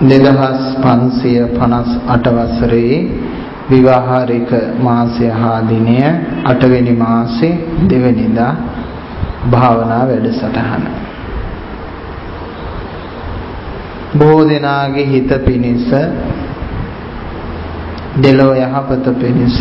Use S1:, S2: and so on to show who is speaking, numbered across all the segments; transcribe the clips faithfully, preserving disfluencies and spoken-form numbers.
S1: දෙදහස් පන්සිය පනස් අට වසරේ විවාහාරික මාසය හා දිනය අටවෙනි මාසේ දෙවැනිදා භාවනා වැඩසටහන. බොහෝ දෙනාගේ හිත පිණිස දෙලොව යහපත පිණිස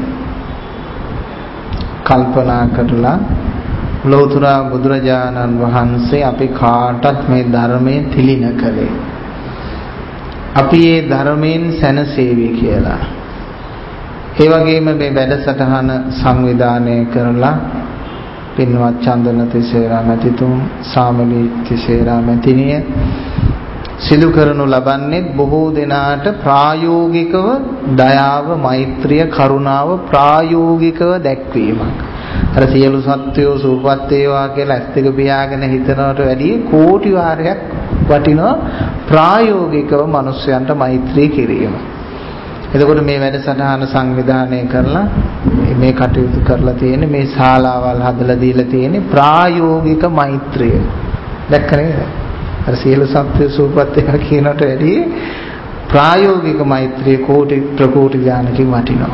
S1: කල්පනා කරලා ලෞතර බුදුරජාණන් වහන්සේ අපි කාටත් මේ ධර්මයේ තිලින කළේ. අපි මේ ධර්මයෙන් සැනසෙවි කියලා. ඒ වගේම මේ වැඩසටහන සංවිධානය කරලා පින්වත් චන්දන තිසේරා මැතිතුම්, සාමලි තිසේරා මැතිණිය සිදු කරනු ලබන්නේ බොහෝ දෙනාට ප්‍රායෝගිකව දයාව, මෛත්‍රිය, කරුණාව ප්‍රායෝගිකව දැක්වීමක්. අර සියලු සත්වයෝ සූපත් වේවා කියලා ඇස් දෙක පියාගෙන හිතනවට වැඩිය කෝටි වාරයක් වටිනවා ප්‍රායෝගිකව මිනිස්යන්ට මෛත්‍රී කිරීම. එතකොට මේ වැඩසටහන සංවිධානය කරලා මේ කටයුතු කරලා තියෙන්නේ, මේ ශාලාවල් හදලා දීලා තියෙන්නේ ප්‍රායෝගික මෛත්‍රිය. දැක්ක නේද? අර සියලු සත්වයෝ සූපත් වේවා කියනට වැඩිය ප්‍රායෝගික මෛත්‍රිය කෝටි ප්‍රකෝටි ඥානකින් වටිනවා.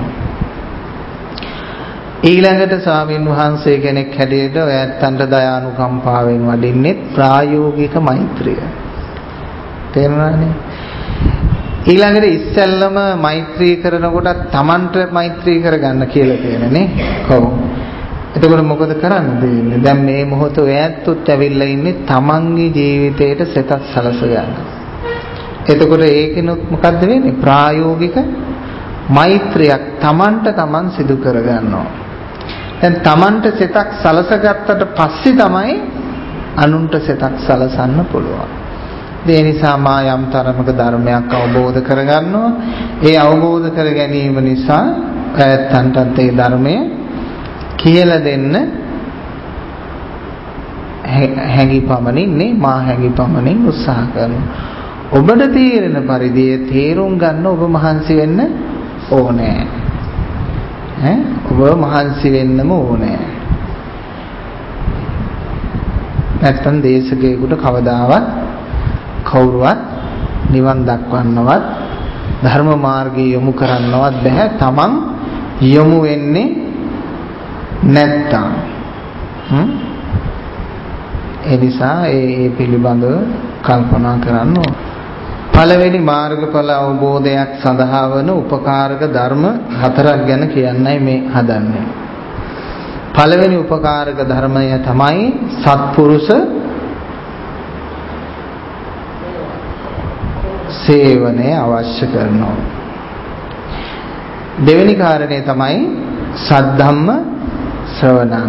S1: ඊළඟට ස්වාමීන් වහන්සේ කෙනෙක් හැටියට ඔයත්තන්ට දයානුකම්පාවෙන් වඩින්නේ ප්‍රායෝගික මෛත්‍රිය. තේරුණානේ? ඊළඟට ඉස්සෙල්ලම මෛත්‍රී කරනකොට තමන්ට මෛත්‍රී කරගන්න කියලා තියෙනනේ. කොහොම? එතකොට මොකද කරන්න දෙන්නේ? දැන් මේ මොහොත ඔයත්තොත් ඇවිල්ලා ඉන්නේ තමන්ගේ ජීවිතයට සෙතක් සලස ගන්න. එතකොට ඒකිනුත් මොකද්ද වෙන්නේ? ප්‍රායෝගික මෛත්‍රියක් තමන්ට තමන් සිදු කරගන්නවා. දැන් තමන්ට සිතක් සලසගත්තට පස්සේ තමයි අනුන්ට සිතක් සලසන්න පුළුවන්. ඒ නිසා මා යම් තරමක ධර්මයක් අවබෝධ කරගන්නවා. ඒ අවබෝධ කර ගැනීම නිසා ඇත්තන්ටත් ඒ ධර්මය කියලා දෙන්න හැඟිපමණින් නේ මා හැඟිපමණින් උත්සාහ කරනවා. ඔබට තේරෙන පරිදි තේරුම් ගන්න ඔබ මහන්සි වෙන්න ඕනේ. ඈ ඔබ මහන්සි වෙන්නම ඕනේ. නැත්තම් දේශකයෙකුට කවදාවත් කවුරුවත් නිවන් දක්වන්නවත් ධර්ම මාර්ගයේ යොමු කරන්නවත් බෑ. තමන් යොමු වෙන්නේ නැත්තම්. ඒ නිසා ඒ පිළිබඳව කල්පනා කරන්න ඕන. පළවෙනි මාර්ගඵල අවබෝධයක් සඳහා වන උපකාරක ධර්ම හතරක් ගැන කියන්නයි මේ හදන්නේ. පළවෙනි උපකාරක ධර්මය තමයි සත්පුරුෂ සේවනය අවශ්‍ය කරනවා. දෙවෙනි කාරණේ තමයි සද්ධම්ම ශ්‍රවණං.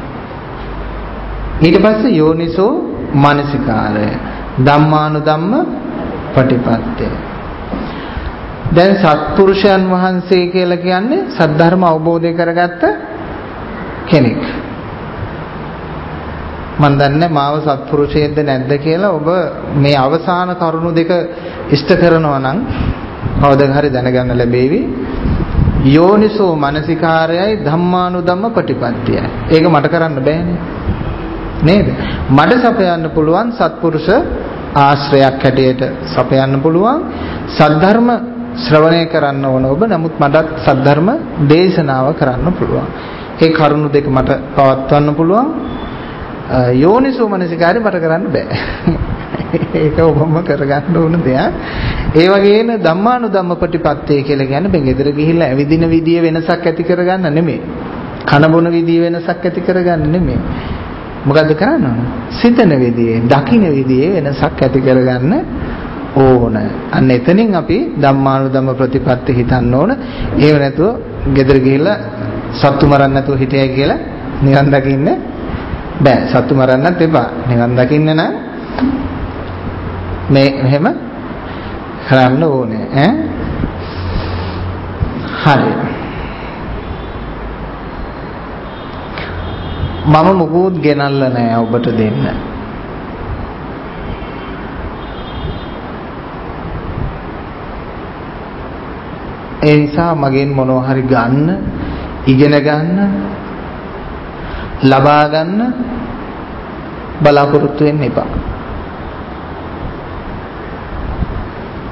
S1: ඊට පස්සේ යෝනිසෝ මනසිකාරය, ධම්මානුධම්ම පටිපත්තය. දැන් සත්පුරුෂයන් වහන්සේ කියලා කියන්නේ සද්ධර්ම අවබෝධය කරගත්ත කෙනෙක්. මන් දන්නේ මාව සත්පුරුෂයෙක්ද නැද්ද කියලා. ඔබ මේ අවසාන කරුණු දෙක ඉෂ්ට කරනවා නම් කවදා හරි දැනගන්න ලැබෙවි. යෝනිසෝ මනසිකාරයයි ධම්මානුධම්ම පටිපත්තියයි. ඒක මට කරන්න බෑනේ නේද? මට සපයන්න පුළුවන් සත්පුරුෂ ආශ්‍රයක් හැටියට සපයන්න පුළුවන්. සද්ධර්ම ශ්‍රවණය කරන්න ඕන ඔබ. නමුත් මටත් සද්ධර්ම දේශනාව කරන්න පුළුවන්. ඒ කරුණු දෙක මට පවත්වන්න පුළුවන්. යෝනිසෝ මනසිකාරය මට කරන්න බෑ. ඒක ඔබම කරගන්න ඕන දෙයක්. ඒ වගේම ධම්මානුධම්ම ප්‍රතිපත්තිය කියලා කියන්නේ බෙන් ගෙදර ගිහිල්ලා ඇවිදින විදිය වෙනසක් ඇති කරගන්න නෙමෙයි. කන බොන විදිය වෙනසක් ඇති කරගන්න නෙමෙයි. මොකද්ද කරන්න ඕන? සිතන විදියේ, දකින්න විදියේ වෙනසක් ඇති කරගන්න ඕන. අන්න එතනින් අපි ධම්මානුධම්ම ප්‍රතිපත්ති හිතන්න ඕන. ඒව නැතුව ගෙදර ගිහිල්ලා සත්තු මරන්න නැතුව හිටියයි කියලා නිවන් දකින්න බෑ. සත්තු මරන්නත් එපා. නිවන් දකින්න නම් මේ මෙහෙම කරන්න ඕනේ ඈ. හරි. මම මොකුත් ගෙනල්ලා නෑ ඔබට දෙන්න. ඒ නිසා මගෙන් මොනවා හරි ගන්න, ඉගෙන ගන්න, ලබා ගන්න බලාපොරොත්තු වෙන්න එපා.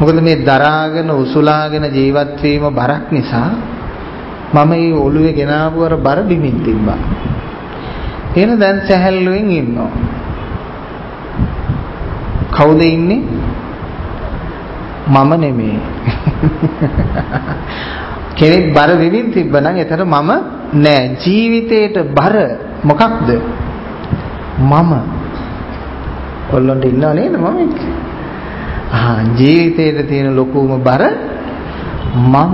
S1: මොකද මේ දරාගෙන උසුලාගෙන ජීවත් වීම බරක් නිසා මම මේ ඔළුවේ ගෙනාවු අර බර බිමින් තිබ්බා. එහෙනම් දැන් සැහැල්ලුවෙන් ඉන්නවා. කවුද ඉන්නේ? මම නෙමෙයි. කෙනෙක් බර විවින් තිබ්බනම් එතන මම නෑ. ජීවිතේට බර මොකක්ද? මම. ඔල්ලොන්ට ඉන්නව නේද මම එක්ක? ආ ජීවිතේට තියෙන ලොකුම බර මම.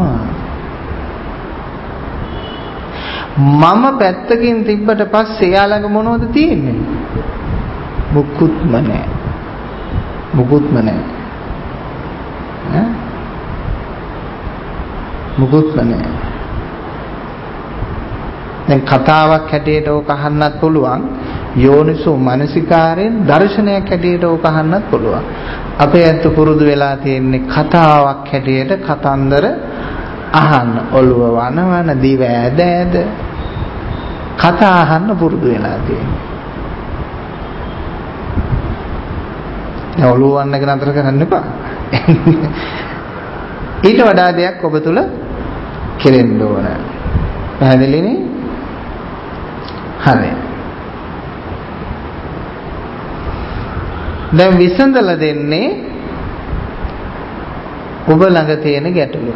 S1: මම පැත්තකින් තිබ්බට පස්සේ යාළඟ මොනවද තියෙන්නේ? මුකුත්ම නෑ. මුකුත්ම නෑ. ඈ? මුකුත්ම නෑ. දැන් කතාවක් හැටියට ඕක අහන්නත් පුළුවන්. යෝනිසෝ මනසිකාරයෙන් දර්ශනයක් හැටියට ඕක අහන්නත් පුළුවන්. අපේ ඇත්ත පුරුදු වෙලා තියෙන්නේ කතාවක් හැටියට කතන්දර අහන්න. ඔළුව වනවන දිව ඇද ඇද කතා අහන්න පුරුදු වෙලා තියෙන්නේ. දැන් ඔළුව වන්න එක නතර කරන්න එපා. ඊට වඩා දෙයක් ඔබ තුල කෙරෙන්න ඕන. පැහැදිලිනේ? හරි. දැන් විසඳලා දෙන්නේ ඔබ ළඟ තියෙන ගැටලු.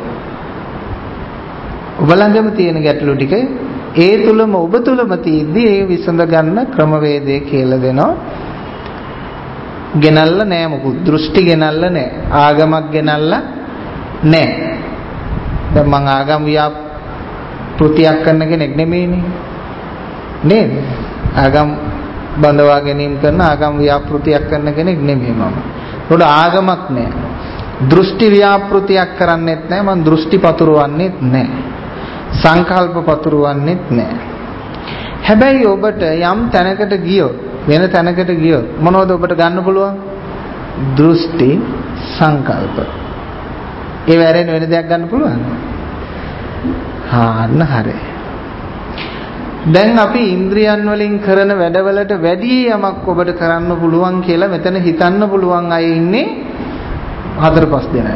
S1: ඔබ ළඟම තියෙන ගැටලු ටික ඒ තුලම ඔබ තුලම තියෙද්දි ඒ විසඳ ගන්න ක්‍රමවේදය කියලා දෙනවා. ගෙනල්ලා නෑ මොකුත්. දෘෂ්ටි ගෙනල්ලා නෑ. ආගමක් ගෙනල්ලා නෑ. දැන් මං ආගම් ව්‍යාපෘතියක් කරන කෙනෙක් නෙමෙයිනේ. නේද? ආගම් බඳවා ගැනීම කරන ආගම් ව්‍යාපෘතියක් කරන කෙනෙක් නෙමෙයි මම. ඒකට ආගමක් නෑ. දෘෂ්ටි ව්‍යාපෘතියක් කරන්නෙත් නෑ. මං දෘෂ්ටි පතුරවන්නෙත් නෑ. සංකල්ප පතුරවන්නෙත් නෑ. හැබැයි ඔබට යම් තැනකට ගියොත් වෙන තැනකට ගියොත් මොනවද ඔබට ගන්න පුළුවන්? දෘෂ්ටි සංකල්ප. ඒ වැරෙන වෙන දෙයක් ගන්න පුළුවන්? හාන්න හරි. දැන් අපි ඉන්ද්‍රියන් වලින් කරන වැඩවලට වැඩි යමක් ඔබට කරන්න පුළුවන් කියලා මෙතන හිතන්න පුළුවන් අය ඉන්නේ හතර පහ දෙනා.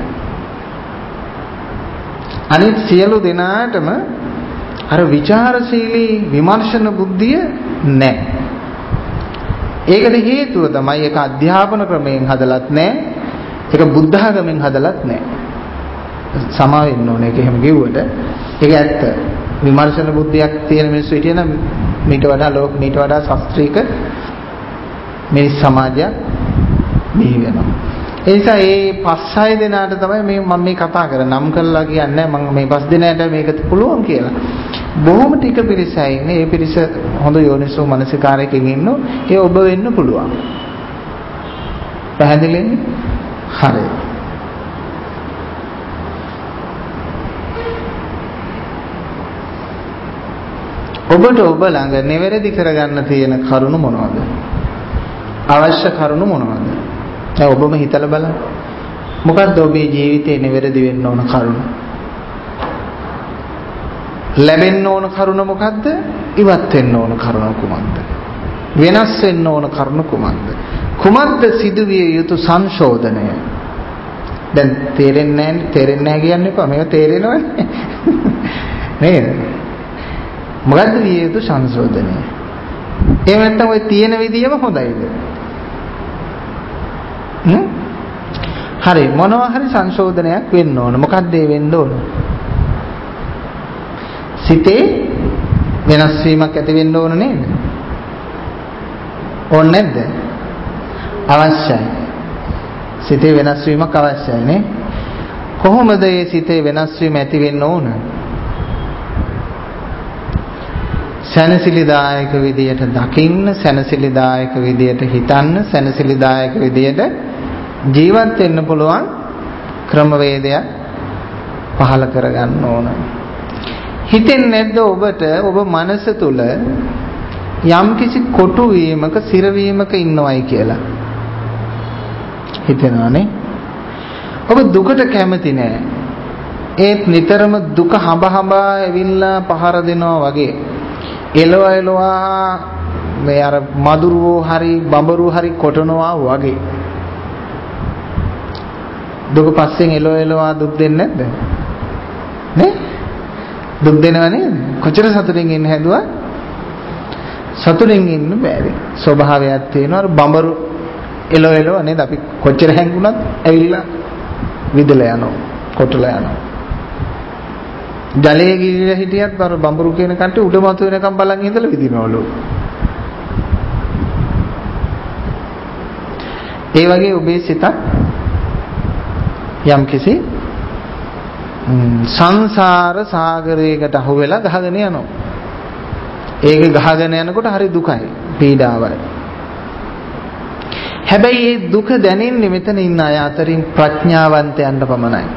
S1: අනිත් සියලු දෙනාටම අර ਵਿਚාරශීලී විමර්ශන බුද්ධිය නැහැ. ඒකට හේතුව තමයි ඒක අධ්‍යාපන ක්‍රමයෙන් හදලත් නැහැ. ඒක බුද්ධ ආගමෙන් හදලත් නැහැ. සමා වෙන්න ඕනේ ඒක එහෙම කිව්වට. ඒක ඇත්ත. විමර්ශන බුද්ධියක් තියෙන මිනිස්සු හිටියනම් මීට වඩා ලෝක මීට වඩා ශාස්ත්‍රීය මිනිස් සමාජයක් බිහි වෙනවා. ඒ නිසා මේ පස් හය දෙනාට තමයි මේ මම මේ කතා කරන්නේ. නම් කළා කියන්නේ මම මේ පස් දෙනාට මේක පුළුවන් කියලා. බොහොම ටික පිරිසයි ඉන්නේ. ඒ පිරිස හොඳ යෝනිසෝ මනසිකාරයකින් ඉන්නෝ. ඒ ඔබ වෙන්න පුළුවන්. පැහැදිලිනේ? හරි. ඔබට ඔබ ළඟ නිවැරදි කරගන්න තියෙන කරුණු මොනවද? අවශ්‍ය කරුණු මොනවද? දැන් ඔබම හිතලා බලන්න. මොකද්ද ඔබේ ජීවිතේ නිවැරදි වෙන්න ඕන කරුණ? ලැබෙන්න ඕන කරුණ මොකද්ද? ඉවත් වෙන්න ඕන කරුණ කුමක්ද? වෙනස් වෙන්න ඕන කරුණ කුමක්ද? කුමක්ද සිදුවිය යුතු සංශෝධනය? දැන් තේරෙන්නේ නැහැ තේරෙන්නේ නැහැ කියන්න එපා. මේක තේරෙනවනේ. නේද? මොකද්ද විය යුතු සංශෝධනය? එහෙම නැත්නම් ඔය තියෙන විදියම හොඳයිද? හ්ම්? හරි මොනවා හරි සංශෝධනයක් වෙන්න ඕන. මොකක්ද ඒ වෙන්න ඕන? සිතේ වෙනස් වීමක් ඇති වෙන්න ඕන නේද? ඕනේ නැද්ද? අවශ්‍යයි. සිතේ වෙනස් වීමක් අවශ්‍යයි නේ. කොහොමද මේ සිතේ වෙනස් වීම ඇති වෙන්න ඕන? සැනසිලිදායක විදියට දකින්න, සැනසිලිදායක විදියට හිතන්න, සැනසිලිදායක විදියට ජීවත් වෙන්න පුළුවන් ක්‍රමවේදයක් පහළ කරගන්න ඕන. හිතෙන්නේ නැද්ද ඔබට ඔබ මනස තුල යම්කිසි කොටු වීමක, සිර වීමක ඉන්නවයි කියලා? හිතෙනවනේ. ඔබ දුකට කැමති නෑ. ඒත් නිතරම දුක හඹ හඹා ඇවිල්ලා පහර දෙනවා වගේ. එලවා එලවා මේ අර මදුරුවෝ හරි බඹරුවෝ හරි කොටනවා වගේ. දුක පස්සෙන් එලෝ එලෝවා දුක් දෙන්නේ නැද්ද? නේ? දුක් දෙනව නේද? කොච්චර සතුටින් ඉන්න හැදුවා? සතුටින් ඉන්න බැරි. ස්වභාවයක් තියෙනවා. අර බඹරු එලෝ එලෝ නේද? අපි කොච්චර හැංගුණත් ඇවිල්ලා විදලා යනවා. කොටලා යනවා. ජලයේ ගිහිල්ලා හිටියත් අර බඹරු කියන කට්ටිය උඩ මතු වෙනකම් බලන් ඉඳලා විදිනවලු. ඒ වගේ ඔබේ සිතක් යම්කිසි සංසාර සාගරයකට අහු වෙලා ගහගෙන යනවා. ඒක ගහගෙන යනකොට හරි දුකයි, පීඩාවයි. හැබැයි මේ දුක දැනෙන්නේ මෙතන ඉන්න අය අතරින් ප්‍රඥාවන්තයන්ට පමණයි.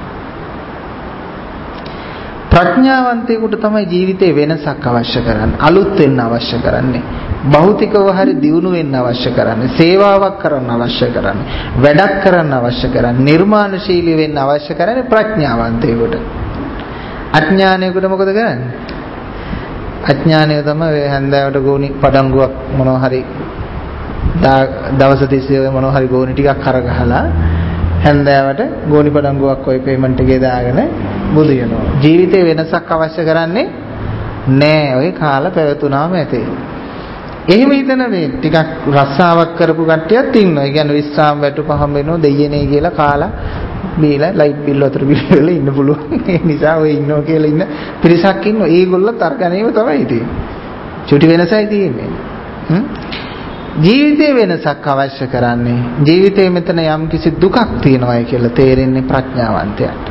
S1: ප්‍රඥාවන්තයෙකුට තමයි ජීවිතේ වෙනසක් අවශ්‍ය කරන්නේ, අලුත් වෙන්න අවශ්‍ය කරන්නේ, භෞතිකව හරි දියුණු වෙන්න අවශ්‍ය කරන්නේ, සේවාවක් කරන්න අවශ්‍ය කරන්නේ, වැඩක් කරන්න අවශ්‍ය කරන්නේ, නිර්මාණශීලී වෙන්න අවශ්‍ය කරන්නේ ප්‍රඥාවන්තයෙකුට. අඥානයෙකුට මොකද කරන්නේ? අඥානය තමයි හැන්දෑවට ගෝණි පඩංගුවක් මොනවා හරි දවස් තිස්සේ මොනවා හරි ගෝණි ටිකක් කරගහලා හැන්දෑවට ගෝණි පඩංගුවක් ඔය පේමන්ට් එකේ දාගෙන බුදු වෙනවා. ජීවිතේ වෙනසක් අවශ්‍ය කරන්නේ නෑ. ඔය කාල පැවතුනාම ඇති. එහෙම හිතන මේ ටිකක් රස්සාවක් කරපු කට්ටියත් ඉන්නවා. ඒ කියන්නේ විශ්‍රාම වැටුපහම වෙනවා දෙයියනේ කියලා කාලා බීලා ලයිට් බිල් වතුර බිල් වල ඉන්න පුළුවන්. ඒ නිසා ඔය ඉන්නෝ කියලා ඉන්න පිරිසක් ඉන්නවා. ඒගොල්ලෝ තරගණේම තමයි තියෙන්නේ. චුටි වෙනසයි තියෙන්නේ. ජීවිතේ වෙනසක් අවශ්‍ය කරන්නේ. ජීවිතේ මෙතන යම් කිසි දුකක් තියෙනවායි කියලා තේරෙන්නේ ප්‍රඥාවන්තයාට.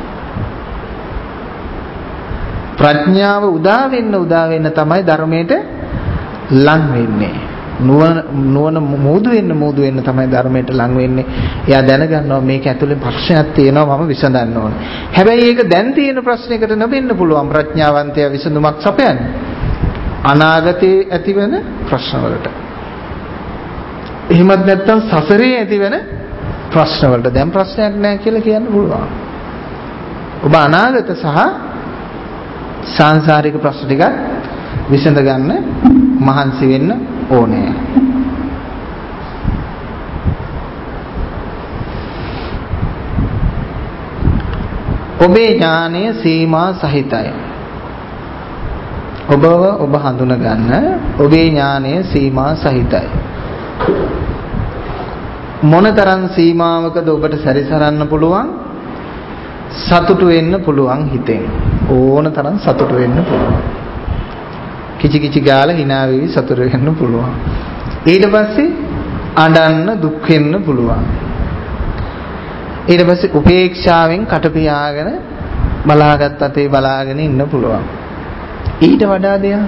S1: ප්‍රඥාව උදා වෙන්න උදා වෙන්න තමයි ධර්මයට ලං වෙන්නේ. නුවණ නුවණ මෝදු වෙන්න මෝදු වෙන්න තමයි ධර්මයට ලං වෙන්නේ. එයා දැනගන්නවා මේක ඇතුලේ ප්‍රශ්නයක් තියෙනවා මම විසඳන්න ඕනේ. හැබැයි ඒක දැන් තියෙන ප්‍රශ්නයකට නෙවෙන්න පුළුවන් ප්‍රඥාවන්තයා විසඳුමක් සපයන්නේ. අනාගතයේ ඇතිවෙන ප්‍රශ්න වලට. එහෙමත් නැත්නම් සසරේ ඇතිවෙන ප්‍රශ්න වලට දැන් ප්‍රශ්නයක් නැහැ කියලා කියන්න පුළුවන්. ඔබ අනාගත සහ සංසාරික ප්‍රශ්න ටික විසඳ ගන්න මහන්සි වෙන්න ඕනේ. ඔබේ ඥානය සීමා සහිතයි. ඔබව ඔබ හඳුන ගන්න ඔබේ ඥානය සීමා සහිතයි. මොනතරම් සීමාවකද ඔබට සැරිසරන්න පුළුවන්? සතුටු වෙන්න පුළුවන් හිතෙන්. ඕන තරම් සතුටු වෙන්න පුළුවන්. කිචි කිචි ගාලා hina වෙවි සතුටු වෙන්න පුළුවන්. ඊට පස්සේ අඬන්න දුක් වෙන්න පුළුවන්. ඊට පස්සේ උපේක්ෂාවෙන් කට පියාගෙන බලාගත් අතේ බලාගෙන ඉන්න පුළුවන්. ඊට වඩා දෙයක්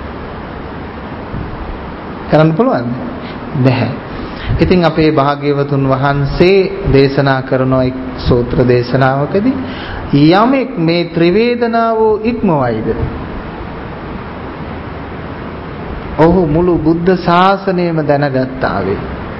S1: කරන්න පුළුවන්ද? බැහැ. ඉතින් අපේ භාග්‍යවතුන් වහන්සේ දේශනා කරන එක් සූත්‍ර දේශනාවකදී යමෙක් මේ ත්‍රිවේදනාව ඉක්මවයිද ඔහු මුළු බුද්ධ ශාසනයම දැනගත්තා වේ.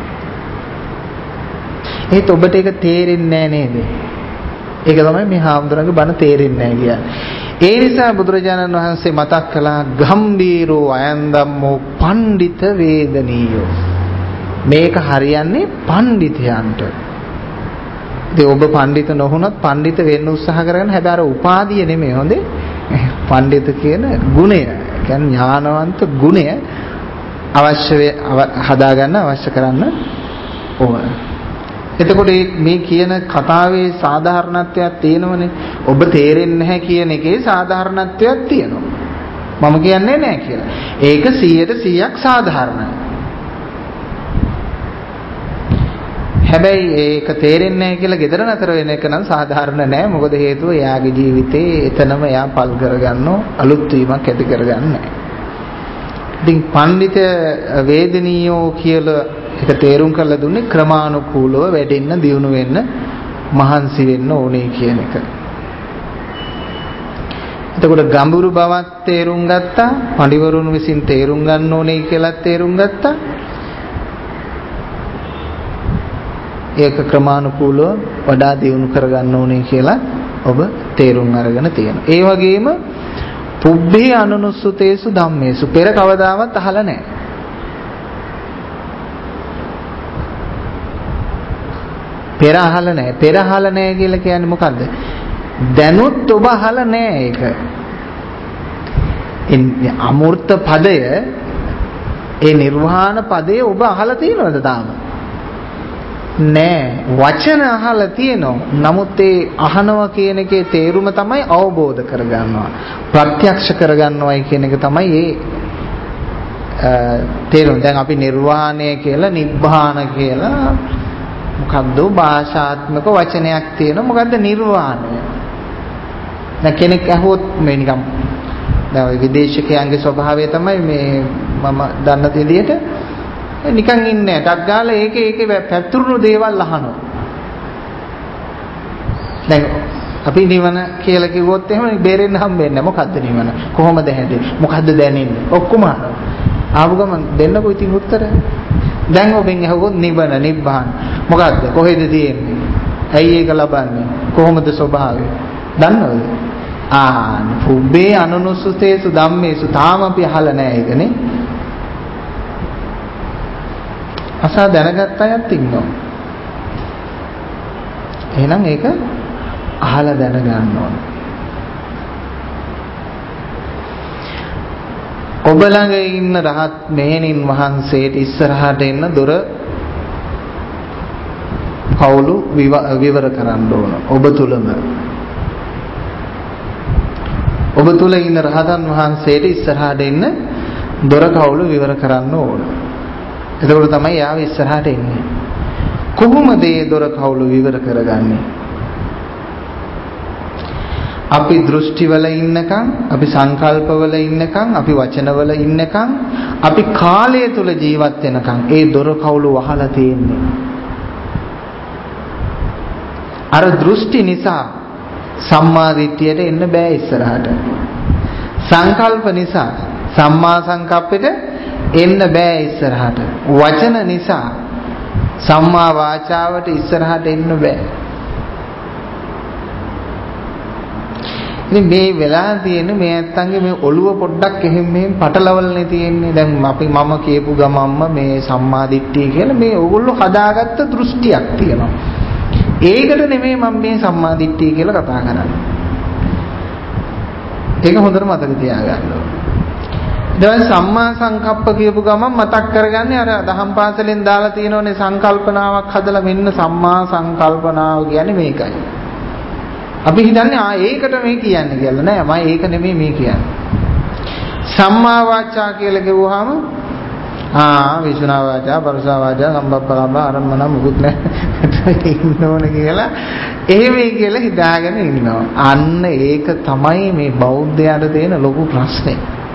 S1: ඒත් ඔබට ඒක තේරෙන්නේ නැහැ නේද? ඒක තමයි මේ හාමුදුරන්ගේ බණ තේරෙන්නේ නැහැ කියන්නේ. ඒ නිසා බුදුරජාණන් වහන්සේ මතක් කළා ගම්බීරෝ අයං ධම්මෝ පණ්ඩිත වේදනීයෝ. මේක හරියන්නේ පඬිතයන්ට. ඉතින් ඔබ පඬිත නොවුනත් පඬිත වෙන්න උත්සාහ කරගන්න. හැබැයි අර උපාධිය නෙමෙයි හොඳේ. පඬිත කියන ගුණය, කියන්නේ ඥානවන්ත ගුණය අවශ්‍ය හදාගන්න අවශ්‍ය කරන්න ඕන. එතකොට මේ කියන කතාවේ සාධාරණත්වයක් තියෙනවනේ. ඔබ තේරෙන්නේ නැහැ කියන එකේ සාධාරණත්වයක් තියෙනවා. මම කියන්නේ නැහැ කියලා. ඒක සීයට සීයක් සාධාරණයි. හැබැයි ඒක තේරෙන්නේ නැහැ කියලා gedara නතර වෙන එක නම් සාධාරණ නෑ. මොකද හේතුව එයාගේ ජීවිතේ එතනම එයා පල් කරගන්නෝ අලුත් වීමක් ඇති කරගන්නේ. ඉතින් පඬිත වේදනීයෝ කියලා ඒක තේරුම් කරලා දුන්නේ ක්‍රමානුකූලව වැඩෙන්න, දියුණු වෙන්න, මහන්සි වෙන්න ඕනේ කියන එක. එතකොට ගඹුරු බවක් තේරුම් ගත්තා, පඬිවරුන් විසින් තේරුම් ගන්න ඕනේ කියලා තේරුම් ගත්තා. ඒක ක්‍රමානුකූලව වඩා දියුණු කරගන්න ඕනේ කියලා ඔබ තේරුම් අරගෙන තියෙනවා. ඒ වගේම පුබ්බේ අනුනුස්සතේසු ධම්මේසු පෙර කවදාවත් අහලා නැහැ. පෙර අහලා නැහැ. පෙර අහලා නැහැ කියලා කියන්නේ මොකද්ද? දැනුත් ඔබ අහලා නැහැ ඒක. ඒ අමූර්ත පදය, ඒ නිර්වාණ පදය ඔබ අහලා තියෙනවද තාම? නෑ. වචන අහලා තියෙනවා. නමුත් ඒ අහනවා කියන එකේ තේරුම තමයි අවබෝධ කරගන්නවා. ප්‍රත්‍යක්ෂ කරගන්නවයි කියන එක තමයි ඒ තේරුම. දැන් අපි නිර්වාණය කියලා, නිබ්බාන කියලා මොකද්ද භාෂාත්මක වචනයක් තියෙනවා. මොකද්ද නිර්වාණය? දැන් කෙනෙක් අහුවොත් මේ නිකම් දැන් ওই විදේශිකයන්ගේ ස්වභාවය තමයි මේ මම දන්න විදිහට නිකන් ඉන්නේ ටක් ගාලා ඒකේ ඒකේ පැතුරුණු දේවල් අහනවා. දැන් අපි නිවන කියලා කිව්වොත් එහෙම බේරෙන්න හම්බෙන්නේ නැහැ. මොකද්ද නිවන? කොහොමද හැදෙන්නේ? මොකද්ද දැනෙන්නේ? ඔක්කොම අහනවා. ආපු ගමන් දෙන්නකෝ ඉතින් උත්තරය. දැන් ඔබෙන් අහුවොත් නිවන, නිබ්බාන මොකද්ද? කොහෙද තියෙන්නේ? ඇයි ඒක ලබන්නේ? කොහොමද ස්වභාවය? දන්නවද? ආ පුබ්බේ අනුනුස්සතේසු ධම්මේසු තාම අපි අහලා නැහැ ඒකනේ. අසා දැනගත් අයත් ඉන්නවා. එහෙනම් ඒක අහලා දැනගන්න ඕන. ඔබ ළඟ ඉන්න රහත් මෙහෙණින් වහන්සේට ඉස්සරහට එන්න දොර කවුළු විවර කරන්න ඕන. ඔබ තුලම ඔබ තුල ඉන්න රහතන් වහන්සේට ඉස්සරහට එන්න දොර කවුළු විවර කරන්න ඕන. එතකොට තමයි යාව ඉස්සරහට එන්නේ. කොහොමද මේ දොර කවුළු විවර කරගන්නේ? අපි දෘෂ්ටිවල ඉන්නකම්, අපි සංකල්පවල ඉන්නකම්, අපි වචනවල ඉන්නකම්, අපි කාලය තුල ජීවත් වෙනකම් ඒ දොර කවුළු වහලා තියෙන්නේ. අර දෘෂ්ටි නිසා සම්මා දිට්ඨියට එන්න බෑ ඉස්සරහට. සංකල්ප නිසා සම්මා සංකප්පෙට එන්න බෑ ඉස්සරහට. වචන නිසා සම්මා වාචාවට ඉස්සරහට එන්න බෑ. ඉතින් මේ වෙලා තියෙන මේ ඇත්තන්ගේ මේ ඔළුව පොඩ්ඩක් එහෙම මෙහෙම පටලවලනේ තියෙන්නේ. දැන් අපි මම කියපු ගමම්ම මේ සම්මා දිට්ඨිය කියලා මේ ඕගොල්ලෝ හදාගත්ත දෘෂ්ටියක් තියෙනවා. ඒකට නෙමෙයි මම මේ සම්මා දිට්ඨිය කියලා කතා කරන්නේ. ඒක හොඳට මතක තියාගන්න ඕනේ. දැන් සම්මා සංකප්ප කියපු ගමන් මතක් කරගන්නේ අර දහම් පාසලෙන් දාලා තියෙනෝනේ සංකල්පනාවක් හදලා මෙන්න සම්මා සංකල්පනාව කියන්නේ මේකයි. අපි හිතන්නේ ආ ඒකට මේ කියන්නේ කියලා නෑ. මම ඒක නෙමෙයි මේ කියන්නේ. සම්මා වාචා කියලා කිව්වහම ආ විසුනා වාචා, පරුසා වාචා, සම්බප්පලම්බ ආරම්මන මුකුත් නෑ ඉන්න ඕන කියලා එහෙමයි කියලා හිතාගෙන ඉන්නවා. අන්න ඒක තමයි මේ බෞද්ධයාට තියෙන ලොකු ප්‍රශ්නේ.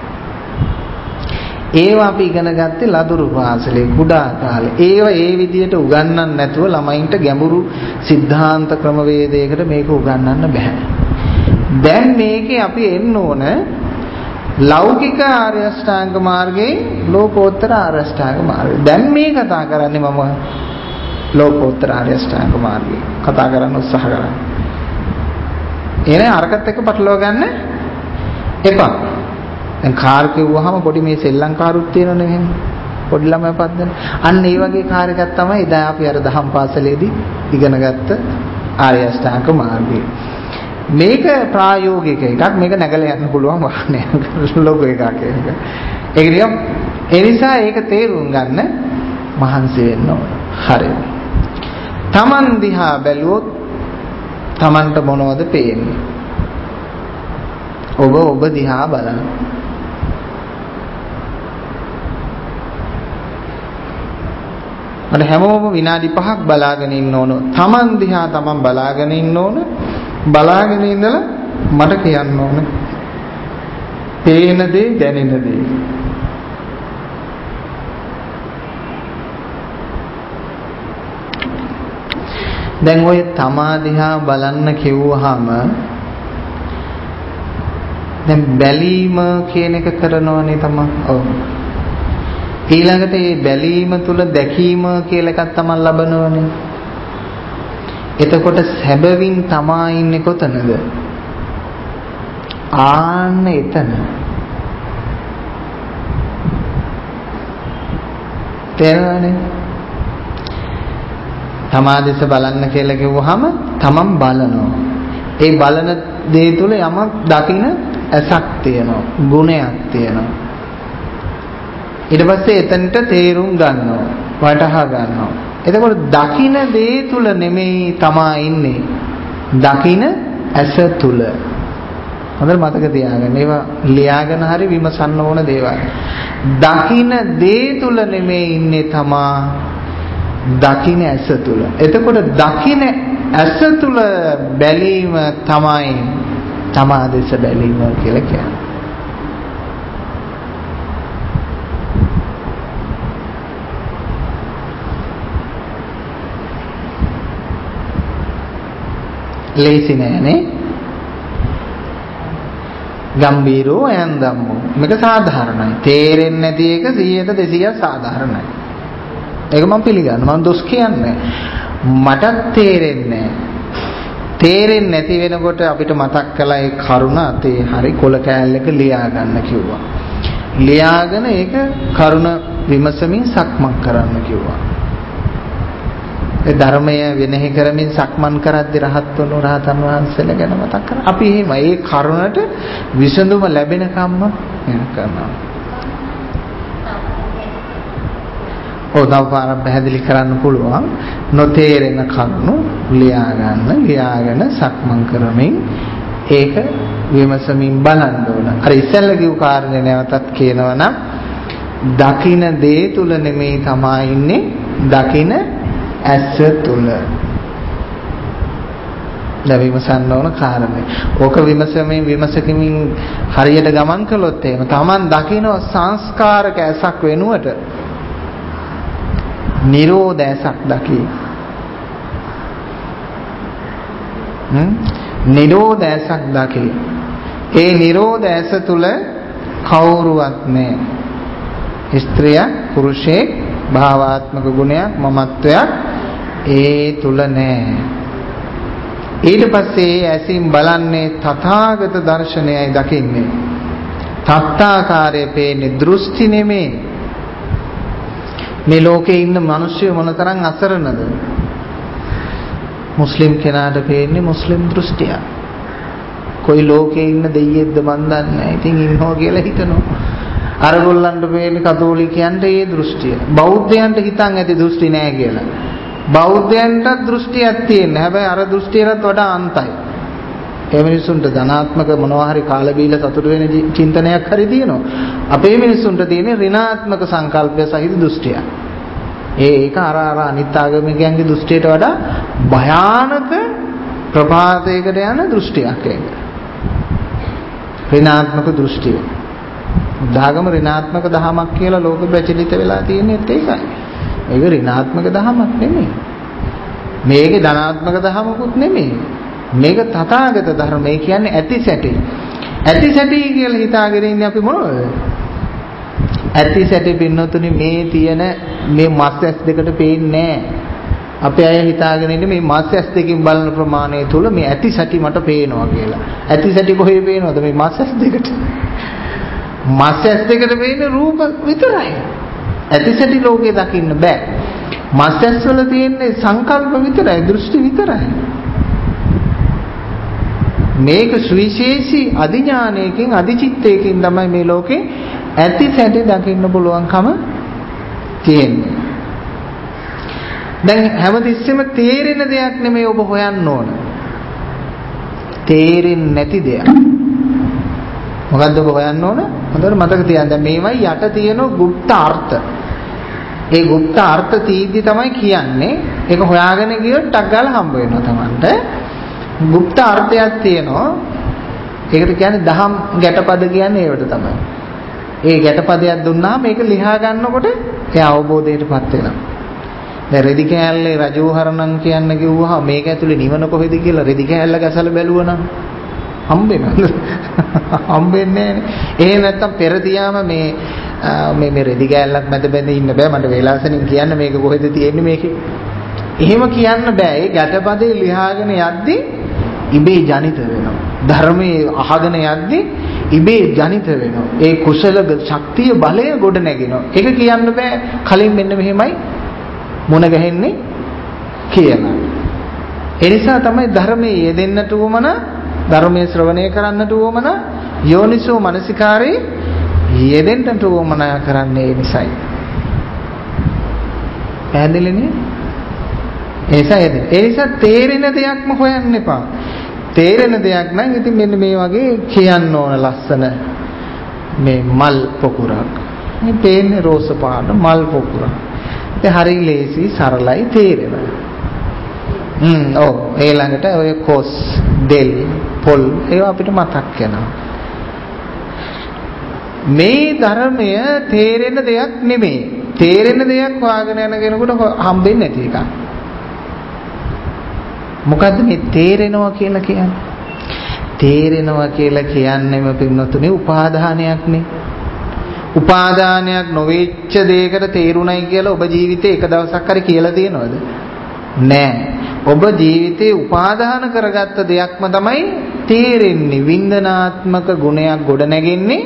S1: ඒවා අපි ඉගෙන ගත්තේ ලදරු පාසලේ කුඩා කාලේ. ඒවා ඒ විදිහට උගන්වන්න නැතුව ළමයින්ට ගැඹුරු සිද්ධාන්ත ක්‍රමවේදයකට මේක උගන්වන්න බෑ. දැන් මේකේ අපි එන්න ඕන ලෞකික ආර්ය අෂ්ටාංග මාර්ගයේ ලෝකෝත්තර ආර්ය අෂ්ටාංග මාර්ගය. දැන් මේ කතා කරන්නේ මම ලෝකෝත්තර ආර්ය අෂ්ටාංග මාර්ගය කතා කරන්න උත්සාහ කරන්නේ. එනේ අරකට එක්ක පටලවා ගන්න එපා. දැන් කාර් කිව්වහම පොඩි මේ සෙල්ලම් කාරුත් තියෙනවනේ එහෙම. පොඩි ළමයි පද්දන. අන්න ඒ වගේ කාර් එකක් තමයි දැන් අපි අර දහම් පාසලේදී ඉගෙන ගත්ත ආර්ය අෂ්ටාංග මාර්ගය. මේක ප්‍රායෝගික එකක්. මේක නැගලා යන්න පුළුවන් වාහනයක්. ලොකු එකක් ඒක. ඒක නිකම් ඒ නිසා ඒක තේරුම් ගන්න මහන්සි වෙන්න ඕන. හරි. Taman දිහා බැලුවොත් Tamanට මොනවද පේන්නේ? ඔබ ඔබ දිහා බලන්න. අර හැමෝම විනාඩි පහක් බලාගෙන ඉන්න ඕන. Taman දිහා Taman බලාගෙන ඉන්න ඕන. බලාගෙන ඉඳලා මට කියන්න ඕන. පේන දේ, දැනෙන දේ. දැන් ඔය තමා දිහා බලන්න කිව්වහම දැන් බැලීම කියන එක කරනවනේ තමන්. ඔව්. ඊළඟට මේ බැලීම තුල දැකීම කියලා එකක් තමන් ලබනවනේ. එතකොට සැබවින් තමා ඉන්නේ කොතනද? ආන්න එතන. තේරෙනවනේ? තමා දෙස බලන්න කියලා කිව්වහම තමන් බලනවා. ඒ බලන දේ තුල යමක් දකින ඇසක් තියෙනවා, ගුණයක් තියෙනවා. ඊට පස්සේ එතනට තේරුම් ගන්නවා, වටහා ගන්නවා. එතකොට දකින දේ තුල නෙමෙයි තමා ඉන්නේ. දකින ඇස තුල. හොඳට මතක තියාගන්න. ඒවා ලියාගෙන හරි විමසන්න ඕන දේවල්. දකින දේ තුල නෙමෙයි ඉන්නේ තමා. දකින ඇස තුල. එතකොට දකින ඇස තුල බැලීම තමයි තමා දෙස බැලීම කියලා කියන්නේ. ලේසි නෑනේ. ගම්බීරෝ අයන් ධම්මෝ. මේක සාධාරණයි. තේරෙන්නේ නැති එක සීයට දෙසීයක් සාධාරණයි. ඒක මම පිළිගන්නවා. මම දොස් කියන්නේ. මටත් තේරෙන්නේ තේරෙන්නේ නැති වෙනකොට අපිට මතක් කළා ඒ කරුණ අතේ හරි කොල කෑල්ලක ලියා ගන්න කිව්වා. ලියාගෙන ඒක කරුණ විමසමින් සක්මන් කරන්න කිව්වා. ඒ ධර්මය වෙනෙහි කරමින් සක්මන් කරද්දී රහත් වුණු රහතන් වහන්සේලා ගැන මතක් කරා. අපි එහෙම ඒ කරුණට විසඳුම ලැබෙනකම්ම වෙන කරනවා. ඔව් තවපාරක් පැහැදිලි කරන්න පුළුවන්. නොතේරෙන කරුණු ලියා ගන්න, ලියාගෙන සක්මන් කරමින් ඒක විමසමින් බලන්න ඕන. අර ඉස්සෙල්ලා කිව්ව කාරණේ නැවතත් කියනවා නම් දකින දේ තුල නෙමෙයි තමා ඉන්නේ, දකින ඇස තුල. දැන් විමසන්න ඕන කාරණේ. ඕක විමසමින් විමසකමින් හරියට ගමන් කළොත් එහෙම Taman දකින්න සංස්කාරක ඇසක් වෙනුවට නිරෝධ ඇසක් දකි. හ්ම් නිරෝධ ඇසක් දකි. ඒ නිරෝධ ඇස තුල කවුරුවත් නැහැ. ස්ත්‍රිය පුරුෂයෙක් භාවාත්මක ගුණයක් මමත්වයක් ඒ තුල නැහැ. ඊට පස්සේ ඇසින් බලන්නේ තථාගත දර්ශනයයි දකින්නේ. තත්තාකාරයේ පේන්නේ දෘෂ්ටි නෙමේ. මේ ලෝකේ ඉන්න මිනිස්සු මොනතරම් අසරණද? මුස්ලිම් කෙනාට පේන්නේ මුස්ලිම් දෘෂ්ටිය. කොයි ලෝකේ ඉන්න දෙයියෙක්ද මන් දන්නේ නැහැ. ඉතින් ඉන්නවා කියලා හිතනවා. අරගොල්ලන්ට පේන්නේ කතෝලිකයන්ට ඒ දෘෂ්ටිය. බෞද්ධයන්ට හිතන් ඇති දෘෂ්ටි නැහැ කියලා. බෞද්ධයන්ට දෘෂ්ටියක් තියෙනවා. හැබැයි අර දෘෂ්ටියටත් වඩා අන්තයි. ඒ මිනිසුන්ට ධනාත්මක මොනවා හරි කාලා බීලා සතුට වෙන චින්තනයක් හරි තියෙනවා. අපේ මිනිසුන්ට තියෙන්නේ ඍණාත්මක සංකල්පය සහිත දෘෂ්ටිය. ඒ ඒක අර අර අනිත් ආගමිකයන්ගේ දෘෂ්ටියට වඩා භයානක ප්‍රපාතයකට යන දෘෂ්ටියක් ඒක. ඍණාත්මක දෘෂ්ටිය. ධාගම ඍණාත්මක දහමක් කියලා ලෝක ප්‍රචලිත වෙලා තියෙන්නේත් ඒකයි. මේක ඍණාත්මක දහමක් නෙමෙයි. මේකේ ධනාත්මක දහමකුත් නෙමෙයි. මේක තථාගත ධර්ම. ඒ කියන්නේ ඇති සැටි. ඇති සැටි කියලා හිතාගෙන ඉන්නේ අපි මොනවද? ඇති සැටි පින්නතුනි මේ තියෙන මේ මස් ඇස් දෙකට පේන්නේ නැහැ. අපේ අය හිතාගෙන ඉන්නේ මේ මස් ඇස් දෙකකින් බලන ප්‍රමාණය තුල මේ ඇති සැටි මට පේනවා කියලා. ඇති සැටි කොහේ පේනවද මේ මස් ඇස් දෙකට? මස් ඇස් දෙකට පේන්නේ රූප විතරයි. ඇති සැටි ලෝකේ දකින්න බෑ. මස් ඇස් වල තියෙන්නේ සංකල්ප විතරයි, දෘෂ්ටි විතරයි. මේක සුවිශේෂී අධිඥානයකින් අධිචිත්තයකින් තමයි මේ ලෝකේ ඇති සැටි දකින්න පුළුවන්කම තියෙන්නේ. දැන් හැමතිස්සෙම තේරෙන දෙයක් නෙමෙයි ඔබ හොයන්න ඕන. තේරෙන්නේ නැති දෙයක්. මොකද්ද ඔබ හොයන්න ඕන? හොඳට මතක තියාගන්න. දැන් මේවයි යට තියෙන গুপ্ত අර්ථ. ඒ গুপ্ত අර්ථ තීද්දි තමයි කියන්නේ. ඒක හොයාගෙන ගියොත් ටක් ගාලා හම්බ වෙනවා Tamanට. গুপ্ত අර්ථයක් තියෙනවා. ඒකට කියන්නේ දහම් ගැටපද කියන්නේ ඒවට තමයි. ඒ ගැටපදයක් දුන්නාම මේක ලියා ගන්නකොට ඒ අවබෝධයටපත් වෙනවා. දැන් රෙදි කෑල්ලේ රජෝහරණම් කියන්න කිව්වහම මේක ඇතුලේ නිවන කොහෙද කියලා රෙදි කෑල්ල ගසලා බැලුවනම් හම්බෙනවද? හම්බෙන්නේ නැහැ. එහෙම නැත්තම් පෙර තියාම මේ මේ මේ රෙදි කෑල්ලක් මැද බැඳ ඉන්න බෑ. මට වේලාසනින් කියන්න මේක කොහෙද තියෙන්නේ මේකේ. එහෙම කියන්න බෑ. ඒ ගැටපදේ ලියාගෙන යද්දී ඉබේ ජනිත වෙනවා. ධර්මයේ අහගෙන යද්දී ඉබේ ජනිත වෙනවා. ඒ කුසල ශක්තිය බලය ගොඩ නැගෙනවා. ඒක කියන්න බෑ. කලින් මෙන්න මෙහෙමයි මුණ ගැහෙන්නේ කියලා. ඒ නිසා තමයි ධර්මයේ යෙදෙන්නට උවමන, ධර්මයේ ශ්‍රවණය කරන්නට උවමන, යෝනිසෝ මනසිකාරේ යෙදෙන්නට උවමන කරන්නේ ඒ නිසයි. පැහැදිලිනේ? ඒ නිසා ඒ නිසා තේරෙන දෙයක්ම හොයන්න එපා. තේරෙන දෙයක් නම් ඉතින් මෙන්න මේ වගේ කියන්න ඕන ලස්සන මේ මල් පොකුරක්. මේ පේන්නේ රෝස පාට මල් පොකුරක්. ඒක හරිය ලේසි සරලයි තේරෙනවා. හ්ම් ඔව් ඊළඟට ඔය කොස් දෙල් පොල් ඒවා අපිට මතක් වෙනවා. මේ ධර්මය තේරෙන දෙයක් නෙමෙයි. තේරෙන දෙයක් හොයාගෙන යන කෙනෙකුට හම්බෙන්නේ නැති එකක්. මොකද්ද මේ තේරෙනවා කියලා කියන්නේ? තේරෙනවා කියලා කියන්නේම පින්නතුනේ උපාදානයක් නේ. උපාදානයක් නොවෙච්ච දෙයකට තේරුණයි කියලා ඔබ ජීවිතේ එක දවසක් හරි කියලා තියෙනවද? නෑ. ඔබ ජීවිතේ උපාදාන කරගත්ත දෙයක්ම තමයි තේරෙන්නේ. වින්දනාත්මක ගුණයක් ගොඩ නැගෙන්නේ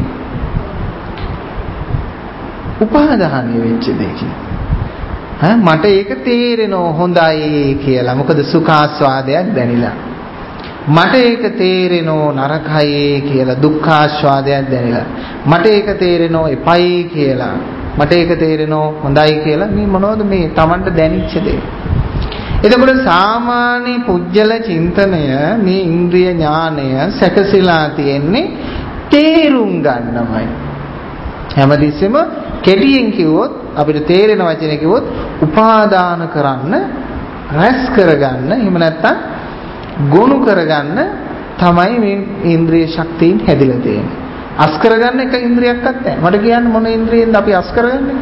S1: උපාදානිය වෙච්ච දෙයකින්. ඈ මට ඒක තේරෙනව හොඳයි කියලා. මොකද සුඛාස්වාදයක් දැනිලා. මට ඒක තේරෙනව නරකයි කියලා දුක්ඛාස්වාදයක් දැනිලා. මට ඒක තේරෙනව එපයි කියලා. මට ඒක තේරෙනව හොඳයි කියලා. මේ මොනවද මේ Tamanට දැනෙච්ච දේ. එතකොට සාමාන්‍ය පුජ්‍යල චින්තනය මේ ඉන්ද්‍රිය ඥානය සැකසීලා තියෙන්නේ තේරුම් ගන්නමයි. හැමදෙස්සෙම කෙටියෙන් කිව්වොත් අපිට තේරෙන වචනේ කිව්වොත් උපාදාන කරන්න, රැස් කරගන්න, එහෙම නැත්නම් ගොනු කරගන්න තමයි මේ ඉන්ද්‍රිය ශක්තියින් හැදිලා තියෙන්නේ. අස් කරගන්න එක ඉන්ද්‍රියක්වත් නැහැ. මට කියන්න මොන ඉන්ද්‍රියෙන්ද අපි අස් කරගන්නේ?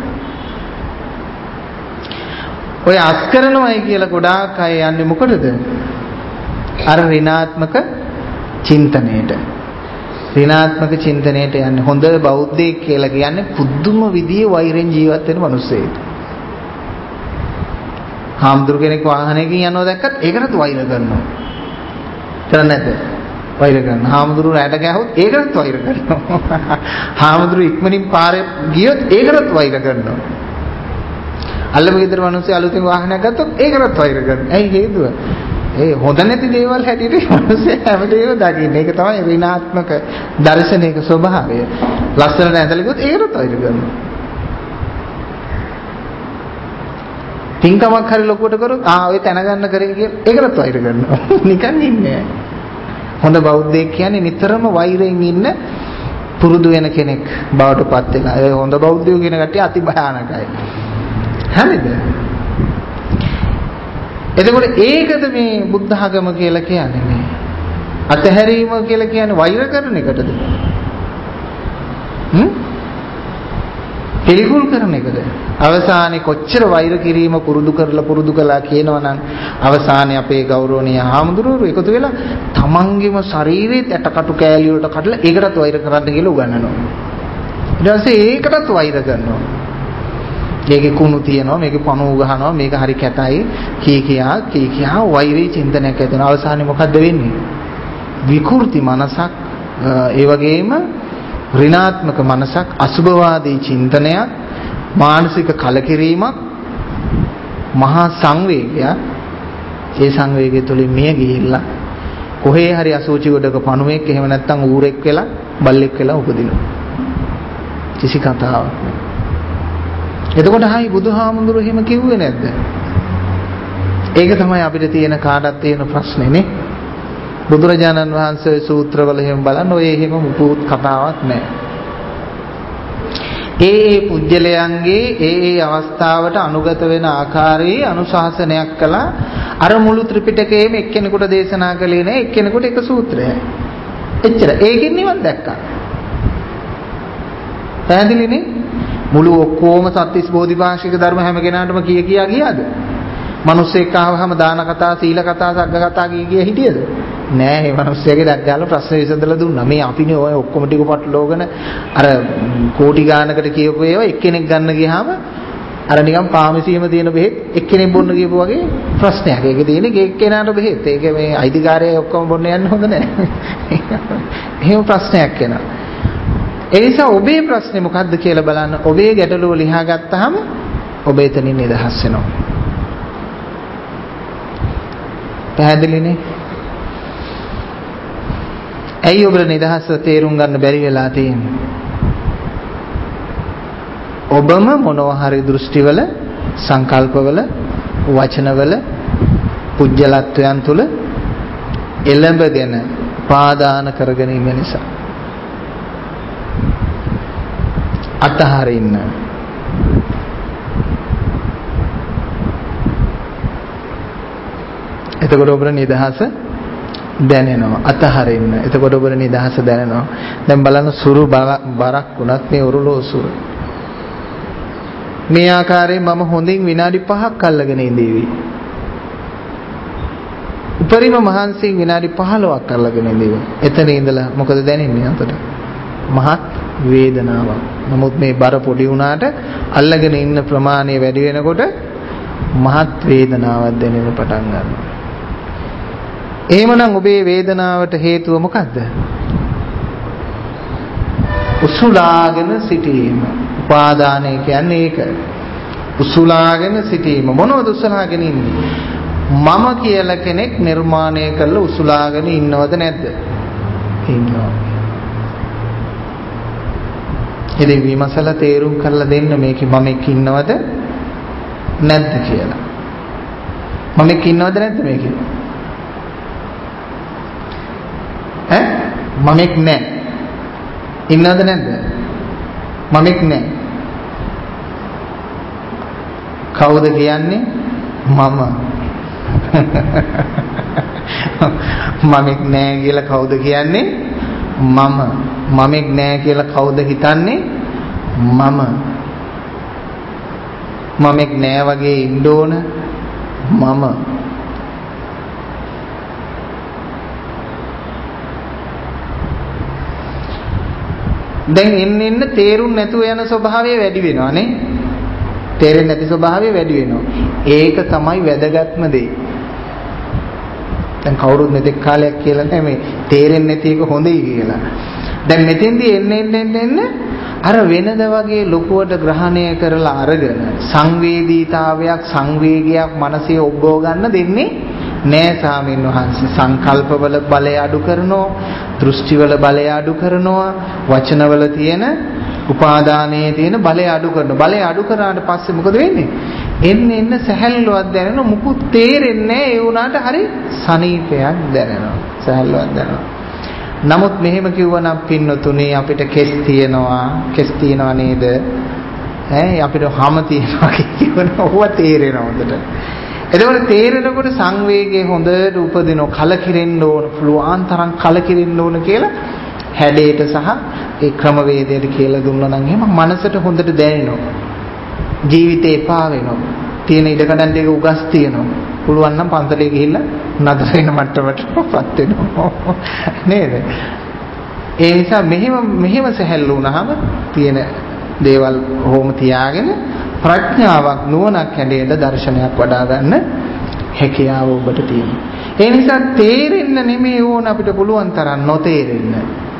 S1: ඔය අස් කරනවයි කියලා ගොඩාක් අය යන්නේ මොකටද? අර ඍණාත්මක චින්තනයේට. ඍණාත්මක චින්තනයට යන්නේ. හොඳ බෞද්ධයෙක් කියලා කියන්නේ පුදුම විදිහේ වෛරෙන් ජීවත් වෙන මිනිස්සෙක්. හාමුදුරු කෙනෙක් වාහනයකින් යනවා දැක්කත් ඒකටත් වෛර කරනවා. කරන්නේ නැද්ද? වෛර කරනවා. හාමුදුරු රැට ගහුවොත් ඒකටත් වෛර කරනවා. හාමුදුරු ඉක්මනින් පාරේ ගියොත් ඒකටත් වෛර කරනවා. අල්ලපු ගෙදර මිනිස්සු අලුතෙන් වාහනයක් ගත්තොත් ඒකටත් වෛර කරනවා. ඇයි හේතුව? ඒ හොඳ නැති දේවල් හැටියට මිනිස්සු හැමදේම දකින්න. ඒක තමයි ඍණාත්මක දර්ශනයක ස්වභාවය. ලස්සනට ඇඳලා ගියොත් ඒකටත් වෛර කරනවා. පින්කමක් හරි ලොකුවට කරොත් ආ ඔය තැන ගන්න කරේ කියලා ඒකටත් වෛර කරනවා. නිකන් ඉන්නේ. හොඳ බෞද්ධයෙක් කියන්නේ නිතරම වෛරයෙන් ඉන්න පුරුදු වෙන කෙනෙක් බවට පත් වෙලා. ඒ හොඳ බෞද්ධයෝ කියන කට්ටිය අති භයානකයි. හරිද? එතකොට ඒකද මේ බුද්ධ ආගම කියලා කියන්නේ මේ අතහැරීම කියලා කියන්නේ වෛර කරන එකටද? හ්ම්? පිළිකුල් කරන එකද? අවසානයේ කොච්චර වෛර කිරීම පුරුදු කරලා පුරුදු කළා කියනවනම් අවසානයේ අපේ ගෞරවනීය හාමුදුරුවෝ එකතු වෙලා තමන්ගේම ශරීරයේ ඇටකටු කෑලි වලට කඩලා ඒකටත් වෛර කරන්න කියලා උගන්වනවා. ඊට පස්සේ ඒකටත් වෛර කරනවා. මේකේ කුණු තියනවා, මේකේ පණුව ගහනවා, මේක හරි කැතයි කී කියා කී කියා වෛරී චින්තනයක් ඇති වෙනවා. අවසානයේ මොකද්ද වෙන්නේ? විකෘති මනසක්, ඒ වගේම ඍණාත්මක මනසක්, අසුභවාදී චින්තනයක්, මානසික කලකිරීමක්, මහා සංවේගයක්. ඒ සංවේගය තුළින් මිය ගිහිල්ලා කොහේ හරි අසෝචි ගොඩක පණුවෙක්, එහෙම නැත්නම් ඌරෙක් වෙලා බල්ලෙක් වෙලා උපදිනවා. කිසි කතාවක් නෑ. එතකොට හයි බුදුහාමුදුරුවෝ එහෙම කිව්වේ නැද්ද? ඒක තමයි අපිට තියෙන කාටත් තියෙන ප්‍රශ්නේ නේ. බුදුරජාණන් වහන්සේ සූත්‍රවල එහෙම බලන්න ඔය එහෙම මුකුත් කතාවක් නැහැ. ඒ ඒ පුජ්‍යලයන්ගේ ඒ ඒ අවස්ථාවට අනුගත වෙන ආකාරයේ අනුශාසනයක් කළා. අර මුළු ත්‍රිපිටකයේම එක්කෙනෙකුට දේශනා කළේ නැහැ, එක්කෙනෙකුට එක සූත්‍රයයි. එච්චර. ඒකෙන් නිවන් දැක්කා. පැහැදිලිනේ? මුළු ඔක්කොම සත්‍තිස් බෝධිපාක්ෂික ධර්ම හැම කෙනාටම කිය කියා ගියාද? මිනිස්සෙක් ආවහම දාන කතා, සීල කතා, සග්ග කතා කිය කිය හිටියද? නෑ. මේ මිනිස්සයාගේ දැක්ගාලා ප්‍රශ්න විසඳලා දුන්නා. මේ අපිනේ ඔය ඔක්කොම ටික පටලෝගෙන අර කෝටි ගානකට කියපු ඒවා එක්කෙනෙක් ගන්න ගියාම අර නිකන් පාමිසියම තියෙන බෙහෙත් එක්කෙනෙක් බොන්න කියපු වගේ ප්‍රශ්නයක්. ඒකේ තියෙන්නේ එක්කෙනාට බෙහෙත්. ඒක මේ අයිතිකාරය ඔක්කොම බොන්න යන්න හොඳ නෑ. එහෙම ප්‍රශ්නයක් එනවා. ඒ නිසා ඔබේ ප්‍රශ්නේ මොකද්ද කියලා බලන්න. ඔබේ ගැටලුව ලියා ගත්තාම ඔබ එතනින් නිදහස් වෙනවා. පැහැදිලිනේ? ඇයි ඔබට නිදහස තේරුම් ගන්න බැරි වෙලා තියෙන්නේ? ඔබම මොනවා හරි දෘෂ්ටිවල, සංකල්පවල, වචනවල, පුජ්‍යලත්වයන් තුල එළඹගෙන පාදාන කරගෙන ඉන්න නිසා. අතහරින්න. එතකොට ඔබට නිදහස දැනෙනවා. අතහරින්න. එතකොට ඔබට නිදහස දැනෙනවා. දැන් බලන්න සුරු බරක් වුණත් මේ ඔරලෝසුව. මේ ආකාරයෙන් මම හොඳින් විනාඩි පහක් අල්ලගෙන ඉඳීවි. උපරිම මහන්සියෙන් විනාඩි පහළොවක් අල්ලගෙන ඉඳීවි. එතන ඉඳලා මොකද දැනෙන්නේ අතට? මහත් වේදනාවක්. නමුත් මේ බර පොඩි වුණාට අල්ලගෙන ඉන්න ප්‍රමාණය වැඩි වෙනකොට මහත් වේදනාවක් දැනෙන්න පටන් ගන්නවා. එහෙමනම් ඔබේ වේදනාවට හේතුව මොකද්ද? උසුලාගෙන සිටීම. උපාදානය කියන්නේ ඒක. උසුලාගෙන සිටීම. මොනවද උසුලාගෙන ඉන්නේ? මම කියලා කෙනෙක් නිර්මාණය කරලා උසුලාගෙන ඉන්නවද නැද්ද? ඉන්නවා. ඉතින් විමසලා තේරුම් කරලා දෙන්න මේකේ මමෙක් ඉන්නවද නැද්ද කියලා. මමෙක් ඉන්නවද නැද්ද මේකේ? ඈ මමෙක් නැහැ. ඉන්නවද නැද්ද? මමෙක් නැහැ. කවුද කියන්නේ? මම. මමෙක් නැහැ කියලා කවුද කියන්නේ? මම. මමෙක් නැහැ කියලා කවුද හිතන්නේ? මම. මමෙක් නැහැ වගේ ඉන්න ඕන මම. දැන් එන්න එන්න තේරුම් නැතුව යන ස්වභාවය වැඩි වෙනවා නේ. තේරෙන්නේ නැති ස්වභාවය වැඩි වෙනවා. ඒක තමයි වැදගත්ම දේ. දැන් කවුරුත් මෙතෙක් කාලයක් කියලා නැහැ මේ තේරෙන්නේ නැති එක හොඳයි කියලා. දැන් මෙතෙන්දී එන්න එන්න එන්න එන්න අර වෙනද වගේ ලොකුවට ග්‍රහණය කරලා අරගෙන සංවේදීතාවයක් සංවේගයක් මනසේ ඔබව ගන්න දෙන්නේ නෑ ස්වාමීන් වහන්සේ. සංකල්පවල බලය අඩු කරනවා, දෘෂ්ටිවල බලය අඩු කරනවා, වචනවල තියෙන උපාදානයේ තියෙන බලය අඩු කරනවා. බලය අඩු කරාට පස්සේ මොකද වෙන්නේ? එන්න එන්න සැහැල්ලුවක් දැනෙනවා. මුකුත් තේරෙන්නේ නෑ. ඒ වුණාට හරි සනීපයක් දැනෙනවා. සැහැල්ලුවක් දැනෙනවා. නමුත් මෙහෙම කිව්වනම් පින්නතුනේ අපිට කෙස් තියනවා, කෙස් තියනවා නේද? ඈ අපිට හැම තියනවා කියනවා. ඕවා තේරෙනවා හොඳට. එතකොට තේරෙනකොට සංවේගයේ හොඳට උපදිනවා. කලකිරෙන්න ඕන, පුළුවන් තරම් කලකිරෙන්න ඕන කියලා හැඩයට සහ ඒ ක්‍රමවේදයට කියලා දුන්නා නම් එහෙම මනසට හොඳට දැනෙනවා. ජීවිතේ එපා වෙනවා. තියෙන ඉඩකඩම් දෙක උගස් තියෙනවා. පුළුවන් නම් පන්සලේ ගිහිල්ලා නතර වෙන මට්ටමටපත් වෙනවා. නේද? ඒ නිසා මෙහෙම මෙහෙම සැහැල්ලු වුණාම තියෙන දේවල් හොම තියාගෙන ප්‍රඥාවක් නුවණක් හැඩයට දර්ශනයක් වඩා ගන්න හැකියාව ඔබට තියෙනවා. ඒ නිසා තේරෙන්න නෙමෙයි ඕන අපිට පුළුවන් තරම් නොතේරෙන්න.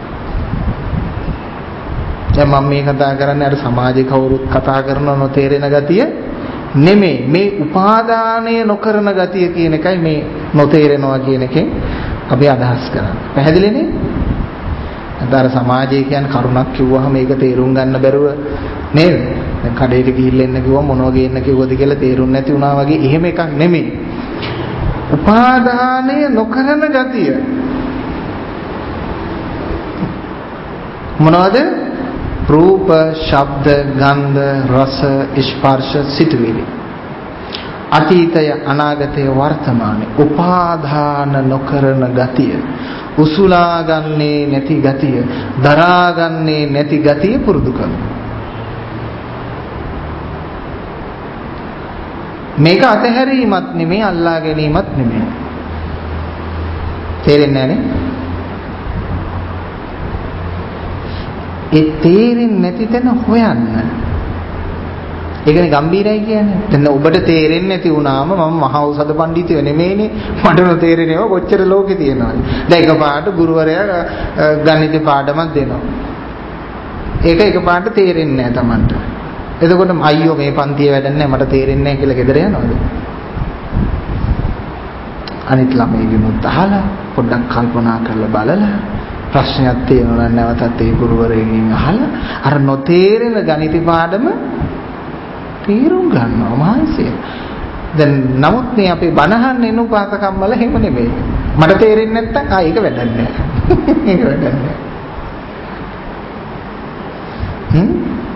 S1: දැන් මම මේ කතා කරන්නේ අර සමාජේ කවුරුත් කතා කරන නොතේරෙන ගතිය නෙමෙයි. මේ උපාදානය නොකරන ගතිය කියන එකයි මේ නොතේරෙනවා කියන එකෙන් අපි අදහස් කරන්නේ. පැහැදිලිනේ? අදාර සමාජය කියන්නේ කරුණක් කිව්වහම මේක තේරුම් ගන්න බැරුව නේද? දැන් කඩේට ගිහිල්ලා එන්න කිව්වම මොනවා ගේන්න කිව්වද කියලා තේරුම් නැති වුණා වගේ එහෙම එකක් නෙමෙයි. උපාදානය නොකරන ගතිය මොනවද? රූප, ශබ්ද, ගන්ධ, රස, ස්පර්ශ, සිතුවිලි. අතීතය, අනාගතය, වර්තමානය. උපාදාන නොකරන ගතිය. උසුලාගන්නේ නැති ගතිය, දරාගන්නේ නැති ගතිය පුරුදු කරනවා. මේක අතහැරීමත් නෙමෙයි, අල්ලා ගැනීමත් නෙමෙයි. තේරෙන්නේ නැනේ? ඒ තේරෙන්නේ නැති තැන හොයන්න. ඒකනේ ගම්බීරයි කියන්නේ. දැන් ඔබට තේරෙන්නේ නැති වුණාම මම මහා උසද පඬිතුයෝ නෙමෙයිනේ. මට නොතේරෙනව කොච්චර ලෝකේ තියෙනවද? දැන් එකපාරට ගුරුවරයා ගණිත පාඩමක් දෙනවා. ඒක එකපාරට තේරෙන්නේ නැහැ Tamanට. එතකොට අයියෝ මේ පන්තියේ වැඩක් නැහැ මට තේරෙන්නේ නැහැ කියලා ගෙදර යනවද? අනිත් ළමයිගෙනුත් අහලා පොඩ්ඩක් කල්පනා කරලා බලලා ප්‍රශ්නයක් තියෙනවා නම් නැවතත් ඒ ගුරුවරයෙක්ගෙන් අහලා අර නොතේරෙන ගණිත පාඩම තේරුම් ගන්නවා මහන්සිය. දැන් නමුත් මේ අපේ බණහන් එන උපාසකම් වල හැම නෙමෙයි. මට තේරෙන්නේ නැත්තම් ආ ඒක වැඩක් නෑ. ඒක වැඩක් නෑ. හ්ම්?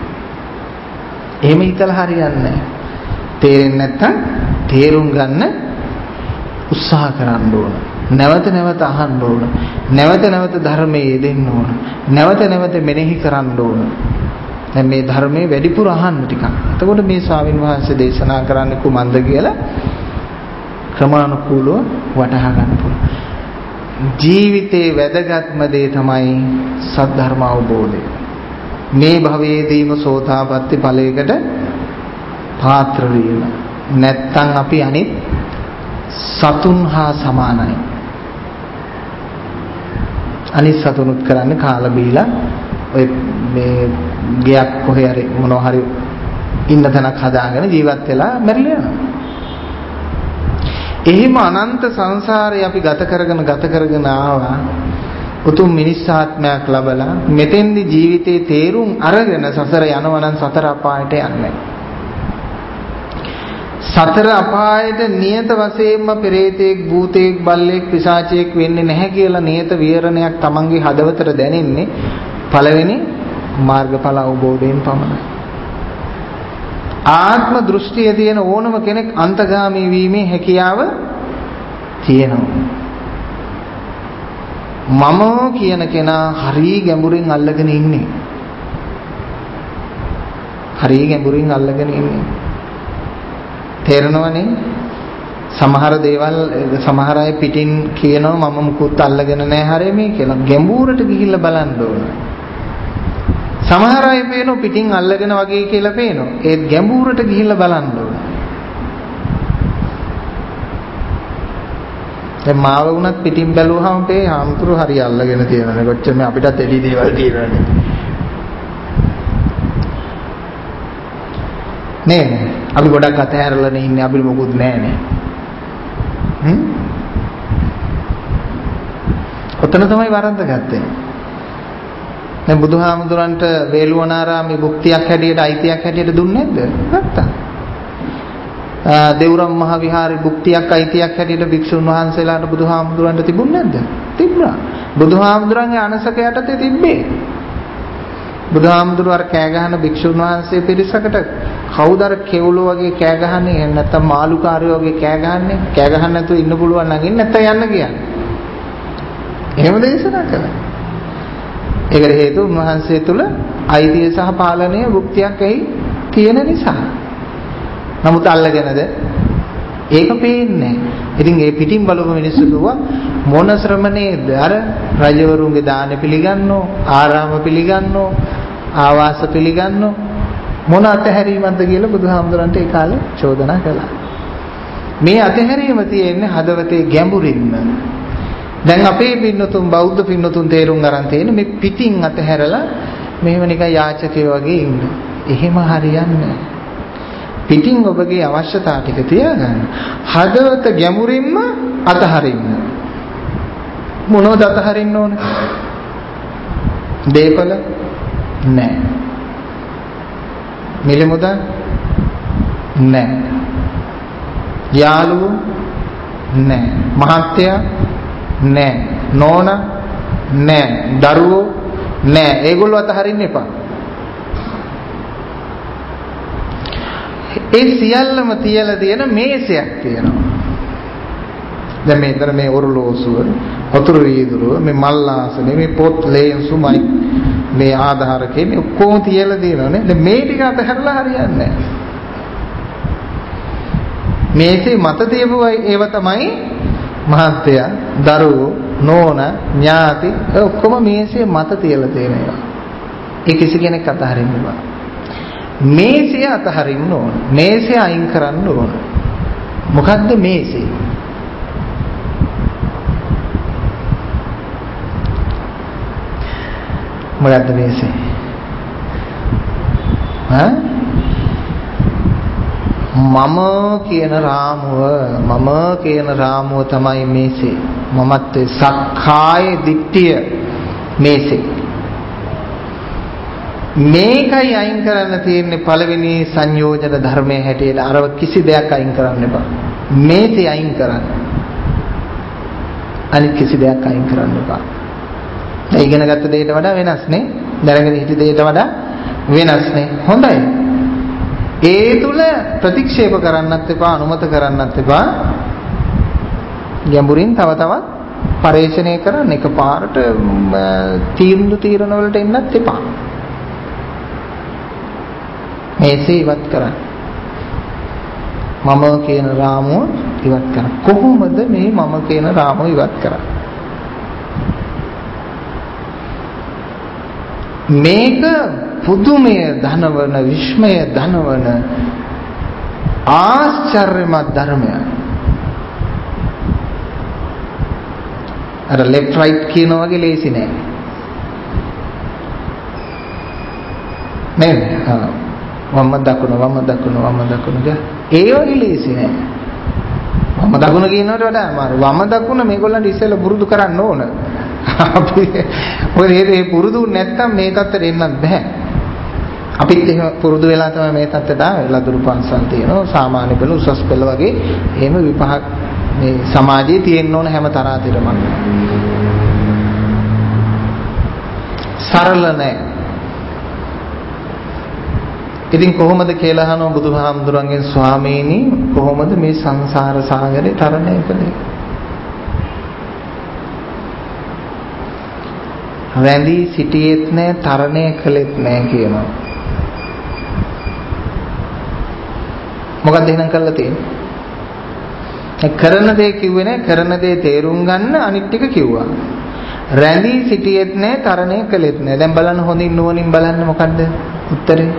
S1: එහෙම හිතලා හරියන්නේ නෑ. තේරෙන්නේ නැත්තම් තේරුම් ගන්න උත්සාහ කරන්න ඕන. නැවත නැවත අහන්න ඕන. නැවත නැවත ධර්මයේ යෙදෙන්න ඕන. නැවත නැවත මෙනෙහි කරන්න ඕන. දැන් මේ ධර්මයේ වැඩිපුර අහන්න ටිකක්. එතකොට මේ ස්වාමින් වහන්සේ දේශනා කරන්නේ කුමන්ද කියලා ක්‍රමානුකූලව වටහා ගන්න පුළුවන්. ජීවිතේ වැදගත්ම දේ තමයි සද්ධර්ම අවබෝධය. මේ භවයේදීම සෝතාපට්ටි ඵලයකට පාත්‍ර වීම. නැත්තම් අපි අනිත් සතුන් හා සමානයි. අනිත් සතුනුත් කරන්නේ කාලා බීලා ඔය මේ ගයක් කොහේ හරි මොනවා හරි ඉන්න තැනක් හදාගෙන ජීවත් වෙලා මැරිලා යනවා. එහෙම අනන්ත සංසාරේ අපි ගත කරගෙන ගත කරගෙන ආවා. උතුම් මිනිස් ආත්මයක් ලැබලා මෙතෙන්දි ජීවිතේ තේරුම් අරගෙන සසර යනවා නම් සතර අපායට යන්නේ. සතර අපායට නියත වශයෙන්ම පෙරේතෙක්, භූතෙක්, බල්ලෙක්, පිසාචයෙක් වෙන්නේ නැහැ කියලා නියත විහරණයක් Tamanගේ හදවතට දැනෙන්නේ පළවෙනි මාර්ගඵල අවබෝධයෙන් පමණයි. ආත්ම දෘෂ්ටිය තියෙන ඕනම කෙනෙක් අන්තගාමී වීමේ හැකියාව තියෙනවා. මම කියන කෙනා හරි ගැඹුරින් අල්ලගෙන ඉන්නේ. හරි ගැඹුරින් අල්ලගෙන ඉන්නේ. තේරෙනවනේ? සමහර දේවල් සමහර අය පිටින් කියනවා මම මුකුත් අල්ලගෙන නැහැ හරිය මේ කියලා. ගැඹුරට ගිහිල්ලා බලන්න ඕන. සමහර අය පේනවා පිටින් අල්ලගෙන වගේ කියලා පේනවා. ඒත් ගැඹුරට ගිහිල්ලා බලන්න ඕන. දැන් මාව වුණත් පිටින් බැලුවාම පේ හාමුදුරු හරිය අල්ලගෙන තියෙනනේ. කොච්චර මේ අපිටත් එළි දේවල් තියෙනවනේ. නේ අපි ගොඩක් අතහැරලානේ ඉන්නේ. අපි මොකුත් නැහැනේ. හ්ම්? ඔතන තමයි වරද්ද ගත්තේ. දැන් බුදුහාමුදුරන්ට වේළුවනාරාමේ භුක්තියක් හැටියට අයිතියක් හැටියට දුන්නේ නැද්ද? ගත්තා. දේවරම් මහ විහාරේ භුක්තියක් අයිතියක් හැටියට භික්ෂුන් වහන්සේලාට බුදුහාමුදුරන්ට තිබුණේ නැද්ද? තිබුණා. බුදුහාමුදුරන්ගේ අනසක යටතේ තිබ්බේ. බුදුහාමුදුරුවෝ අර කෑ ගහන භික්ෂුන් වහන්සේ පිරිසකට කවුද අර කෙවුලෝ වගේ කෑ ගහන්නේ? එහෙම නැත්නම් මාළුකාරයෝ වගේ කෑ ගහන්නේ? කෑ ගහන්න නැතුව ඉන්න පුළුවන් නම් ඉන්න නැත්නම් යන්න කියන්නේ. එහෙම දේශනා කළා. ඒකට හේතුව උන්වහන්සේ තුල අයිතිය සහ පාලනය භුක්තියක් ඇයි තියෙන නිසා. නමුත් අල්ලගෙනද ඒක පේන්නේ. ඉතින් ඒ පිටින් බලපු මිනිස්සු කිව්වා මොන ශ්‍රමණේද අර රජවරුන්ගේ දාන පිළිගන්නෝ, ආරාම පිළිගන්නෝ, ආවාස පිළිගන්නෝ මොන අතහැරීමක්ද කියලා බුදුහාමුදුරන්ට ඒ කාලේ චෝදනා කළා. මේ අතහැරීම තියෙන්නේ හදවතේ ගැඹුරින්ම. දැන් අපේ පින්නතුන් බෞද්ධ පින්නතුන් තේරුම් ගන්න තියෙන මේ පිටින් අතහැරලා මෙහෙම නිකන් යාචකයෝ වගේ ඉන්න. එහෙම හරියන්නේ නැහැ. පිටින් ඔබගේ අවශ්‍යතා ටික තියාගන්න. හදවත ගැඹුරින්ම අතහරින්න. මොනවද අතහරින්න ඕනේ? දේපල නැහැ. මිල මුදල් නැහැ. යාළුවෝ නැහැ. මහත්තයා නැහැ. නෝනා නැහැ. දරුවෝ නැහැ. ඒගොල්ලෝ අතහරින්න එපා. ඒ සියල්ලම තියලා තියෙන මේසයක් තියෙනවා. දැන් මේතර මේ ඔරලෝසුව, වතුරු වීදුරුව, මේ මල් ආසනේ, මේ පොත් ලේන්සු මයි මේ ආධාරකේ මේ ඔක්කොම තියලා තියෙනවානේ. දැන් මේ ටික අතහැරලා හරියන්නේ නැහැ. මේසේ මත තියපු ඒව තමයි මහත්තයා, දරුවෝ, නෝනා, ඥාති ඔක්කොම මේසේ මත තියලා තියෙනවා. ඒ කිසි කෙනෙක් අතහරින්න බෑ. මේසය අතහරින්න ඕන. මේසය අයින් කරන්න ඕන. මොකද්ද මේසය? මොකද්ද මේසය? හා? මම කියන රාමුව මම කියන රාමුව තමයි මේසේ. මමත්වේ සක්කාය දිට්ඨිය මේසේ. මේකයි අයින් කරන්න තියෙන්නේ පළවෙනි සංයෝජන ධර්මයේ හැටියට. අරව කිසි දෙයක් අයින් කරන්න එපා. මේසේ අයින් කරන්න. අනිත් කිසි දෙයක් අයින් කරන්න එපා. ඒ ඉගෙන ගත්ත දෙයට වඩා වෙනස් නේ. දැනගෙන හිටි දෙයට වඩා වෙනස් නේ. හොඳයි. ඒ තුල ප්‍රතික්ෂේප කරන්නත් එපා, අනුමත කරන්නත් එපා. ගැඹුරින් තව තවත් පරිශ්‍රණය කරන්න. එකපාරට තීන්දුව తీරන වලට එන්නත් එපා. මේසේ ඉවත් කරන්න. මම කියන රාමුව ඉවත් කරන්න. කොහොමද මේ මම කියන රාමුව ඉවත් කරන්නේ? මේක පුදුමය ධනවන, විස්මය ධනවන ආශ්චර්යමත් ධර්මයක්. අර left right කියන වගේ ලේසි නෑ. නේද? ආ වම දකුණ වම දකුණ වම දකුණ ද ඒ වගේ ලේසි නෑ. වම දකුණ කියනවට වඩා අමාරු. වම දකුණ මේගොල්ලන්ට ඉස්සෙල්ලා පුරුදු කරන්න ඕන. අපි ඔය මේ පුරුදු නැත්තම් මේ තත්ත්වෙට එන්නත් බෑ. අපිත් එහෙම පුරුදු වෙලා තමයි මේ තත්ත්වයට ආවේ. ලදරු පන්සල් තියෙනවා, සාමාන්‍ය පෙළ, උසස් පෙළ වගේ එහෙම විභාග මේ සමාජයේ තියෙන්න ඕන හැම තරාතිරම. සරල නෑ. ඉතින් කොහොමද කියලා අහනවා බුදුහාමුදුරන්ගෙන්, ස්වාමීනි කොහොමද මේ සංසාර සාගරේ තරණය කළේ? රැඳී සිටියෙත් නෑ, තරණය කළෙත් නෑ කියනවා. මොකක්ද එහෙනම් කරලා තියෙන්නේ? කරන දේ කිව්වේ නෑ, කරන දේ තේරුම් ගන්න අනිත් ටික කිව්වා. රැඳී සිටියෙත් නෑ, තරණය කළෙත් නෑ. දැන් බලන්න හොඳින් නුවණින් බලන්න මොකද්ද උත්තරේ?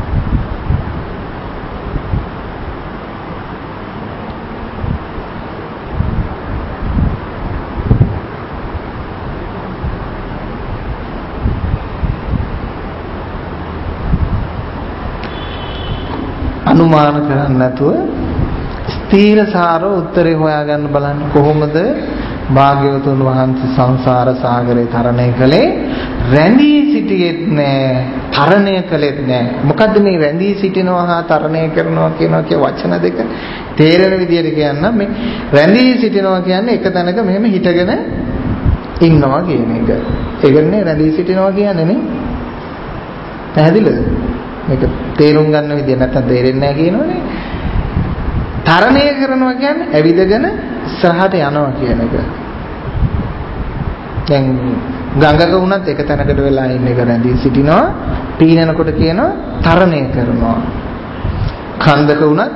S1: අනුමාන කරන්නේ නැතුව ස්ථීරසාරව උත්තරේ හොයාගන්න බලන්න. කොහොමද භාග්‍යවතුන් වහන්සේ සංසාර සාගරේ තරණය කළේ? රැඳී සිටියෙත් නෑ, තරණය කළෙත් නෑ. මොකද්ද මේ රැඳී සිටිනවා හා තරණය කරනවා කියනවා කිය වචන දෙක තේරෙන විදිහට කියන්න. මේ රැඳී සිටිනවා කියන්නේ එක තැනක මෙහෙම හිටගෙන ඉන්නවා කියන එක. ඒකනේ රැඳී සිටිනවා කියන්නේ නේ. පැහැදිලිද? මේක තේරුම් ගන්න විදිය නැත්තම් තේරෙන්නේ නැහැ කියනෝනේ. තරණය කරනවා කියන්නේ ඇවිදගෙන ඉස්සරහට යනවා කියන එක. දැන් ගඟක වුණත් එක තැනකට වෙලා ඉන්න එක රැඳී සිටිනවා. පීනනකොට කියනවා තරණය කරනවා. කන්දක වුණත්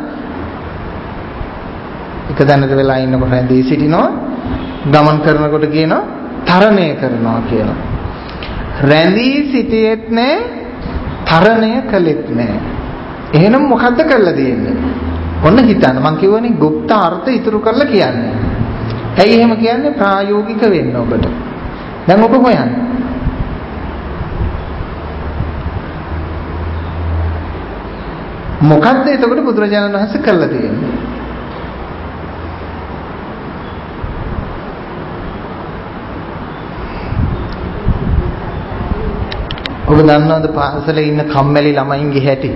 S1: එක තැනකට වෙලා ඉන්නකොට රැඳී සිටිනවා. ගමන් කරනකොට කියනවා තරණය කරනවා කියලා. රැඳී සිටියෙත් නැහැ, තරණය කළෙත් නෑ. එහෙනම් මොකද්ද කරලා තියෙන්නේ? ඔන්න හිතන්න. මං කියවනේ গুপ্ত අර්ථ ඉතුරු කරලා කියන්නේ. ඇයි එහෙම කියන්නේ? ප්‍රායෝගික වෙන්න ඔබට. දැන් ඔබ හොයන්න. මොකද්ද එතකොට බුදුරජාණන් වහන්සේ කරලා තියෙන්නේ? ඔබ දන්නවද පාසලේ ඉන්න කම්මැලි ළමයින්ගේ හැටි?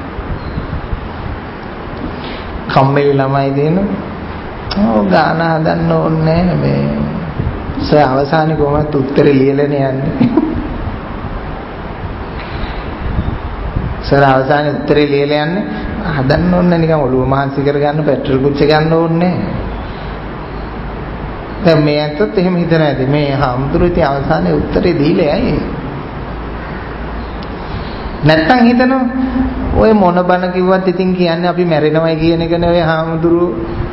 S1: කම්මැලි ළමයි දෙනවා. ඔව් ගාන හදන්න ඕනේ මේ. සර් අවසානයේ කොහොමද උත්තරේ ලියලානේ යන්නේ. සර් අවසානයේ උත්තරේ ලියලා යන්නේ හදන්න ඕනේ නිකන් ඔළුව මහන්සි කරගන්න පෙට්‍රල් පුච්ච ගන්න ඕනේ. දැන් මේ ඇත්තත් එහෙම හිතන ඇති. මේ හාමුදුරුවෝ ඉතින් අවසානයේ උත්තරේ දීලා යයි. නැත්තම් හිතනවා ඔය මොන බන කිව්වත් ඉතින් කියන්නේ අපි මැරෙනවයි කියන එකනේ ඔය හාමුදුරුවෝ.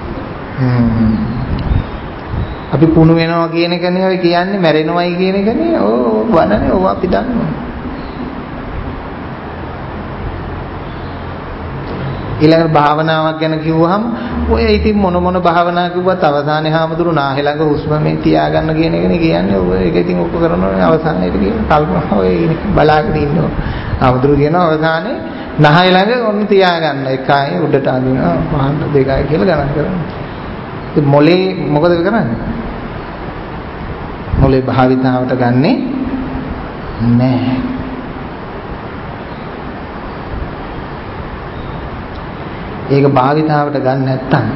S1: අපි පුණු වෙනවා කියන එකනේ ඔය කියන්නේ, මැරෙනවයි කියන එකනේ. ඕ බනනේ ඕවා අපි දන්නවා. ඊළඟ භාවනාවක් ගැන කිව්වහම ඔය ඉතින් මොන මොන භාවනා කිව්වත් අවසානයේ හාමුදුරු නාහෙ ළඟ හුස්ම මේ තියාගන්න කියන එකනේ කියන්නේ. ඔය ඒක ඉතින් ඔක්කො කරනවා අවසානයේදී කියන කල්පනා ඔය බලාගෙන ඉන්නවා. හාමුදුරු කියනවා අවසානයේ නහය ළඟ ඔන්න තියාගන්න එකයි උඩට අදිනවා පහට දෙකයි කියලා ගණන් කරනවා. ඉතින් මොලේ මොකද කරන්නේ? මොලේ භාවිතාවට ගන්නෙ නැහැ. ඒක භාවිතාවට ගන්න නැත්තම්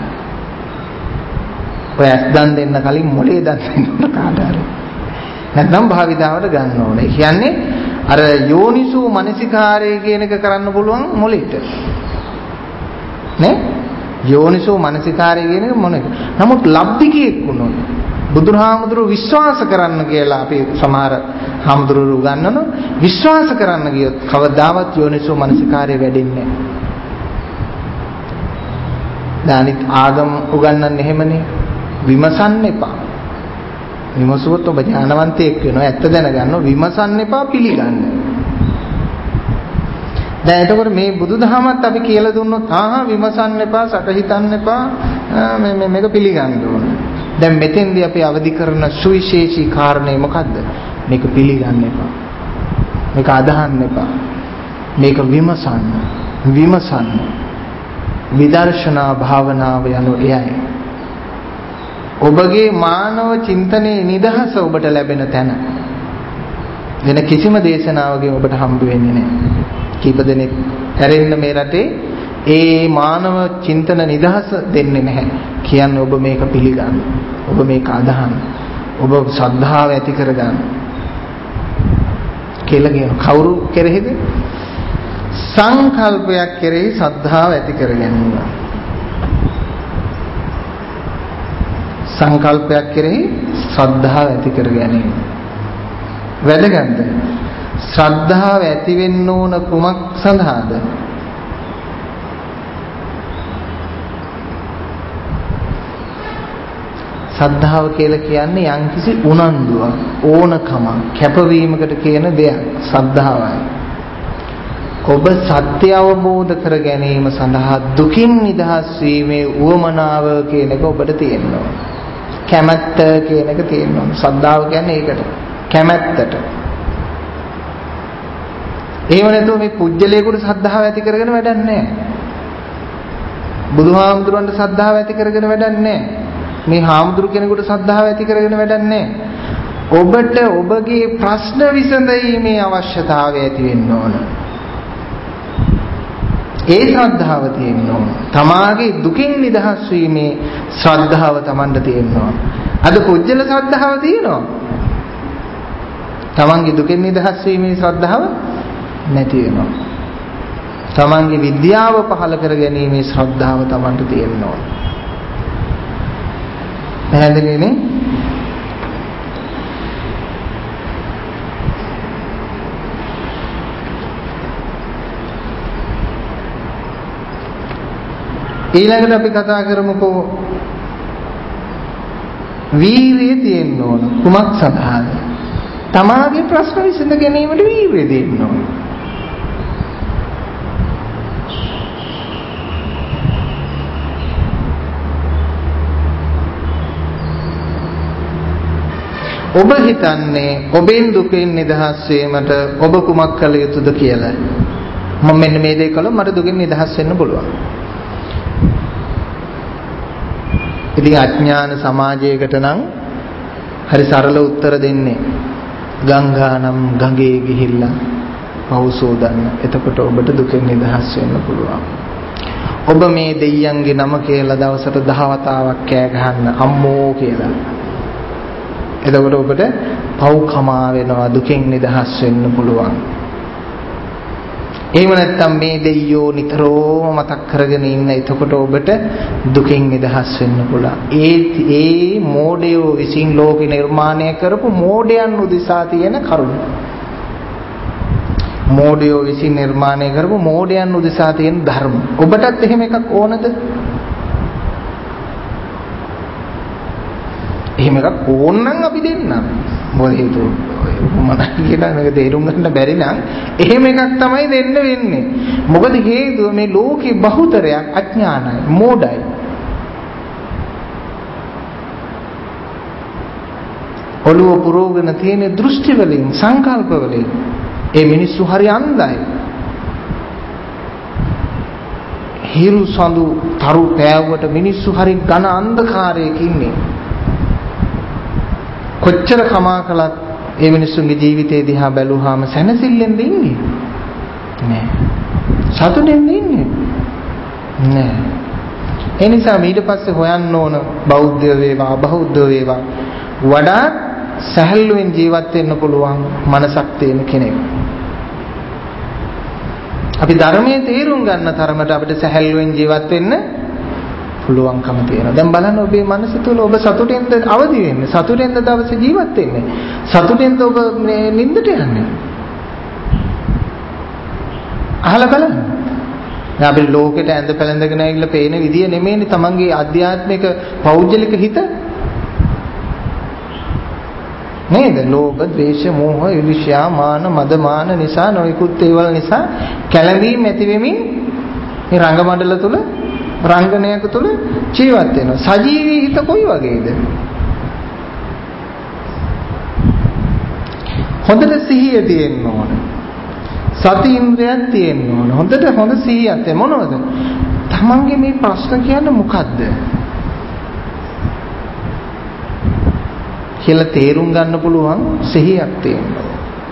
S1: ඔය ඇස් දන් දෙන්න කලින් මොලේ දන් දෙන්න කාට හරි. නැත්නම් භාවිතාවට ගන්න ඕනේ. කියන්නේ අර යෝනිසෝ මනසිකාරය කියන එක කරන්න පුළුවන් මොලේට. නේ? යෝනිසෝ මනසිකාරය කියන එක මොනක? නමුත් ලබ්ධිකයෙක් වුණොත් බුදුහාමුදුරුවෝ විශ්වාස කරන්න කියලා අපි සමහර හාමුදුරුවෝ උගන්වනවා. විශ්වාස කරන්න ගියොත් කවදාවත් යෝනිසෝ මනසිකාරය වැඩෙන්නේ නැහැ. දානිත් ආගම උගන්වන්නේ එහෙමනේ. විමසන්න එපා. විමසුවොත් ඔබ ඥානවන්තයෙක් වෙනවා. ඇත්ත දැනගන්න විමසන්න එපා පිළිගන්න. දැන් එතකොට මේ බුදුදහමත් අපි කියලා දුන්නොත් ආහා විමසන්න එපා, සැක හිතන්න එපා, මේ මේක පිළිගන්න ඕන. දැන් මෙතෙන්දී අපි අවදි කරන සුවිශේෂී කාරණේ මොකද්ද? මේක පිළිගන්න එපා. මේක අදහන්න එපා. මේක විමසන්න. විමසන්න. විදර්ශනා භාවනාව යනු එයයි. ඔබගේ මානව චින්තනයේ නිදහස ඔබට ලැබෙන තැන. වෙන කිසිම දේශනාවකින් ඔබට හම්බ වෙන්නේ නැහැ. කීප දෙනෙක් ඇරෙන්න මේ රටේ ඒ මානව චින්තන නිදහස දෙන්නේ නැහැ. කියන්නේ ඔබ මේක පිළිගන්න. ඔබ මේක අදහන්න. ඔබ ශ්‍රද්ධාව ඇති කරගන්න. කියලා කියන කවුරු කෙරෙහිද? සංකල්පයක් කෙරෙහි ශ්‍රද්ධාව ඇති කර ගැනීම. සංකල්පයක් කෙරෙහි ශ්‍රද්ධාව ඇති කර ගැනීම. වැදගත්ද? ශ්‍රද්ධාව ඇති වෙන්න ඕන කුමක් සඳහාද? ශ්‍රද්ධාව කියලා කියන්නේ යම්කිසි උනන්දුවක්, ඕනකමක්, කැපවීමකට කියන දෙයක් ශ්‍රද්ධාවයි. ඔබ සත්‍ය අවබෝධ කර ගැනීම සඳහා දුකින් නිදහස් වීමේ උවමනාව කියන එක ඔබට තියෙනවා. කැමැත්ත කියන එක තියෙනවා. ශ්‍රද්ධාව කියන්නේ ඒකට. කැමැත්තට. එහෙම නැතුව මේ පුජ්‍යලයකට ශ්‍රද්ධාව ඇති කරගෙන වැඩක් නැහැ. බුදුහාමුදුරන්ට ශ්‍රද්ධාව ඇති කරගෙන වැඩක් නැහැ. මේ හාමුදුරු කෙනෙකුට ශ්‍රද්ධාව ඇති කරගෙන වැඩක් නැහැ. ඔබට ඔබගේ ප්‍රශ්න විසඳීමේ අවශ්‍යතාවය ඇති වෙන්න ඕන. ඒ ශ්‍රද්ධාව තියෙන්න ඕන. තමාගේ දුකින් නිදහස් වීමේ ශ්‍රද්ධාව Tamanට තියෙන්න ඕන. අද පුජ්‍යල ශ්‍රද්ධාව තියෙනවා. තමන්ගේ දුකෙන් නිදහස් වීමේ ශ්‍රද්ධාව නැති වෙනවා. තමන්ගේ විද්‍යාව පහළ කර ගැනීමේ ශ්‍රද්ධාව තමන්ට තියෙන්න ඕන. පැහැදිලිනේ? ඊළඟට අපි කතා කරමුකෝ වීරිය තියෙන්න ඕන. කුමක් සඳහාද? තමාගේ ප්‍රශ්න විසඳ ගැනීමට වීරිය දෙන්න ඕන. ඔබ හිතන්නේ ඔබෙන් දුකෙන් නිදහස් වීමට ඔබ කුමක් කළ යුතුද කියලා? මම මෙන්න මේ දේ කළොත් මට දුකෙන් නිදහස් වෙන්න පුළුවන්. ඉතින් අඥාන සමාජයකට නම් හරි සරල උත්තර දෙන්නේ ගංගානම් ගඟේ ගිහිල්ලා පව් සෝදන්න. එතකොට ඔබට දුකෙන් නිදහස් වෙන්න පුළුවන්. ඔබ මේ දෙයියන්ගේ නම කියලා දවසට දහ වතාවක් කෑ ගහන්න අම්මෝ කියලා. එතකොට ඔබට පව් කමා වෙනවා, දුකෙන් නිදහස් වෙන්න පුළුවන්. එහෙම නැත්නම් මේ දෙයියෝ නිතරම මතක් කරගෙන ඉන්න. එතකොට ඔබට දුකෙන් නිදහස් වෙන්න පුළුවන්. ඒ ඒ මෝඩයෝ විසින් ලෝක නිර්මාණය කරපු මෝඩයන් උදෙසා තියෙන කරුණ. මෝඩයෝ විසින් නිර්මාණය කරපු මෝඩයන් උදෙසා තියෙන ධර්ම. ඔබටත් එහෙම එකක් ඕනද? එහෙම එකක් ඕන නම් අපි දෙන්නම්. මොකද හේතුව මොනවද කියලා මේක තේරුම් ගන්න බැරි නම් එහෙම එකක් තමයි දෙන්න වෙන්නේ. මොකද හේතුව මේ ලෝකේ බහුතරයක් අඥානයි, මෝඩයි. ඔළුව පුරෝගන තියෙන දෘෂ්ටි වලින්, සංකල්ප වලින් ඒ මිනිස්සු හරි අන්ධයි. හිරු සඳු තරු පෑවුවට මිනිස්සු හරි ඝන අන්ධකාරයක ඉන්නේ. කොච්චර කමා කළත් ඒ මිනිස්සුන්ගේ ජීවිතේ දිහා බැලුවාම සැනසෙල්ලෙන් ඉන්නේ නෑ. සතුටෙන් ඉන්නේ නෑ. ඒ නිසා ඊට පස්සේ හොයන්න ඕන බෞද්ධ වේවා අබෞද්ධ වේවා වඩා සැහැල්ලුවෙන් ජීවත් වෙන්න පුළුවන් මනසක් තියෙන කෙනෙක්. අපි ධර්මයේ තේරුම් ගන්න තරමට අපිට සැහැල්ලුවෙන් ජීවත් වෙන්න පුළුවන්කම තියෙනවා. දැන් බලන්න ඔබේ මනස තුළ ඔබ සතුටෙන්ද අවදි වෙන්නේ? සතුටෙන්ද දවසේ ජීවත් වෙන්නේ? සතුටෙන්ද ඔබ මේ නිින්දට යන්නේ? අහලා බලන්න. දැන් අපි ලෝකෙට ඇඳ පැළඳගෙන ඇවිල්ලා පේන විදිය නෙමෙයිනේ තමන්ගේ ආධ්‍යාත්මික පෞද්ගලික හිත. නේද? ලෝභ, ද්වේෂ, මෝහ, ඊර්ෂ්‍යා, මාන, මද මාන නිසා නොයිකුත් ඒවල් නිසා කැළඹීම් ඇති වෙමින් මේ රංගමණ්ඩල තුල රංගනයක තුල ජීවත් වෙනවා. සජීවී හිත කොයි වගේද? හොඳට සිහිය තියෙන්න ඕන. සති ඉන්ද්‍රියක් තියෙන්න ඕන. හොඳට හොඳ සිහියක් තියෙන්න මොනවද? තමන්ගේ මේ ප්‍රශ්න කියන්නේ මොකද්ද? කියලා තේරුම් ගන්න පුළුවන් සිහියක් තියෙනවා.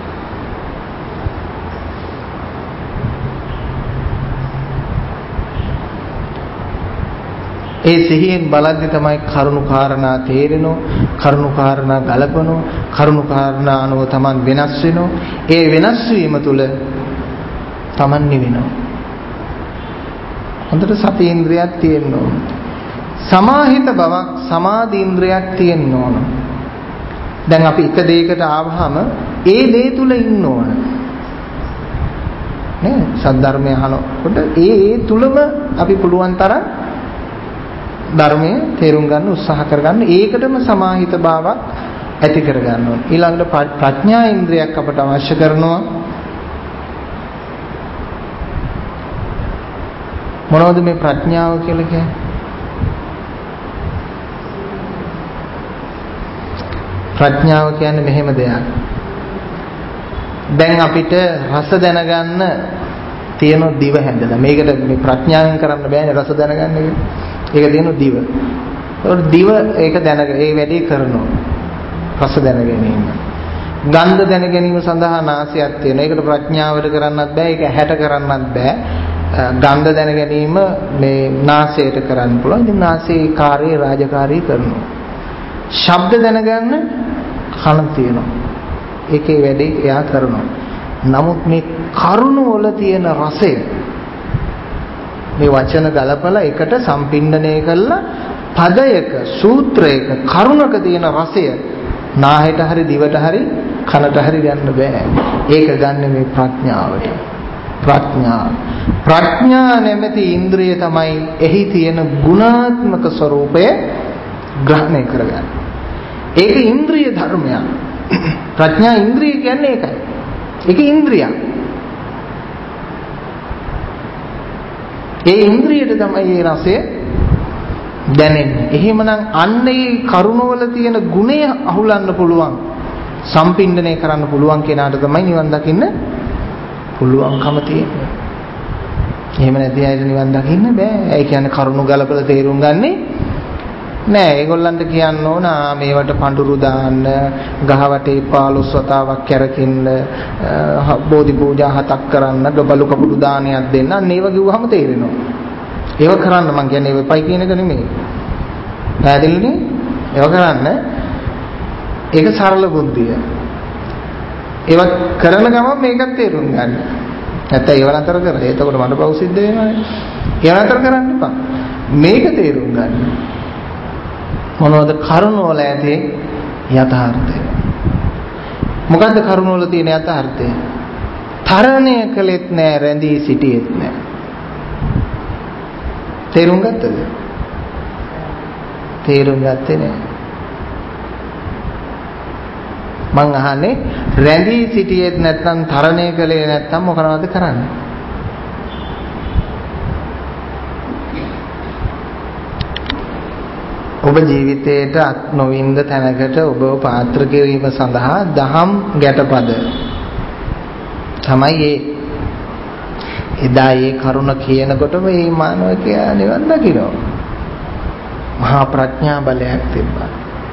S1: ඒ සිහියෙන් බලද්දි තමයි කරුණු කාරණා තේරෙනෝ, කරුණු කාරණා ගලපනෝ, කරුණු කාරණා අනුව Taman වෙනස් වෙනෝ. ඒ වෙනස් වීම තුළ Taman නිවෙනවා. හොඳට සති ඉන්ද්‍රියක් තියෙන්න ඕන. සමාහිත බවක් සමාධි ඉන්ද්‍රියක් තියෙන්න ඕන. දැන් අපි එක දෙයකට ආවහම ඒ දේ තුල ඉන්න ඕන නේ සද්ධර්මය අහනකොට ඒ ඒ තුලම අපි පුළුවන් තරම් ධර්මයේ තේරුම් ගන්න උත්සාහ කරගන්න ඒකටම සමාහිත භාවයක් ඇති කරගන්න ඕන. ඊළඟට ප්‍රඥා ඉන්ද්‍රියක් අපට අවශ්‍ය කරනවා. මොනවද මේ ප්‍රඥාව කියලා කියන්නේ? ප්‍රඥාව කියන්නේ මෙහෙම දෙයක්. දැන් අපිට රස දැනගන්න තියෙන දිව හැදලා. මේකට මේ ප්‍රඥාවෙන් කරන්න බෑනේ රස දැනගන්න එක. ඒක තියෙන දිව. ඒකට දිව ඒක දැනග ඒ වැඩේ කරනවා. රස දැන ගැනීම. ගන්ධ දැන ගැනීම සඳහා නාසයක් තියෙනවා. ඒකට ප්‍රඥාවට කරන්නත් බෑ. ඒක ඇහැට කරන්නත් බෑ. ගන්ධ දැන ගැනීම මේ නාසයට කරන්න පුළුවන්. ඉතින් නාසයේ කාර්යය රාජකාරී කරනවා. ශබ්ද දැනගන්න කන තියෙනවා. ඒකේ වැඩේ එයා කරනවා. නමුත් මේ කරුණ වල තියෙන රසය මේ වචන ගලපලා එකට සම්පින්ඩණය කරලා පදයක සූත්‍රයක කරුණක තියෙන රසය නාහෙට හරි දිවට හරි කනට හරි ගන්න බෑ. ඒක ගන්න මේ ප්‍රඥාවට. ප්‍රඥා ප්‍රඥා නැමැති ඉන්ද්‍රිය තමයි එහි තියෙන ගුණාත්මක ස්වરૂපය ග්‍රහණය කරගන්න. ඒක ඉන්ද්‍රිය ධර්මයක්. ප්‍රඥා ඉන්ද්‍රිය කියන්නේ ඒකයි. ඒක ඉන්ද්‍රියක්. ඒ ඉන්ද්‍රියට තමයි මේ රසය දැනෙන්නේ. එහෙමනම් අන්න ඒ කරුණවල තියෙන ගුණය අහුලන්න පුළුවන්, සම්පින්ඩණය කරන්න පුළුවන් කෙනාට තමයි නිවන් දකින්න පුළුවන්කම තියෙන්නේ. එහෙම නැති අයට නිවන් දකින්න බෑ. ඒ කියන්නේ කරුණු ගලපලා තේරුම් ගන්නේ නෑ. ඒගොල්ලන්ට කියන්න ඕන මේවට පඳුරු දාන්න, ගහවටේ පහළොස් වතාවක් කැරකින්න, බෝධි පූජා හතක් කරන්න, ඩබලු කපුටු දානයක් දෙන්න. අන්න ඒව කිව්වහම තේරෙනවා. ඒව කරන්න මං කියන්නේ වෙපයි කියන එක නෙමෙයි. පැහැදිලිනේ? ඒව කරන්න. ඒක සරල බුද්ධිය. ඒව කරන ගමන් මේකත් තේරුම් ගන්න. නැත්නම් ඒව නතර කරලා එතකොට මට පව් සිද්ධ වෙනවානේ. ඒව නතර කරන්න එපා. මේක තේරුම් ගන්න. මොනවද කරුණ වල ඇති යථාර්ථය? මොකද්ද කරුණ වල තියෙන යථාර්ථය? තරණය කළෙත් නෑ, රැඳී සිටියෙත් නෑ. තේරුම් ගත්තද? තේරුම් ගත්තේ නෑ. මං අහන්නේ රැඳී සිටියෙත් නැත්නම් තරණය කළේ නැත්නම් මොකනවද කරන්නේ? ඔබ ජීවිතයට අත් නොවින්ද තැනකට ඔබව පාත්‍ර කිරීම සඳහා දහම් ගැටපද තමයි ඒ. එදා ඒ කරුණ කියනකොට මේ මානවකයා නිවන් දකිනවා. මහා ප්‍රඥා බලයක් තිබ්බා.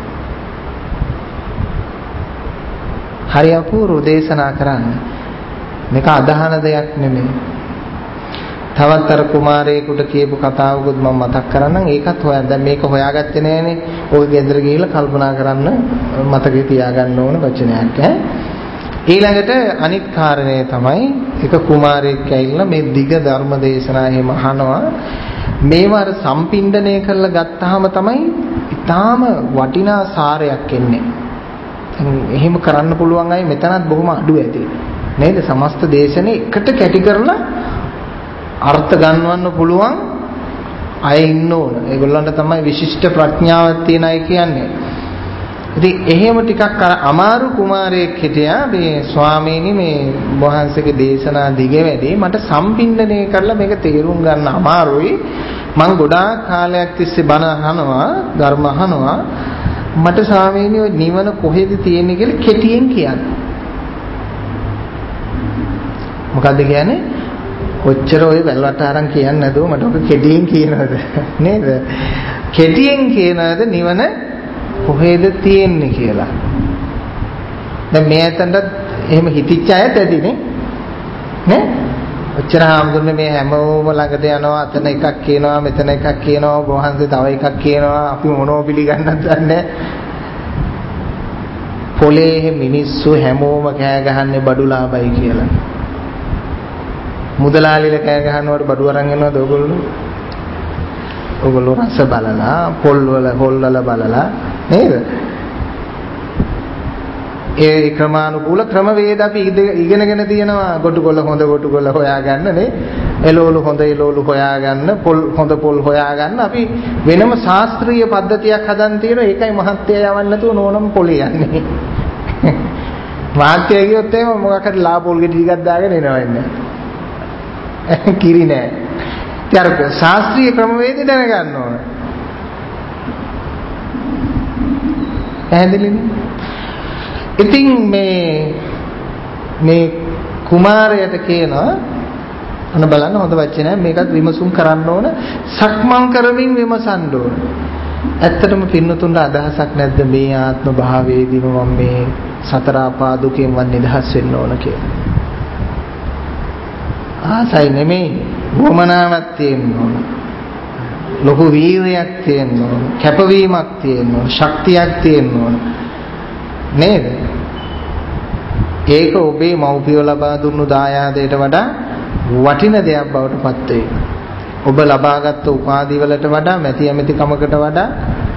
S1: හරි අපූර්ව දේශනා කරන්නේ. මේක අදහන දෙයක් නෙමෙයි. තවත් අර කුමාරයෙකුට කියපු කතාවකුත් මම මතක් කරන්නම්. ඒකත් හොයන්න. දැන් මේක හොයාගත්තේ නෑනේ. ඔය ගෙදර ගිහිල්ලා කල්පනා කරන්න මතකේ තියාගන්න ඕන වචනයක් ඈ. ඊළඟට අනිත් කාරණේ තමයි එක කුමාරයෙක් ඇවිල්ලා මේ දිග ධර්ම දේශනා එහෙම අහනවා. මේවා අර සම්පින්ඩණය කරලා ගත්තාම තමයි ඊටාම වටිනා සාරයක් එන්නේ. එහෙම කරන්න පුළුවන් අය මෙතනත් බොහොම අඩු ඇති. නේද? සමස්ත දේශනේ එකට කැටි කරලා අර්ථ ගන්නවන්න පුළුවන් අය ඉන්න ඕන. ඒගොල්ලන්ට තමයි විශිෂ්ට ප්‍රඥාවක් තියෙන අය කියන්නේ. ඉතින් එහෙම ටිකක් අමාරු කුමාරයෙක් හිටියා. මේ ස්වාමීනි මේ වහන්සේගේ දේශනා දිග වැඩි. මට සම්පින්ඩණය කරලා මේක තේරුම් ගන්න අමාරුයි. මම ගොඩාක් කාලයක් තිස්සේ බණ අහනවා, ධර්ම අහනවා. මට ස්වාමීනි ඔය නිවන කොහෙද තියෙන්නේ කියලා කෙටියෙන් කියන්න. මොකද්ද කියන්නේ? කොච්චර ඔය වැල්වට අරන් කියන්නේ නැතුව මට ඔක කෙටියෙන් කියනවද නේද? කෙටියෙන් කියනවද නිවන කොහෙද තියෙන්නේ කියලා. දැන් මේ ඇත්තන්ට එහෙම හිතිච්ච අයත් ඇතිනේ නේ? ඔච්චර හාමුදුරනේ මේ හැමෝම ළඟට යනවා, අතන එකක් කියනවා, මෙතන එකක් කියනවා, වහන්සේ තව එකක් කියනවා, අපි මොනෝ පිළිගන්නත් දන්නේ. පොලේ මිනිස්සු හැමෝම කෑ ගහන්නේ බඩුලාභයි කියලා. මුදලාලිලා කෑ ගහනවට බඩු අරන් යනවද ඔයගොල්ලෝ? ඔයගොල්ලෝ රස බලලා, පොල් වල හොල් වල බලලා නේද? ඒ ක්‍රමානුකූල ක්‍රමවේද අපි ඉගෙනගෙන තියෙනවා. ගොටුකොළ හොඳ ගොටුකොළ හොයාගන්න නේ, එළවලු හොඳ එළවලු හොයාගන්න, පොල් හොඳ පොල් හොයාගන්න. අපි වෙනම ශාස්ත්‍රීය පද්ධතියක් හදන් තියෙනවා. ඒකයි මහත්ය යවන්න නැතුව නෝනම පොලේ යන්නේ. මහත්ය ගියොත් එහෙම මොකක් හරි ලා පොල් ගෙඩි ටිකක් දාගෙන එනවා එන්නේ. කිරි නෑ. ඊට ශාස්ත්‍රීය ක්‍රමවේද දැනගන්න ඕන. පැහැදිලිනේ? ඉතින් මේ මේ කුමාරයාට කියනවා අන්න බලන්න හොඳ වචනය මේකත් විමසුම් කරන්න ඕන, සක්මන් කරමින් විමසන්න ඕන. ඇත්තටම පින්නතුන්ට අදහසක් නැද්ද මේ ආත්ම භාවයේදීම මම මේ සතර ආපා දුකෙන් වන් නිදහස් වෙන්න ඕන කියලා? ආසයි නෙමෙයි, වමනාවක් තියෙන්න ඕන, ලොකු වීරයක් තියෙන්න ඕන, කැපවීමක් තියෙන්න ඕන, ශක්තියක් තියෙන්න ඕන නේද? ඒක ඔබේ මව්පියෝ ලබා දුන්නු දායාදයට වඩා වටින දෙයක් බවට පත් වෙයි. ඔබ ලබාගත් උපාධි වලට වඩා, මැති ඇමති කමකට වඩා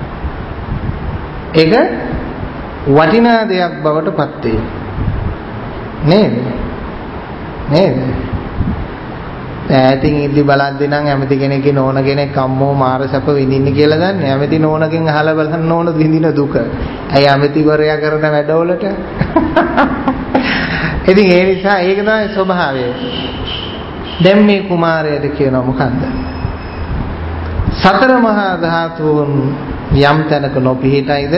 S1: ඒක වටිනා දෙයක් බවට පත් වෙයි. නේද? නේද? ඈතින් ඉද්දි බලද්දි නම් ඇමති කෙනෙක්ගේ නෝන කෙනෙක් අම්මෝ මාර සැප විඳින්නේ කියලා දන්නේ. ඇමති නෝනකින් අහලා බලන්න ඕන විඳින දුක. ඇයි ඇමතිවරයා කරන වැඩවලට? ඉතින් ඒ නිසා ඒක තමයි ස්වභාවය. දැන් මේ කුමාරයාට කියනවා මොකන්ද? සතර මහා ධාතුන් යම් තැනක නොපිහිටයිද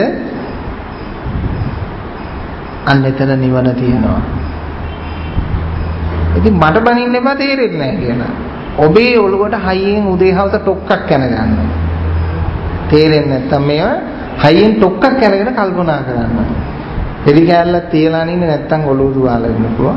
S1: අන්න එතන නිවන තියෙනවා. ඉතින් මට බනින්න එපා තේරෙන්නේ නැහැ කියලා. ඔබේ ඔළුවට හයියෙන් උදේ හවස ටොක්ක්ක් කන ගන්න. තේරෙන්නේ නැත්තම් මේවා හයියෙන් ටොක්ක්ක් කනගෙන කල්පනා කරන්න. දෙවි කැලලක් තියලා නින්නේ නැත්තම් ඔළුව දුවාලා ඉන්න පුළුවන්.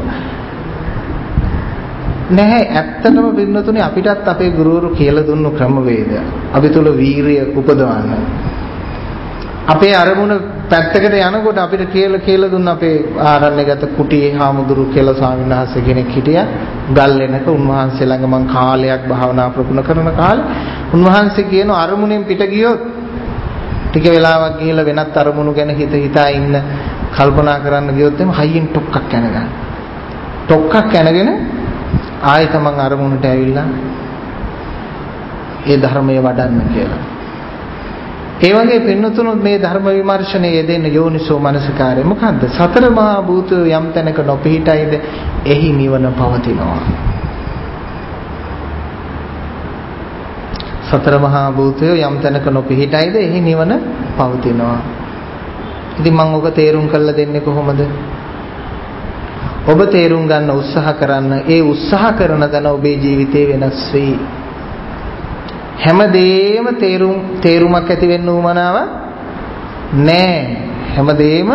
S1: නැහැ ඇත්තටම පින්නතුනේ අපිටත් අපේ ගුරුවරු කියලා දුන්නු ක්‍රමවේද. අපි තුල වීරිය උපදවන්න. අපේ අරමුණ පැත්තකට යනකොට අපිට කියලා කියලා දුන්න අපේ ආරණ්‍යගත කුටියේ හාමුදුරු කියලා ස්වාමීන් වහන්සේ කෙනෙක් හිටියා. ගල් වෙනක උන්වහන්සේ ළඟ මං කාලයක් භාවනා ප්‍රගුණ කරන කාලේ උන්වහන්සේ කියන අරමුණෙන් පිට ගියොත් ටික වෙලාවක් ගිහිල්ලා වෙනත් අරමුණු ගැන හිත හිතා ඉන්න කල්පනා කරන්න ගියොත් එම හයියෙන් ටොක්ක්ක් කන ගන්න. ටොක්ක්ක් කනගෙන ආයෙ තමන් අරමුණට ඇවිල්ලා ඒ ධර්මයේ වඩන්න කියලා. ඒ වගේ පින්නතුණුත් මේ ධර්ම විමර්ශනයේ යෙදෙන යෝනිසෝ මනසිකාරය මොකද්ද? සතර මහා භූතය යම් තැනක නොපිහිටයිද එහි නිවන පවතිනවා. සතර මහා භූතය යම් තැනක නොපිහිටයිද එහි නිවන පවතිනවා. ඉතින් මම ඔක තේරුම් කරලා දෙන්නේ කොහොමද? ඔබ තේරුම් ගන්න උත්සාහ කරන්න. ඒ උත්සාහ කරන දන ඔබේ ජීවිතේ වෙනස් වෙයි. හැමදේම තේරුම් තේරුමක් ඇති වෙන්න උවමනාව නෑ. හැමදේම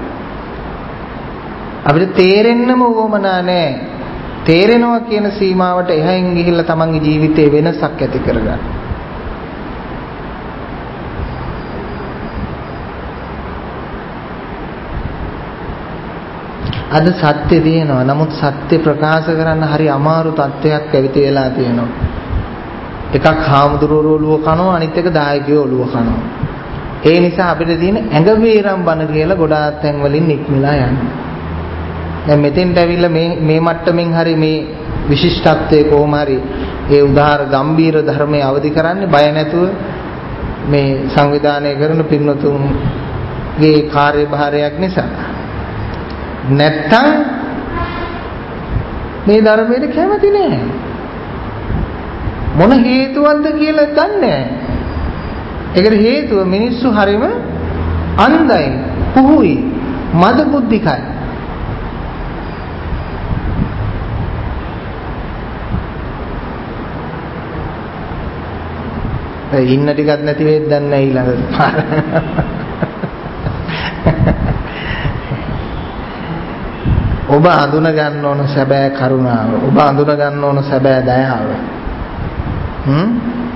S1: අපිට තේරෙන්නම උවමනා නෑ. තේරෙනවා කියන සීමාවට එහයින් ගිහිල්ලා තමන්ගේ ජීවිතේ වෙනසක් ඇති කරගන්න. අද සත්‍ය තියෙනවා. නමුත් සත්‍ය ප්‍රකාශ කරන්න හරි අමාරු තත්ත්වයක් ඇවිත් වෙලා තියෙනවා. එකක් හාමුදුරුවෝ ඔළුව කනවා, අනිත් එක දායකයෝ ඔළුව කනවා. ඒ නිසා අපිට තියෙන ඇඟ වේරම් බන කියලා ගොඩාක් තැන් වලින් නික්මිලා යන්නේ. දැන් මෙතෙන්ට ඇවිල්ලා මේ මේ මට්ටමින් හරි මේ විශිෂ්ටත්වයේ කොහොම හරි ඒ උදාාර ගම්බීර ධර්මයේ අවදි කරන්නේ බය නැතුව මේ සංවිධානය කරන පින්වතුන්ගේ කාර්යභාරයක් නිසා. නැත්තම් මේ ධර්මයට කැමති නෑ. මොන හේතුවක්ද කියලා දන්නේ නෑ. ඒකට හේතුව මිනිස්සු හරීම අන්ධයි, පුහුයි, මද බුද්ධිකයි. ඒ ඉන්න ටිකක් නැති වෙද්ද දන්නේ ඊළඟට. ඔබ අඳුන ගන්න ඕන සැබෑ කරුණාව. ඔබ අඳුන ගන්න ඕන සැබෑ දයාව. හ්ම්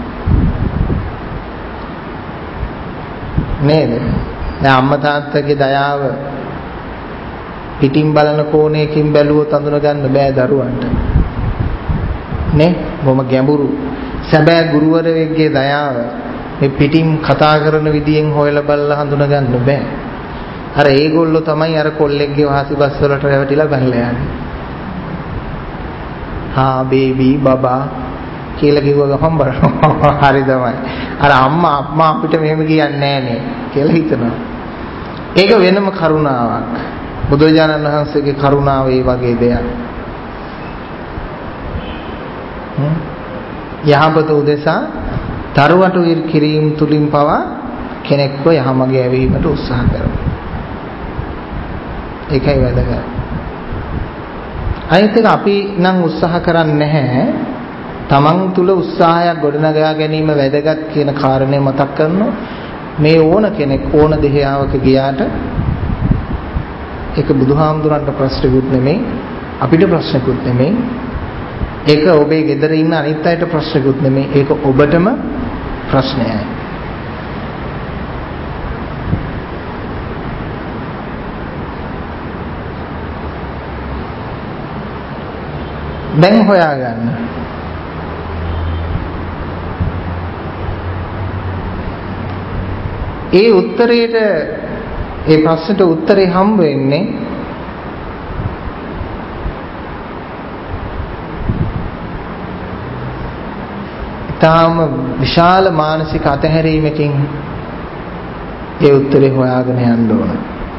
S1: නේද? දැන් අම්මා තාත්තගේ දයාව පිටින් බලන කෝණයකින් බැලුවොත් අඳුන ගන්න බෑ දරුවන්ට. නේ? බොහොම ගැඹුරු. සැබෑ ගුරුවරයෙක්ගේ දයාව මේ පිටින් කතා කරන විදියෙන් හොයලා බලලා හඳුන ගන්න බෑ. අර ඒගොල්ලෝ තමයි අර කොල්ලෙක්ගේ වාසි බස් වලට රැවටිලා බැලලා යන්නේ. හා බේබි බබා කියලා කිව්ව ගමන් බලනවා. හරි තමයි. අර අම්මා අම්මා අපිට මෙහෙම කියන්නේ නෑනේ කියලා හිතනවා. ඒක වෙනම කරුණාවක්. බුදුරජාණන් වහන්සේගේ කරුණාව ඒ වගේ දෙයක්. යහපත උදෙසා දරුවට කිරීම තුලින් පවා කෙනෙක්ව යහමගේ ඇවීමට උත්සාහ කරනවා. ඒකයි වැදගත්. අනිත් එක අපි නම් උත්සාහ කරන්නේ නැහැ. තමන් තුල උත්සාහයක් ගොඩනගා ගැනීම වැදගත් කියන කාරණය මතක් කරනවා. මේ ඕන කෙනෙක් ඕන දෙහියාවක ගියාට ඒක බුදුහාමුදුරන්ට ප්‍රශ්නකුත් නෙමෙයි, අපිට ප්‍රශ්නකුත් නෙමෙයි. ඒක ඔබේ ගෙදර ඉන්න අනිත් අයට ප්‍රශ්නකුත් නෙමෙයි. ඒක ඔබටම ප්‍රශ්නයයි. දැන් හොයාගන්න. ඒ උත්තරේට ඒ ප්‍රශ්නට උත්තරේ හම්බ වෙන්නේ ඊටාම විශාල මානසික අතහැරීමකින් ඒ උත්තරේ හොයාගෙන යන්න ඕන.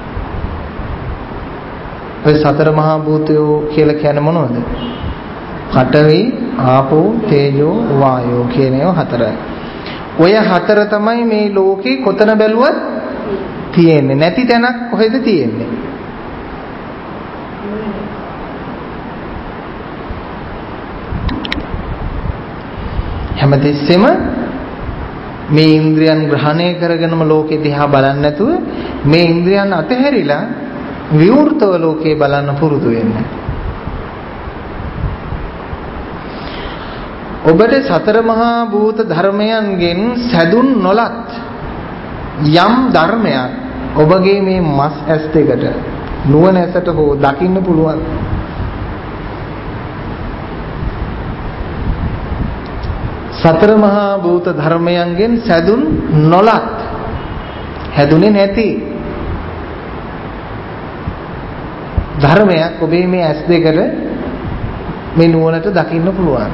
S1: ඔය සතර මහා භූතයෝ කියලා කියන්නේ මොනවද? පඨවි, ආපෝ, තේජෝ, වායෝ කියන ඒවා හතරයි. ඔය හතර තමයි මේ ලෝකේ කොතන බැලුවත් තියෙන්නේ. නැති තැනක් කොහෙද තියෙන්නේ? හැමතිස්සෙම මේ ඉන්ද්‍රියන් ග්‍රහණය කරගෙනම ලෝකෙ දිහා බලන්නේ නැතුව මේ ඉන්ද්‍රියන් අතහැරිලා විවෘතව ලෝකේ බලන්න පුරුදු වෙන්න. ඔබට සතර මහා භූත ධර්මයන්ගෙන් සැදුන් නොලත් යම් ධර්මයක් ඔබගේ මේ මස් ඇස් දෙකට නුවණ ඇසට හෝ දකින්න පුළුවන්. සතර මහා භූත ධර්මයන්ගෙන් සැදුන් නොලත් හැදුනේ නැති ධර්මයක් ඔබේ මේ ඇස් දෙකට මේ නුවණට දකින්න පුළුවන්.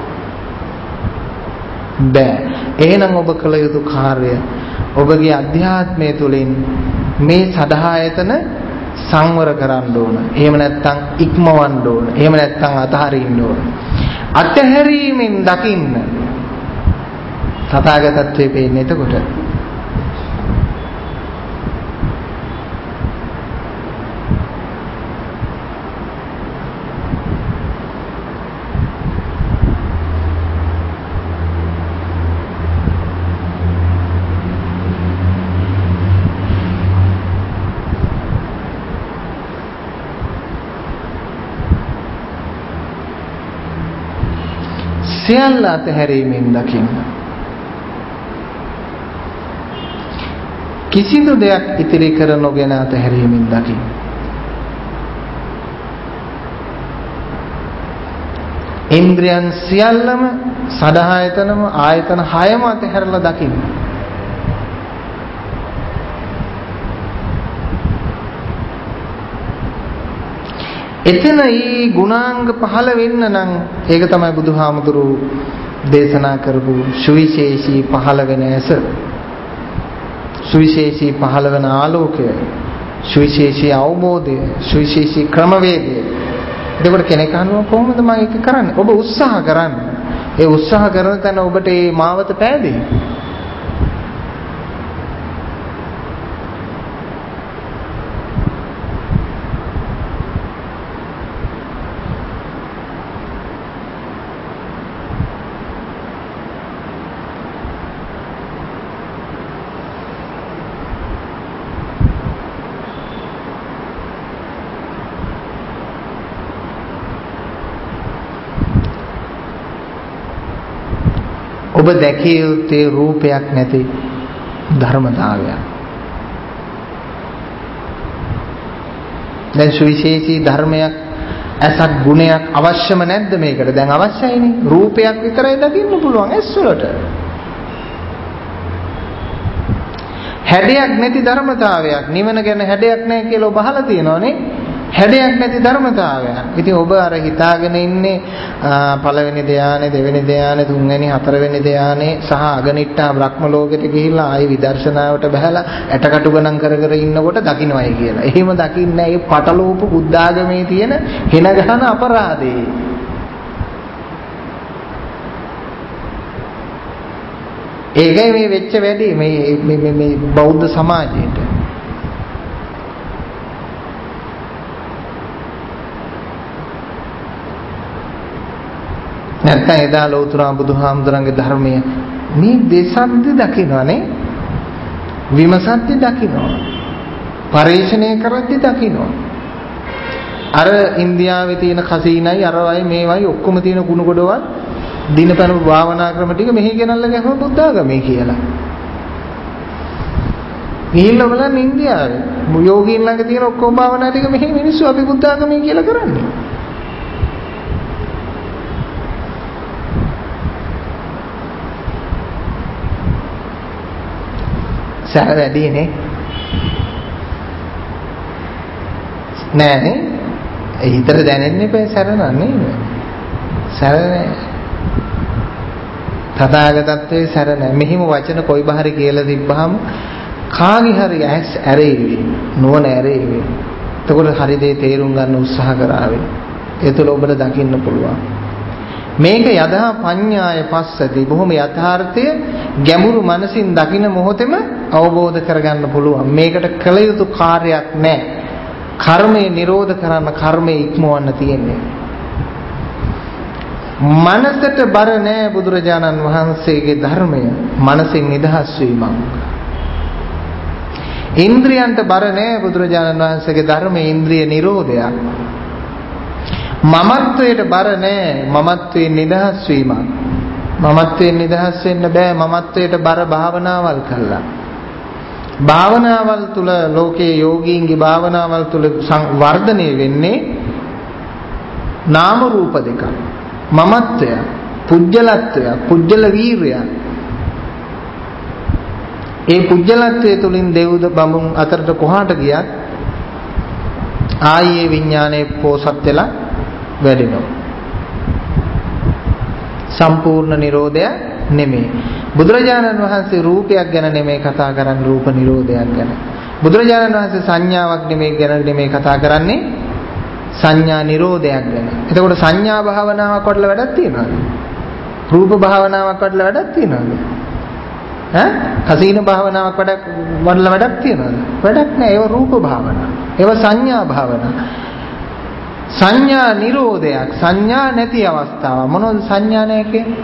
S1: බෑ. එහෙනම් ඔබ කළ යුතු කාර්යය ඔබගේ අධ්‍යාත්මය තුළින් මේ සදහායතන සංවර කරන්න ඕන. එහෙම නැත්නම් ඉක්මවන්න ඕන. එහෙම නැත්නම් අතහරින්න ඕන. අතහැරීමෙන් දකින්න තථාගතත්වයේ පේන්නේ එතකොට. සියල්ල අතහැරීමෙන් දකින්න. කිසිදු දෙයක් ඉතිරි කර නොගෙන අතහැරීමෙන් දකින්න. ඉන්ද්‍රියන් සියල්ලම සදහායතනම ආයතන හයම අතහැරලා දකින්න. එතන ඊ ගුණාංග පහළ වෙන්න නම් ඒක තමයි බුදුහාමුදුරු දේශනා කරපු සුවිශේෂී පහළ වෙන ඇස, සුවිශේෂී පහළ වෙන ආලෝකය, සුවිශේෂී අවබෝධය, සුවිශේෂී ක්‍රමවේදය. එතකොට කෙනෙක් අහනවා කොහොමද මම ඒක කරන්නේ? ඔබ උත්සාහ කරන්න. ඒ උත්සාහ කරන තැන ඔබට මේ මාවත පෑදේ. ඔබ දැකිය යුත්තේ රූපයක් නැති ධර්මතාවයක්. දැන් සුවිශේෂී ධර්මයක් ඇසක් ගුණයක් අවශ්‍යම නැද්ද මේකට? දැන් අවශ්‍යයිනේ. රූපයක් විතරයි දකින්න පුළුවන් ඇස් වලට. හැඩයක් නැති ධර්මතාවයක්. නිවන ගැන හැඩයක් නැහැ කියලා ඔබ අහලා තියෙනවනේ. හැඩයක් නැති ධර්මතාවයක්. ඉතින් ඔබ අර හිතාගෙන ඉන්නේ පළවෙනි ධානය, දෙවෙනි ධානය, තුන්වෙනි, හතරවෙනි ධානය සහ අගනිට්ඨා බ්‍රහ්ම ලෝකෙට ගිහිල්ලා ආයි විදර්ශනාවට බහැලා ඇටකටු ගණන් කර කර ඉන්නකොට දකින්නවයි කියලා. එහෙම දකින්නේ නැහැ. ඒ පටලෝප බුද්ධාගමේ තියෙන හෙන ගහන අපරාධේ. ඒකයි මේ වෙච්ච වැඩි මේ මේ මේ බෞද්ධ සමාජයේට. නැත්නම් එදා ලෞතර බුදුහාමුදුරන්ගේ ධර්මය මේ දේශද්ද දකින්නනේ, විමසද්ද දකින්න, පරිශ්‍රණය කරද්ද දකින්න. අර ඉන්දියාවේ තියෙන කසීනයි අරවයි මේවයි ඔක්කොම තියෙන කුණු කොටවල් දිනපන භාවනා ක්‍රම ටික මෙහි ගෙනල්ලා ගහම බුද්ධාගමේ කියලා. ගිහිල්ලා බලන්න ඉන්දියාවේ යෝගීන් ළඟ තියෙන ඔක්කොම භාවනා ටික මෙහි මිනිස්සු අපි බුද්ධාගමේ කියලා කරන්නේ. සැර වැඩිනේ නෑනේ. ඒ හිතට දැනෙන්නේ නැහැ සැර නන්නේ. සැර නෑ. තථාගතත්වයේ සැර නෑ. මෙහිම වචන කොයි බහරි කියලා තිබ්බහම කාගේ හරි ඇස් ඇරෙවි, නුවණ ඇරෙවි. එතකොට හරි දේ තේරුම් ගන්න උත්සාහ කරාවේ. ඒ තුළ ඔබට දකින්න පුළුවන්. මේක යදා පඤ්ඤාය පස්සති, බොහොම යථාර්ථය ගැඹුරු මනසින් දකින මොහොතේම අවබෝධ කරගන්න පුළුවන්. මේකට කළ යුතු කාර්යයක් නැහැ. කර්මය නිරෝධ කරන්න, කර්මය ඉක්මවන්න තියෙන්නේ. මනසට බර නැහැ බුදුරජාණන් වහන්සේගේ ධර්මය. මනසින් නිදහස් වීමක්. ඉන්ද්‍රියන්ට බර නැහැ බුදුරජාණන් වහන්සේගේ ධර්මයේ ඉන්ද්‍රිය නිරෝධයක්. මමත්වයට බර නැහැ මමත්වයෙන් නිදහස් වීමක්. මමත්වයෙන් නිදහස් වෙන්න බෑ මමත්වයට බර භාවනාවල් කළා. භාවනාවල් තුල ලෝකයේ යෝගීන්ගේ භාවනාවල් තුල වර්ධනය වෙන්නේ නාම රූප දෙක. මමත්වය, පුජ්‍යලත්වය, පුජ්‍යල වීරය. ඒ පුජ්‍යලත්වයේ තුලින් දෙව්ද බඹුන් අතරට කොහාට ගියත් ආයේ විඥානයේ පෝසත් වෙලා වැඩෙනවා. සම්පූර්ණ නිරෝධය නෙමෙයි. බුදුරජාණන් වහන්සේ රූපයක් ගැන නෙමෙයි කතා කරන්නේ, රූප නිරෝධයක් ගැන. බුදුරජාණන් වහන්සේ සංඥාවක් නෙමෙයි ගැන නෙමෙයි කතා කරන්නේ, සංඥා නිරෝධයක් ගැන. එතකොට සංඥා භාවනාවක් වඩලා වැඩක් තියනවද? රූප භාවනාවක් වඩලා වැඩක් තියනවද? ඈ? කසීන භාවනාවක් වැඩක් වඩලා වැඩක් තියනවද? වැඩක් නැහැ. ඒව රූප භාවනා. ඒව සංඥා භාවනා. සංඥා නිරෝධයක්, සංඥා නැති අවස්ථාව. මොනවද සංඥා නැහැ කියන්නේ?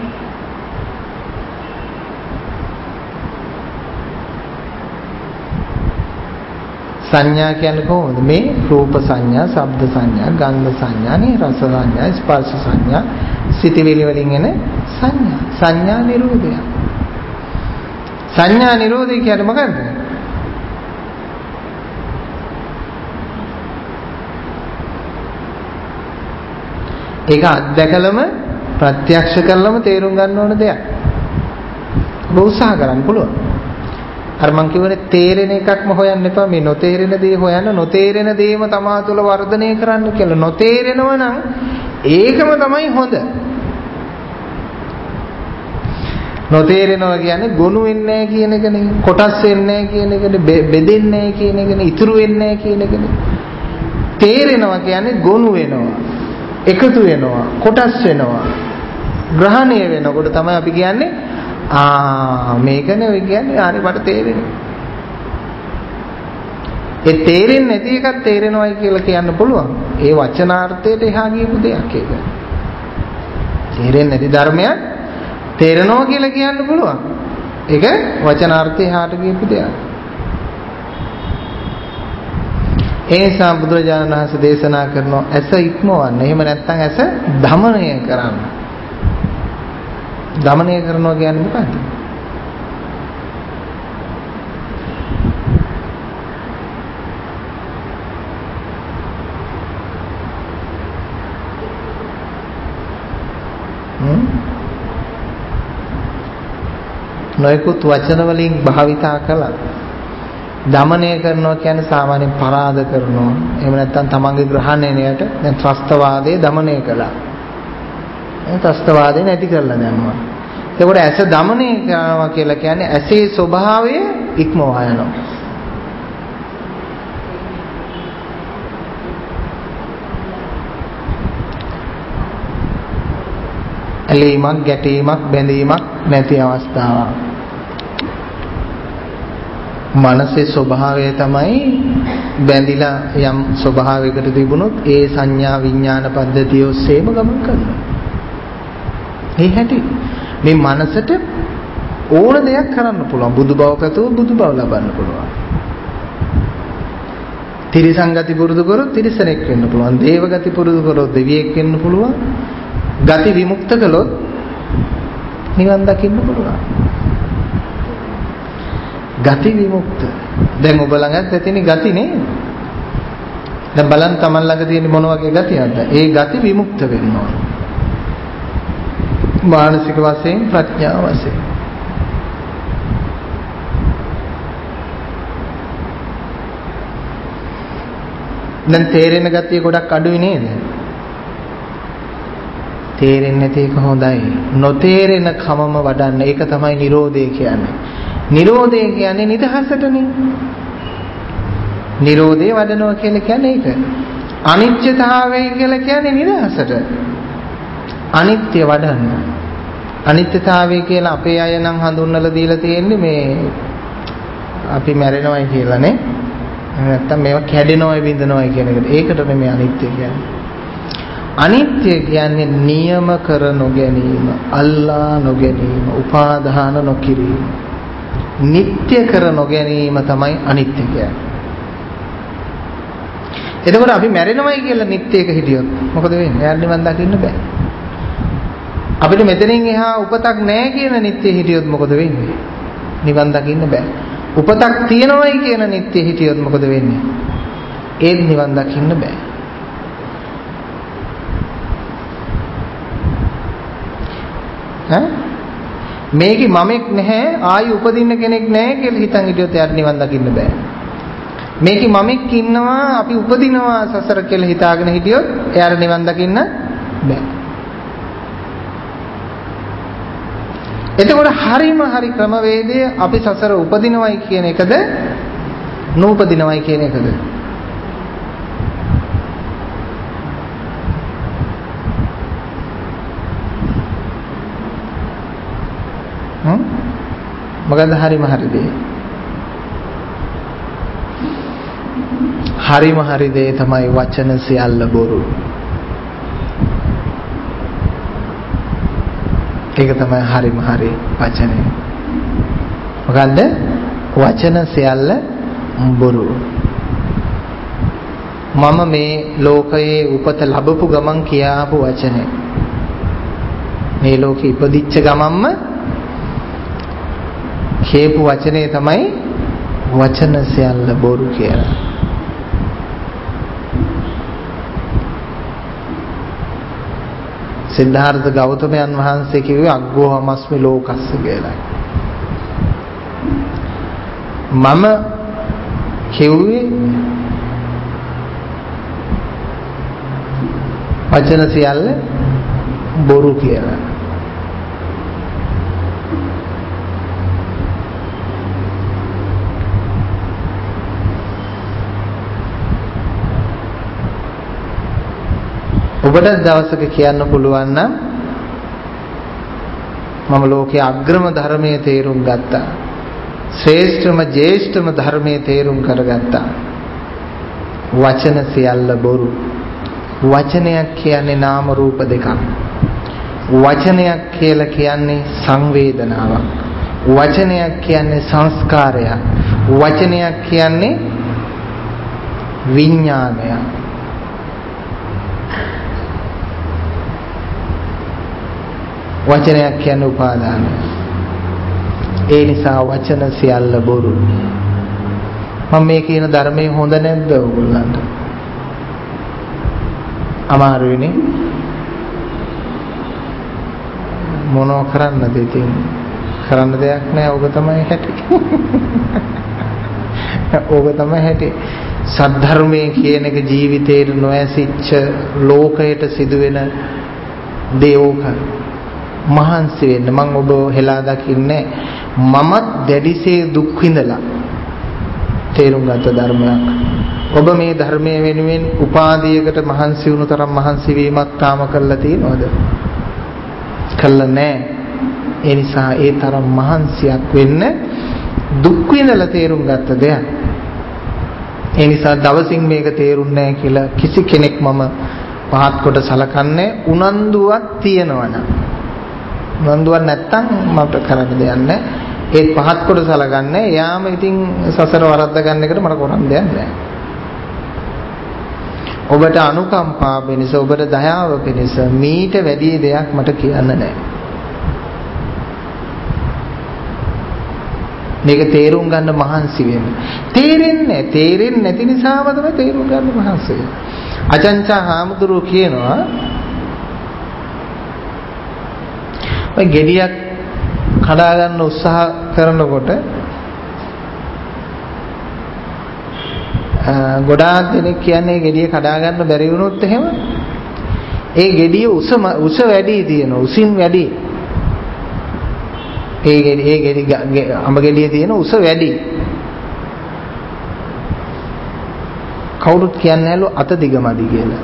S1: සංඥා කියන්නේ කොහොමද? මේ රූප සංඥා, ශබ්ද සංඥා, ගන්ධ සංඥා, නේ රස සංඥා, ස්පර්ශ සංඥා, සිතිවිලි වලින් එන සංඥා. සංඥා නිරෝධය. සංඥා නිරෝධය කියන්නේ මොකක්ද? ඒක අත්දැකලම ප්‍රත්‍යක්ෂ කරලම තේරුම් ගන්න ඕන දෙයක්. ඔබ උත්සාහ කරන්න පුළුවන්. අර මං කියවනේ තේරෙන එකක්ම හොයන්න එපා. මේ නොතේරෙන දේ හොයන්න, නොතේරෙන දේම තමා තුළ වර්ධනය කරන්න කියලා. නොතේරෙනව නම් ඒකම තමයි හොඳ. නොතේරෙනවා කියන්නේ ගොනු වෙන්නේ නැහැ කියන එකනේ. කොටස් වෙන්නේ නැහැ කියන එකනේ. බෙදෙන්නේ නැහැ කියන එකනේ. ඉතුරු වෙන්නේ නැහැ කියන එකනේ. තේරෙනවා කියන්නේ ගොනු වෙනවා. එකතු වෙනවා, කොටස් වෙනවා, ග්‍රහණය වෙනකොට තමයි අපි කියන්නේ ආ මේකනේ ඔය කියන්නේ ආනේ මට තේරෙන්නේ. ඒ තේරෙන්නේ නැති එකක් තේරෙනවයි කියලා කියන්න පුළුවන්. ඒ වචනාර්ථයට එහා ගියපු දෙයක් ඒක. තේරෙන්නේ නැති ධර්මයක් තේරෙනවා කියලා කියන්න පුළුවන්. ඒක වචනාර්ථය එහාට ගියපු දෙයක්. ඒ නිසා බුදුරජාණන් වහන්සේ දේශනා කරනවා ඇස ඉක්මවන්න. එහෙම නැත්නම් ඇස දමනය කරන්න. දමනය කරනවා කියන්නේ මොකක්ද? හ්ම්? නොයෙකුත් වචන වලින් භාවිතා කළා. දමනය කරනවා කියන්නේ සාමාන්‍යයෙන් පරාද කරනවා. එහෙම නැත්නම් තමන්ගේ ග්‍රහණයට දැන් ත්‍රස්තවාදයේ දමනය කළා. ඒ ත්‍රස්තවාදේ නැති කරලා දැම්මා. ඒකට ඇස දමනය කරනවා කියලා කියන්නේ ඇසේ ස්වභාවය ඉක්මවා යනවා. ඇලීමක්, ගැටීමක්, බැඳීමක් නැති අවස්ථාවක්. මනසේ ස්වභාවය තමයි බැඳිලා යම් ස්වභාවයකට තිබුණොත් ඒ සංඥා විඥාන පද්ධතිය ඔස්සේම ගමන් කරනවා. ඒ හැටි මේ මනසට ඕන දෙයක් කරන්න පුළුවන්. බුදු බව පැතුව බුදු බව ලබන්න පුළුවන්. තිරිසන් ගති පුරුදු කරොත් තිරිසනෙක් වෙන්න පුළුවන්. දේව ගති පුරුදු කරොත් දෙවියෙක් වෙන්න පුළුවන්. ගති විමුක්ත කළොත් නිවන් දකින්න පුළුවන්. ගති විමුක්ත. දැන් ඔබ ළඟත් ඇතිනේ ගති නේ. දැන් බලන්න තමන් ළඟ තියෙන මොන වගේ ගතියක්ද? ඒ ගති විමුක්ත වෙන්න ඕන. මානසික වශයෙන්, ප්‍රඥා වශයෙන්. දැන් තේරෙන ගතිය ගොඩක් අඩුයි නේද? තේරෙන්නේ නැති එක හොඳයි. නොතේරෙන කමම වඩන්න. ඒක තමයි Nirodhe කියන්නේ. Nirodhe කියන්නේ නිදහසටනේ. Nirodhe වඩනවා කියලා කියන්නේ ඒක. අනිත්‍යතාවය කියලා කියන්නේ නිදහසට. අනිත්‍ය වඩන්න. අනිත්‍යතාවය කියලා අපේ අය නම් හඳුන්වලා දීලා තියෙන්නේ මේ අපි මැරෙනවයි කියලා නේ. නැත්තම් මේවා කැඩෙනවයි බිඳෙනවයි කියන එකට. ඒකට නෙමෙයි අනිත්‍ය කියන්නේ. අනිත්‍ය කියන්නේ නියම කර නොගැනීම, අල්ලා නොගැනීම, උපාදාන නොකිරීම. නිට්ටය කර නොගැනීම තමයි අනිත්‍ය කියන්නේ. එතකොට අපි මැරෙනවයි කියලා නිට්ටයක හිටියොත් මොකද වෙන්නේ? එයාට නිවන් දකින්න බෑ. අපිට මෙතනින් එහා උපතක් නැහැ කියන නිට්ටය හිටියොත් මොකද වෙන්නේ? නිවන් දකින්න බෑ. උපතක් තියෙනවයි කියන නිට්ටය හිටියොත් මොකද වෙන්නේ? ඒත් නිවන් දකින්න බෑ. ඈ මේකේ මමෙක් නැහැ, ආයි උපදින්න කෙනෙක් නැහැ කියලා හිතන් හිටියොත් එයාට නිවන් දකින්න බෑ. මේකේ මමෙක් ඉන්නවා, අපි උපදිනවා සසර කියලා හිතාගෙන හිටියොත් එයාට නිවන් දකින්න බෑ. එතකොට හරිම හරි ක්‍රමවේදය අපි සසර උපදිනවයි කියන එකද නූපදිනවයි කියන එකද? හ්ම් මොකද හරිම හරි දේ? හරිම හරි දේ තමයි වචන සියල්ල බොරු. ඒක තමයි හරිම හරි වචනේ. මොකද්ද? වචන සියල්ල බොරු. මම මේ ලෝකයේ උපත ලැබපු ගමන් කියාපු වචනේ. මේ ලෝකෙ ඉපදිච්ච ගමන්ම කියපු වචනේ තමයි වචන සියල්ල බොරු කියලා. සිද්ධාර්ථ ගෞතමයන් වහන්සේ කිව්වේ අග්ගෝ හමස්මි ලෝකස්ස කියලා. මම කිව්වේ වචන සියල්ල බොරු කියලා. ඔබට දවසක කියන්න පුළුවන් නම් මම ලෝකයේ අග්‍රම ධර්මයේ තේරුම් ගත්තා. ශ්‍රේෂ්ඨම ජේෂ්ඨම ධර්මයේ තේරුම් කරගත්තා. වචන සියල්ල බොරු. වචනයක් කියන්නේ නාම රූප දෙකක්. වචනයක් කියලා කියන්නේ සංවේදනාවක්. වචනයක් කියන්නේ සංස්කාරයක්. වචනයක් කියන්නේ විඥානයක්. වචනයක් කියන්නේ උපාදානය. ඒ නිසා වචන සියල්ල බොරු. මම මේ කියන ධර්මයේ හොඳ නැද්ද ඔයගොල්ලන්ට? අමාරුයිනේ. මොනෝ කරන්නද ඉතින්? කරන්න දෙයක් නැහැ. ඔබ තමයි හැටි. ඔබ තමයි හැටි. සද්ධර්මයේ කියන එක ජීවිතේට නොඇසිච්ච ලෝකයට සිදුවෙන දේෝක මහන්සි වෙන්න. මම ඔබ හෙලා දකින්නේ මමත් දැඩිසේ දුක් විඳලා තේරුම් ගත්ත ධර්මයක්. ඔබ මේ ධර්මයේ වෙනුවෙන් උපාධියකට මහන්සි වුණු තරම් මහන්සි වීමක් තාම කළා තියෙනවද? කළා නැහැ. ඒ නිසා ඒ තරම් මහන්සියක් වෙන්න දුක් විඳලා තේරුම් ගත්ත දෙයක්. ඒ නිසා දවසින් මේක තේරුන්නේ නැහැ කියලා කිසි කෙනෙක් මම පහත් කොට සලකන්නේ. උනන්දුවක් තියෙනවනම් උනන්දුවක් නැත්තම් මට කරන්න දෙයක් නැහැ. ඒත් පහත් කොට සලකන්නේ. යාම ඉතින් සසර වරද්ද ගන්න එකට මට කරන්න දෙයක් නැහැ. ඔබට අනුකම්පා වෙනස, ඔබට දයාව වෙනස මීට වැඩි දෙයක් මට කියන්න නැහැ. මේක තේරුම් ගන්න මහන්සි වෙන්න. තේරෙන්නේ තේරෙන්නේ නැති නිසාම තමයි තේරුම් ගන්න මහන්සි වෙන්නේ. අචංචා හාමුදුරුවෝ කියනවා ඔය ගෙඩියක් කඩා ගන්න උත්සාහ කරනකොට ගොඩාක් දෙනෙක් කියන්නේ ගෙඩිය කඩා ගන්න බැරි වුණොත් එහෙම ඒ ගෙඩිය උස උස වැඩි තියෙන උසින් වැඩි ඒ ගෙඩි ඒ ගෙඩි අඹ ගෙඩිය තියෙන උස වැඩි කවුරුත් කියන්නේ නැලු අත දිගමදි කියලා.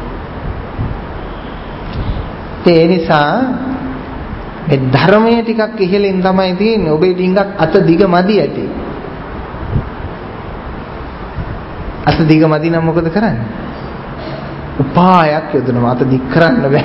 S1: ඒ නිසා මේ ධර්මයේ ටිකක් ඉහළින් තමයි තියෙන්නේ. ඔබේ ඩිංගක් අත දිගමදි ඇති. අත දිගමදි නම් මොකද කරන්නේ? උපායක් යොදනවා. අත දික් කරන්න බෑ.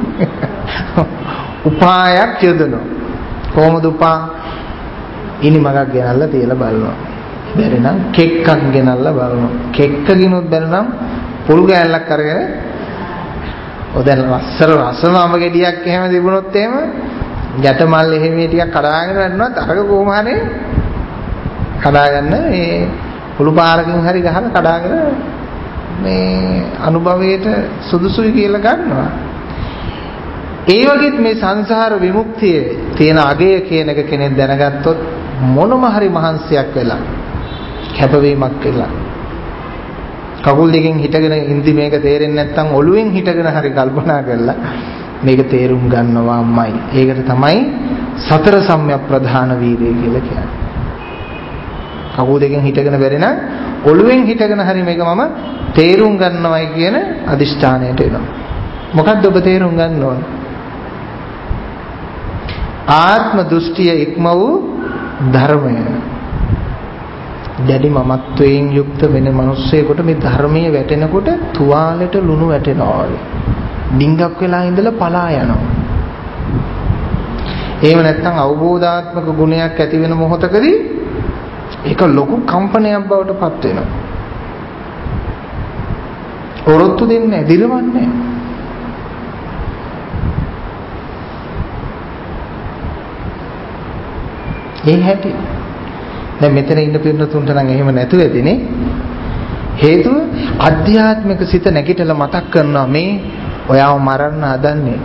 S1: උපායක් යොදනවා. කොහොමද උපා? ඉනි මගක් ගෙනල්ලා තියලා බලනවා. බැරි නම් කෙක්කක් ගෙනල්ලා බලනවා. කෙක්ක ගිනුත් බැරි නම් පුල් ගෑල්ලක් අරගෙන ඔය දැන් රස්සර රසමම ගෙඩියක් එහෙම තිබුණොත් එහෙම ගැටමල් එහෙම ටිකක් කඩාගෙන යනවත් අරක කොහොම හරි කඩාගන්න ඒ පුළු පාරකින් හරි ගහලා කඩාගෙන මේ අනුභවයට සුදුසුයි කියලා ගන්නවා. ඒ වගේත් මේ සංසාර විමුක්තියේ තියෙන අගය කියන එක කෙනෙක් දැනගත්තොත් මොනම හරි මහන්සියක් වෙලා කැපවීමක් වෙලා කකුල් දෙකෙන් හිටගෙන ඉඳි මේක තේරෙන්නේ නැත්නම් ඔළුවෙන් හිටගෙන හරි කල්පනා කරලා මේක තේරුම් ගන්නවාමයි. ඒකට තමයි සතර සම්‍යක් ප්‍රධාන වීර්යය කියලා කියන්නේ. කකුල් දෙකෙන් හිටගෙන බැරි නම් ඔළුවෙන් හිටගෙන හරි මේක මම තේරුම් ගන්නවයි කියන අදිෂ්ඨානයට එනවා. මොකක්ද ඔබ තේරුම් ගන්න ඕන? ආත්ම දෘෂ්ටිය ඉක්ම වූ ධර්මය. දැඩි මමත්වයෙන් යුක්ත වෙන මිනිස්සෙකුට මේ ධර්මයේ වැටෙනකොට තුවාලෙට ලුණු වැටෙනවා වගේ. ඩිංගක් වෙලා ඉඳලා පලා යනවා. එහෙම නැත්නම් අවබෝධාත්මක ගුණයක් ඇති වෙන මොහොතකදී ඒක ලොකු කම්පනයක් බවට පත් වෙනවා. ඔරොත්තු දෙන්නේ දිරවන්නේ. ඒ හැටි. දැන් මෙතන ඉන්න පින්නතුන්ට නම් එහෙම නැතු වෙදිනේ. හේතුව අධ්‍යාත්මික සිත නැගිටලා මතක් කරනවා මේ ඔයාව මරන්න හදන්නේ.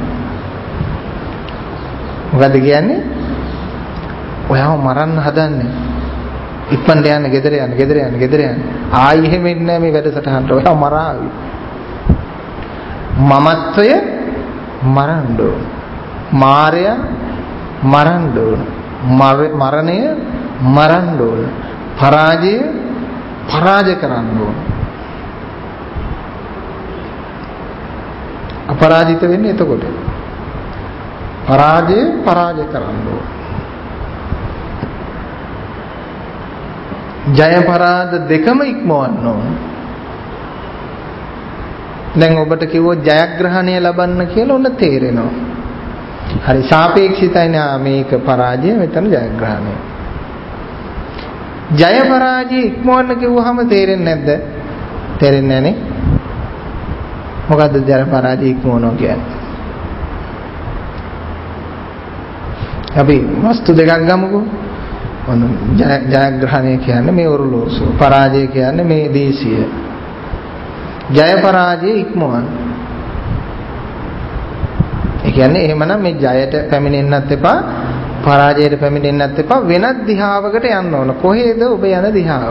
S1: මොකද කියන්නේ? ඔයාව මරන්න හදන්නේ. ඉක්මනට යන්න, ගෙදර යන්න, ගෙදර යන්න, ගෙදර යන්න. ආයි එහෙම ඉන්නේ නැහැ මේ වැඩසටහනට. ඔයාව මරාවි. මමත්වය මරන්න ඕන. මායя මරන්න ඕන. මරණය මරන්න ඕන. පරාජය පරාජය කරන්න ඕන. අපරාජිත වෙන්නේ එතකොට. පරාජය පරාජය කරන්න ඕන. ජය පරාද දෙකම ඉක්මවන්න ඕන. දැන් ඔබට කිව්වොත් ජයග්‍රහණය ලබන්න කියලා ඔන්න තේරෙනවා. හරි සාපේක්ෂිතයි නා මේක පරාජය මෙතන ජයග්‍රහණය. ජය පරාජය ඉක්මවන්න කිව්වහම තේරෙන්නේ නැද්ද? තේරෙන්නේ නැනේ. මොකද්ද ජය පරාජය ඉක්මවනවා කියන්නේ? අපි වස්තු දෙකක් ගමුකෝ. ඔන්න ජයග්‍රහණය කියන්නේ මේ ඔරලෝසුව. පරාජය කියන්නේ මේ දේශීය. ජය පරාජය ඉක්මවන්න. ඒ කියන්නේ එහෙමනම් මේ ජයට පැමිණෙන්නත් එපා, පරාජයට පැමිණෙන්නත් එපා, වෙනත් දිහාවකට යන්න ඕන. කොහේද ඔබ යන දිහාව?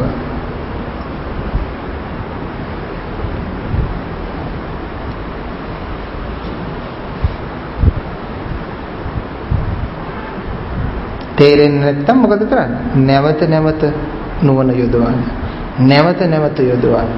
S1: තේරෙන්නේ නැත්නම් මොකද කරන්නේ? නැවත නැවත නුවණ යොදවන්න. නැවත නැවත යොදවන්න.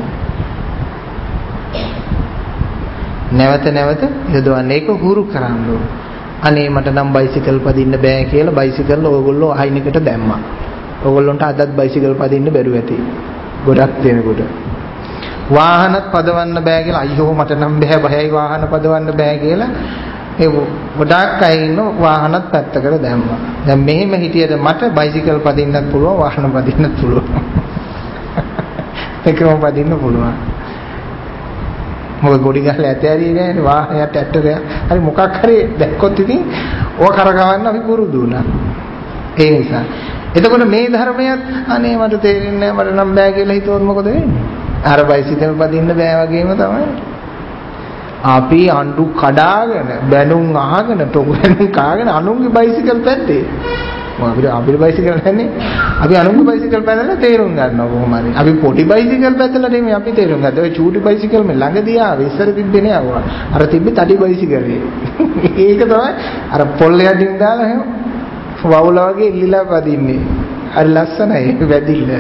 S1: නැවත නැවත යොදවන්න. ඒක හුරු කරන්න ඕන. අනේ මට නම් බයිසිකල් පදින්න බෑ කියලා බයිසිකල් ඕගොල්ලෝ අහිනකට දැම්මා. ඕගොල්ලොන්ට අදත් බයිසිකල් පදින්න බැරුව ඇති. ගොඩක් දෙනකොට. වාහනත් පදවන්න බෑ කියලා අයියෝ මට නම් බෑ බයයි වාහන පදවන්න බෑ කියලා ඒ ගොඩක් අය ඉන්න වාහනත් පැත්තකට දැම්මා. දැන් මෙහෙම හිටියද මට බයිසිකල් පදින්නත් පුළුවන් වාහන පදින්නත් පුළුවන්. ඒකම පදින්න පුළුවන්. මොකද ගොඩි ගහලා ඇතෑරියේ නෑනේ වාහනයට ඇට්ටරය. හරි මොකක් හරි දැක්කොත් ඉතින් ඕක කරගවන්න අපි පුරුදු වුණා. ඒ නිසා. එතකොට මේ ධර්මයක් අනේ මට තේරෙන්නේ නෑ මට නම් බෑ කියලා හිතුවොත් මොකද වෙන්නේ? අර බයිසිකල් පදින්න බෑ වගේම තමයි. අපි අඬු කඩාගෙන බැනුම් අහගෙන ටොකු බැනුම් කාගෙන අනුන්ගේ බයිසිකල් පැද්දේ. මොකද අපිට අපේ බයිසිකල් නැන්නේ. අපි අනුන්ගේ බයිසිකල් පැදලා තේරුම් ගන්නවා කොහොම හරි. අපි පොඩි බයිසිකල් පැදලා නෙමෙයි අපි තේරුම් ගත්තා. ඔය චූටි බයිසිකල් මේ ළඟදී ආවේ ඉස්සර තිබ්බේ නෑ අව. අර තිබ්බේ තඩි බයිසිකලේ. ඒක තමයි අර පොල් යටින් දාලා එහෙම වවුල වගේ ඉල්ලලා පදින්නේ. හරි ලස්සනයි වැදිල්ල.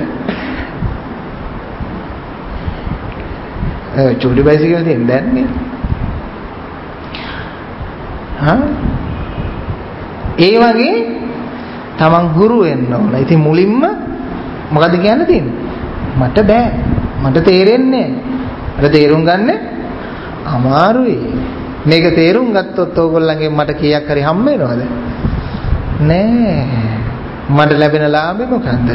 S1: ඒ චූටි බයිසිකල් දෙන්න දැන්නේ. හා ඒ වගේ තමන් හුරු වෙන්න ඕන. ඉතින් මුලින්ම මොකද කියන්න තියෙන්නේ? මට බෑ. මට තේරෙන්නේ නැහැ. මට තේරුම් ගන්න අමාරුයි. මේක තේරුම් ගත්තොත් ඕගොල්ලන්ගෙන් මට කීයක් හරි හම්බ වෙනවද? නෑ. මට ලැබෙන ලාභෙ මොකන්ද?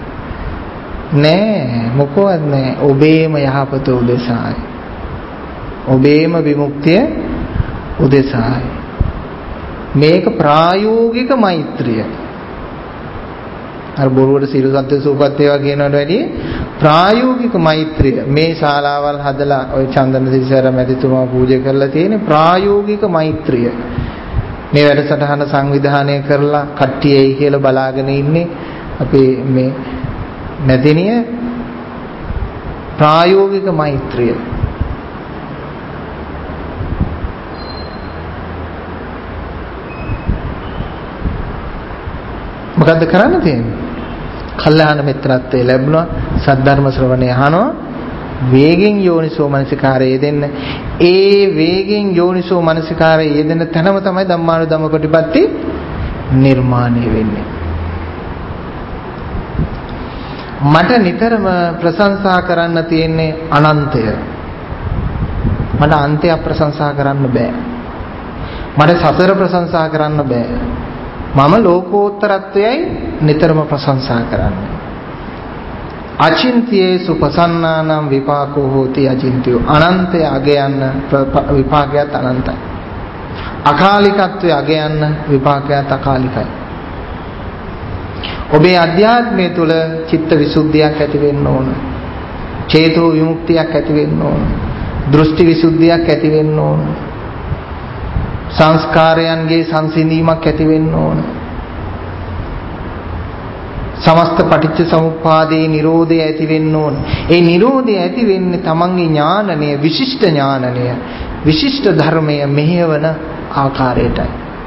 S1: නෑ. මොකවත් නෑ. ඔබේම යහපත උදෙසායි. ඔබේම විමුක්තිය උදෙසායි. මේක ප්‍රායෝගික මෛත්‍රිය. අර බොරුවට සිල් සත්‍ය සූපත් ඒවා කියනවට වැඩිය ප්‍රායෝගික මෛත්‍රිය. මේ ශාලාවල් හදලා ওই චන්දන දිසාර මැතිතුමා පූජා කරලා තියෙන ප්‍රායෝගික මෛත්‍රිය. මේ වැඩසටහන සංවිධානය කරලා කට්ටියයි කියලා බලාගෙන ඉන්නේ අපේ මේ මැදිනිය ප්‍රායෝගික මෛත්‍රිය. මොකද්ද කරන්න තියෙන්නේ? කල්යාණ මිත්‍රත්වයේ ලැබුණා, සද්ධර්ම ශ්‍රවණය අහනවා, වේගෙන් යෝනිසෝ මනසිකාරය යෙදෙන්න. ඒ වේගෙන් යෝනිසෝ මනසිකාරය යෙදෙන තැනම තමයි ධම්මානුධම්ම ප්‍රතිපatti නිර්මාණය වෙන්නේ. මට නිතරම ප්‍රශංසා කරන්න තියෙන්නේ අනන්තය. මට අන්තය ප්‍රශංසා කරන්න බෑ. මට සතර ප්‍රශංසා කරන්න බෑ. මම ලෝකෝත්තරත්වයයි නිතරම ප්‍රශංසා කරන්නේ. අචින්තියේසු පසන්නානම් විපාකෝ හෝති අචින්තියෝ. අනන්තය අගයන්න විපාකයත් අනන්තයි. අකාලිකත්වයේ අගයන්න විපාකයත් අකාලිකයි. ඔබේ අධ්‍යාත්මය තුළ චිත්ත විසුද්ධියක් ඇති වෙන්න ඕන. චේතෝ විමුක්තියක් ඇති වෙන්න ඕන. දෘෂ්ටි විසුද්ධියක් ඇති වෙන්න ඕන. සංස්කාරයන්ගේ සංසිඳීමක් ඇති වෙන්න ඕන. සමස්ත පටිච්ච සමුප්පාදේ නිරෝධය ඇති වෙන්න ඕන. ඒ නිරෝධය ඇති වෙන්නේ තමන්ගේ ඥානනය, විශිෂ්ට ඥානනය, විශිෂ්ට ධර්මය මෙහෙවන ආකාරයටයි.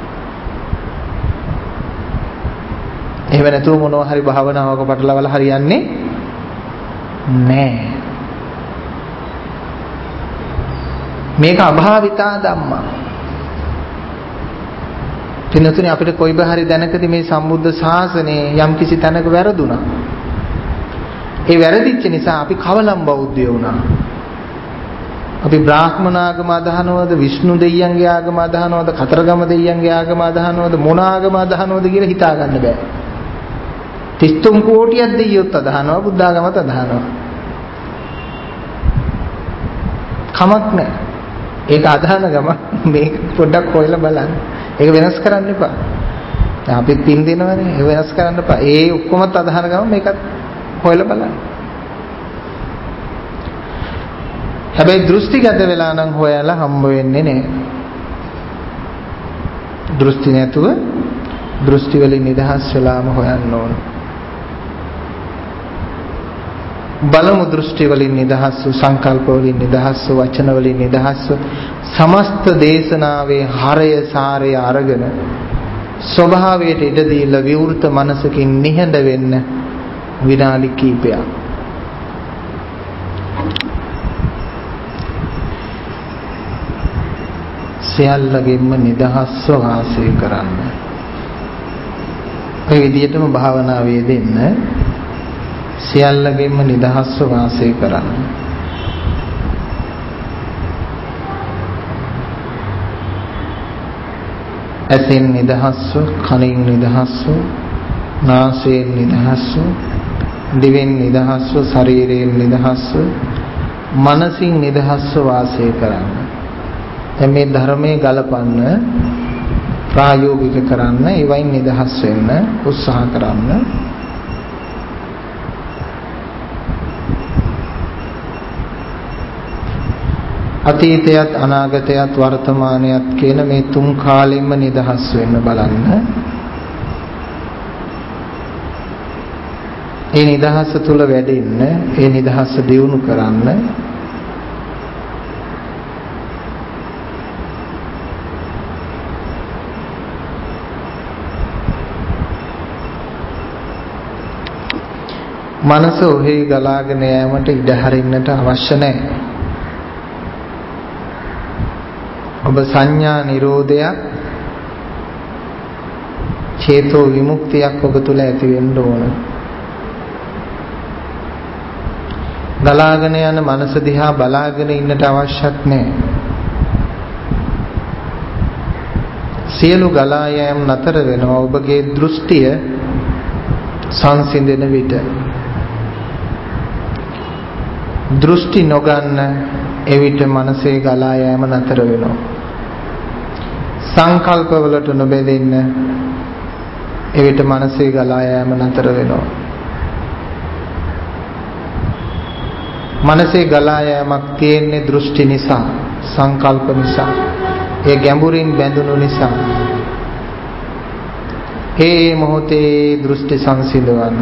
S1: එහෙම නැතුව මොනවා හරි භාවනාවක පටලවල හරියන්නේ නැහැ. මේක අභාවිතා ධම්මා. පින්නතුනේ අපිට කොයි බහරි දැනකදී මේ සම්බුද්ධ ශාසනයේ යම් කිසි තැනක වැරදුනා. ඒ වැරදිච්ච නිසා අපි කවලම් බෞද්ධයෝ වුණා. අපි බ්‍රාහ්මණ ආගම අදහනවද, විෂ්ණු දෙවියන්ගේ ආගම අදහනවද, කතරගම දෙවියන්ගේ ආගම අදහනවද, මොන ආගම අදහනවද කියලා හිතා ගන්න බෑ. තිස් තුන් කෝටියක් දෙවියොත් අදහනවා, බුද්ධ ආගමත් අදහනවා. කමක් නැහැ. ඒක අදහන ගම මේක පොඩ්ඩක් හොයලා බලන්න. ඒක වෙනස් කරන්න එපා. දැන් අපි පින් දෙනවනේ, ඒක වෙනස් කරන්න එපා. ඒ ඔක්කොමත් අදහන ගම මේකත් හොයලා බලන්න. හැබැයි දෘෂ්ටිගත වෙලා නම් හොයලා හම්බ වෙන්නේ නැහැ. දෘෂ්ටි නැතුව දෘෂ්ටි වලින් නිදහස් වෙලාම හොයන්න ඕන. බලමු දෘෂ්ටි වලින් නිදහස් වූ, සංකල්ප වලින් නිදහස් වූ, වචන වලින් නිදහස් වූ සමස්ත දේශනාවේ හරය සාරය අරගෙන ස්වභාවයට ඉඩ දීලා විවෘත මනසකින් නිහඬ වෙන්න විනාඩි කිහිපයක්. සියල්ලගෙන්ම නිදහස්ව වාසය කරන්න. ඒ විදිහටම භාවනාවේ දෙන්න. සියල්ලගෙන්ම නිදහස්ව වාසය කරන්න. ඇසෙන් නිදහස්ව, කනින් නිදහස්ව, නාසයෙන් නිදහස්ව, දිවෙන් නිදහස්ව, ශරීරයෙන් නිදහස්ව, මනසින් නිදහස්ව වාසය කරන්න. දැන් මේ ධර්මයේ ගලපන්න, ප්‍රායෝගික කරන්න, ඒවයින් නිදහස් වෙන්න උත්සාහ කරන්න. අතීතයත් අනාගතයත් වර්තමානයත් කියන මේ තුන් කාලෙම නිදහස් වෙන්න බලන්න. ඒ නිදහස තුල වැඩෙන්න, ඒ නිදහස දියුණු කරන්න. මනස ඔහේ ගලාගෙන යෑමට ඉඩ හරින්නට අවශ්‍ය නැහැ. ඔබ සංඥා නිරෝධයක්, චේතෝ විමුක්තියක් ඔබ තුල ඇති වෙන්න ඕන. ගලාගෙන යන මනස දිහා බලාගෙන ඉන්නට අවශ්‍යත් නැහැ. සියලු ගලා යෑම නතර වෙනවා ඔබගේ දෘෂ්ටිය සංසිඳෙන විට. දෘෂ්ටි නොගන්න එවිට මනසේ ගලා යෑම නතර වෙනවා. සංකල්ප වලට නොබැඳෙන්න එවිට මනසේ ගලා යෑම නතර වෙනවා. මනසේ ගලා යෑමක් තියෙන්නේ දෘෂ්ටි නිසා, සංකල්ප නිසා, ඒ ගැඹුරින් බැඳුණු නිසා. ඒ මොහොතේ දෘෂ්ටි සංසිඳවන්න.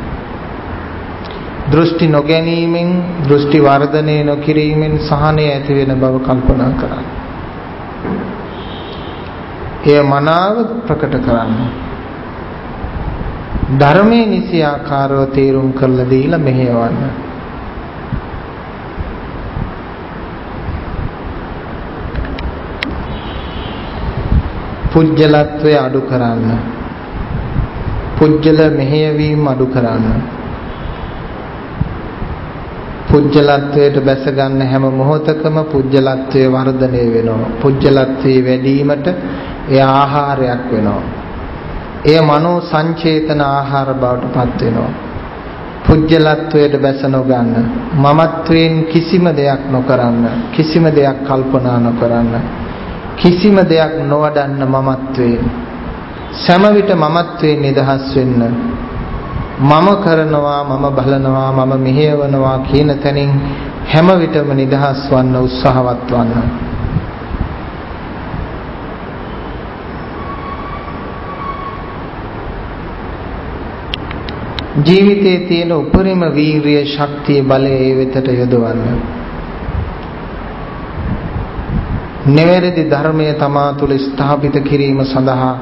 S1: දෘෂ්ටි නොගැනීමෙන්, දෘෂ්ටි වර්ධනය නොකිරීමෙන් සහනය ඇති වෙන බව කල්පනා කරන්න. එය මනාව ප්‍රකට කරන්න. ධර්මයේ නිසි ආකාරව තේරුම් කරලා දීලා මෙහෙයවන්න. පුජ්‍යලත්වය අඩු කරන්න. පුජ්‍යල මෙහෙයවීම අඩු කරන්න. පුජ්‍යලත්වයට බැස ගන්න හැම මොහොතකම පුජ්‍යලත්වයේ වර්ධනය වෙනවා. පුජ්‍යලත්වයේ වැඩිවීමට එය ආහාරයක් වෙනවා. එය මනෝ සංචේතන ආහාර බවට පත් වෙනවා. පුජ්‍යලත්වයට බැස නොගන්න, මමත්වයෙන් කිසිම දෙයක් නොකරන්න, කිසිම දෙයක් කල්පනා නොකරන්න, කිසිම දෙයක් නොවඩන්න මමත්වයෙන්. සෑම විට මමත්වයෙන් නිදහස් වෙන්න. මම කරනවා, මම බලනවා, මම මෙහෙයවනවා කියන තැනින් හැම විටම නිදහස් වන්න උත්සාහවත් වන්න. ජීවිතයේ තියෙන උපරිම වීරිය, ශක්තිය, බලය ඒ වෙතට යොදවන්න. නිවැරදි ධර්මය තමා තුළ ස්ථාපිත කිරීම සඳහා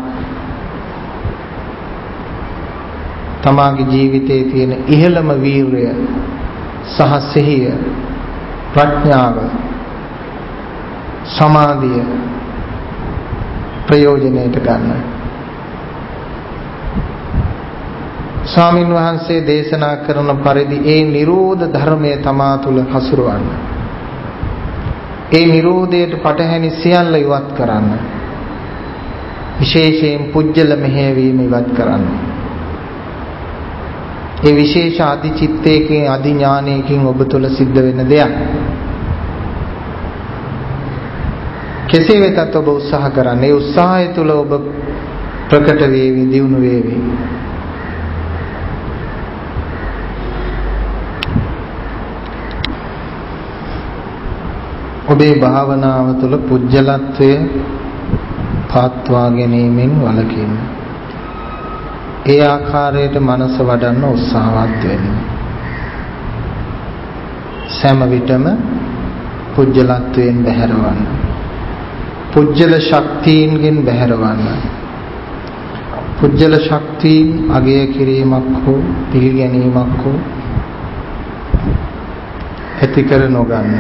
S1: තමාගේ ජීවිතයේ තියෙන ඉහළම වීරිය සහ සිහිය, ප්‍රඥාව, සමාධිය ප්‍රයෝජනයට ගන්න. ස්වාමින් වහන්සේ දේශනා කරන පරිදි ඒ නිරෝධ ධර්මය තමා තුළ හසුරවන්න. ඒ නිරෝධයට පටහැනි සියල්ල ඉවත් කරන්න. විශේෂයෙන් පුජ්‍යල මෙහෙයවීම ඉවත් කරන්න. ඒ විශේෂ අධි චිත්තයකින්, අධි ඥානයකින් ඔබ තුළ සිද්ධ වෙන දෙයක්. කෙසේ වෙතත් ඔබ උත්සාහ කරන්න. ඒ උත්සාහය තුළ ඔබ ප්‍රකට වේවි, දියුණු වේවි. ඔබේ භාවනාව තුළ පුජ්‍යලත්වය පාත්වා ගැනීමෙන් වළකින්න. ඒ ආකාරයට මනස වඩන්න උත්සාහවත් වෙන්න. සෑම විටම පුජ්‍යලත්වයෙන් බැහැරවන්න. පුජ්‍යල ශක්තියින්ගෙන් බැහැරවන්න. පුජ්‍යල ශක්තියින් අගය කිරීමක් හෝ පිළිගැනීමක් හෝ ඇති කර නොගන්න.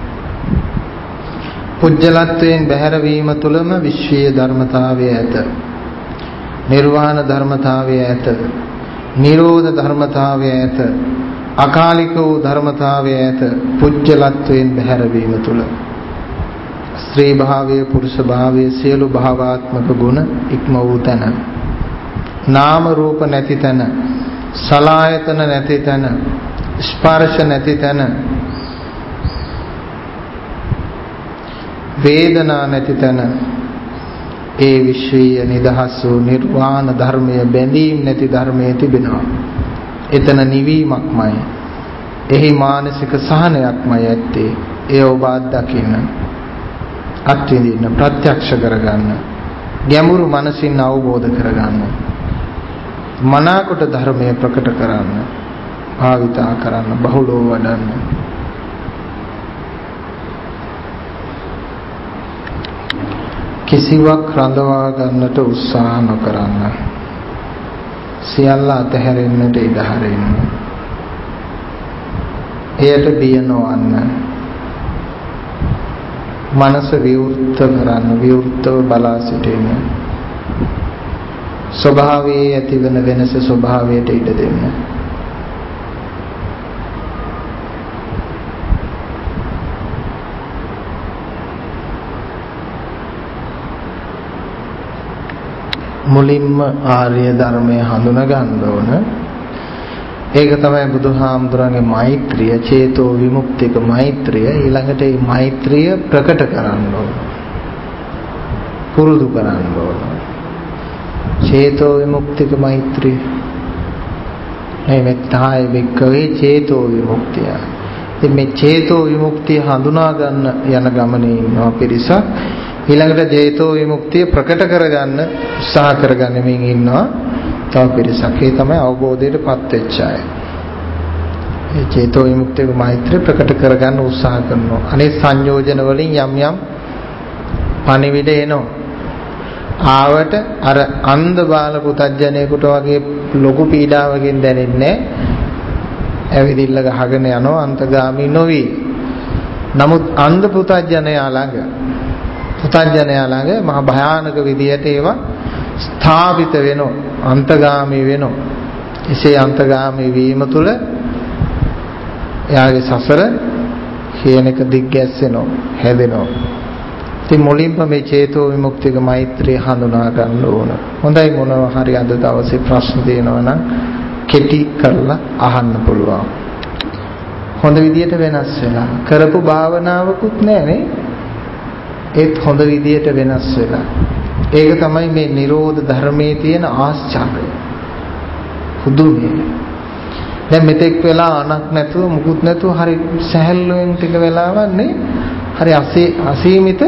S1: පුජ්‍යලත්වයෙන් බැහැරවීම තුළම විශ්වීය ධර්මතාවය ඇත. නිර්වාණ ධර්මතාවය ඇත. නිරෝධ ධර්මතාවය ඇත. අකාලික වූ ධර්මතාවය ඇත. පුජ්‍යලත්වයෙන් බැහැරවීම තුළ ස්ත්‍රී භාවය, පුරුෂ භාවය, සියලු භාවාත්මක ගුණ ඉක්ම වූ තැන, නාම රූප නැති තැන, සලආයතන නැති තැන, ස්පර්ශ නැති තැන, වේදනා නැති තැන, ඒ විශ්වීය නිදහස් වූ නිර්වාණ ධර්මය, බැඳීම් නැති ධර්මයේ තිබෙනවා. එතන නිවීමක්මයි. එහි මානසික සහනයක්මයි ඇත්තේ. ඒ ඔබ අත්දකින්න, අත්විඳින්න, ප්‍රත්‍යක්ෂ කරගන්න, ගැඹුරු මනසින් අවබෝධ කරගන්න, මනාකොට ධර්මය ප්‍රකට කරන්න, භාවිතා කරන්න, බහුලව වඩන්න. කිසිවක් රඳවා ගන්නට උත්සාහ නොකරන්න. සියල්ල අතහැරෙන්නට ඉඩ හරින්න. එයට බිය නොවන්න. මනස විවෘත කරන්න, විවෘතව බලා සිටින්න. ස්වභාවයේ ඇතිවන වෙනස ස්වභාවයට ඉඩ දෙන්න. මුලින්ම ආර්ය ධර්මය හඳුනා ගන්න ඕන. ඒක තමයි බුදුහාමුදුරන්ගේ මෛත්‍රිය, චේතෝ විමුක්තික මෛත්‍රිය. ඊළඟට මේ මෛත්‍රිය ප්‍රකට කරන්න ඕන, පුරුදු කරන්න ඕන. චේතෝ විමුක්තික මෛත්‍රිය. මේ මෙත්තාය වික්කවේ චේතෝ විමුක්තිය. ඉතින් මේ චේතෝ විමුක්තිය හඳුනා ගන්න යන ගමනේ ඉන්නවා පිරිසක්. ඊළඟට චේතෝ විමුක්තිය ප්‍රකට කරගන්න උත්සාහ කරගන්නමින් ඉන්නවා තව පිරිසක්. ඒ තමයි අවබෝධයටපත් වෙච්ච අය. මේ චේතෝ විමුක්තිය මෛත්‍රිය ප්‍රකට කරගන්න උත්සාහ කරනවා. අනේ සංයෝජන වලින් යම් යම් පණිවිඩ එනවා. ආවට අර අන්ධ බාල පුතඥයෙකුට වගේ ලොකු පීඩාවකින් දැනෙන්නේ නැහැ. ඇවිදින්න ගහගෙන යනවා අන්තගාමී නොවි. නමුත් අන්ධ පුතඥයා ළඟ පුතඥයා ළඟ මහ භයානක විදියට ඒවා ස්ථාපිත වෙනවා, අන්තගාමී වෙනවා. එසේ අන්තගාමී වීම තුළ එයාගේ සසර කියන එක දිග්ගැස්සෙනවා, හැදෙනවා. ඉතින් මුලින්ම මේ චේතෝ විමුක්තික මෛත්‍රිය හඳුනා ගන්න ඕන. හොඳයි, මොනවා හරි අද දවසේ ප්‍රශ්න තියෙනවා නම් කෙටි කරලා අහන්න පුළුවන්. හොඳ විදියට වෙනස් වෙලා කරපු භාවනාවකුත් නැහැ ඒත් හොඳ විදියට වෙනස් වෙලා. ඒක තමයි මේ නිරෝධ ධර්මයේ තියෙන ආශ්චර්යය. පුදුමයි. දැන් මෙතෙක් වෙලා අනක් නැතුව මුකුත් නැතුව හරි සැහැල්ලුවෙන් ටික වෙලාවක් නේ හරි අසීමිත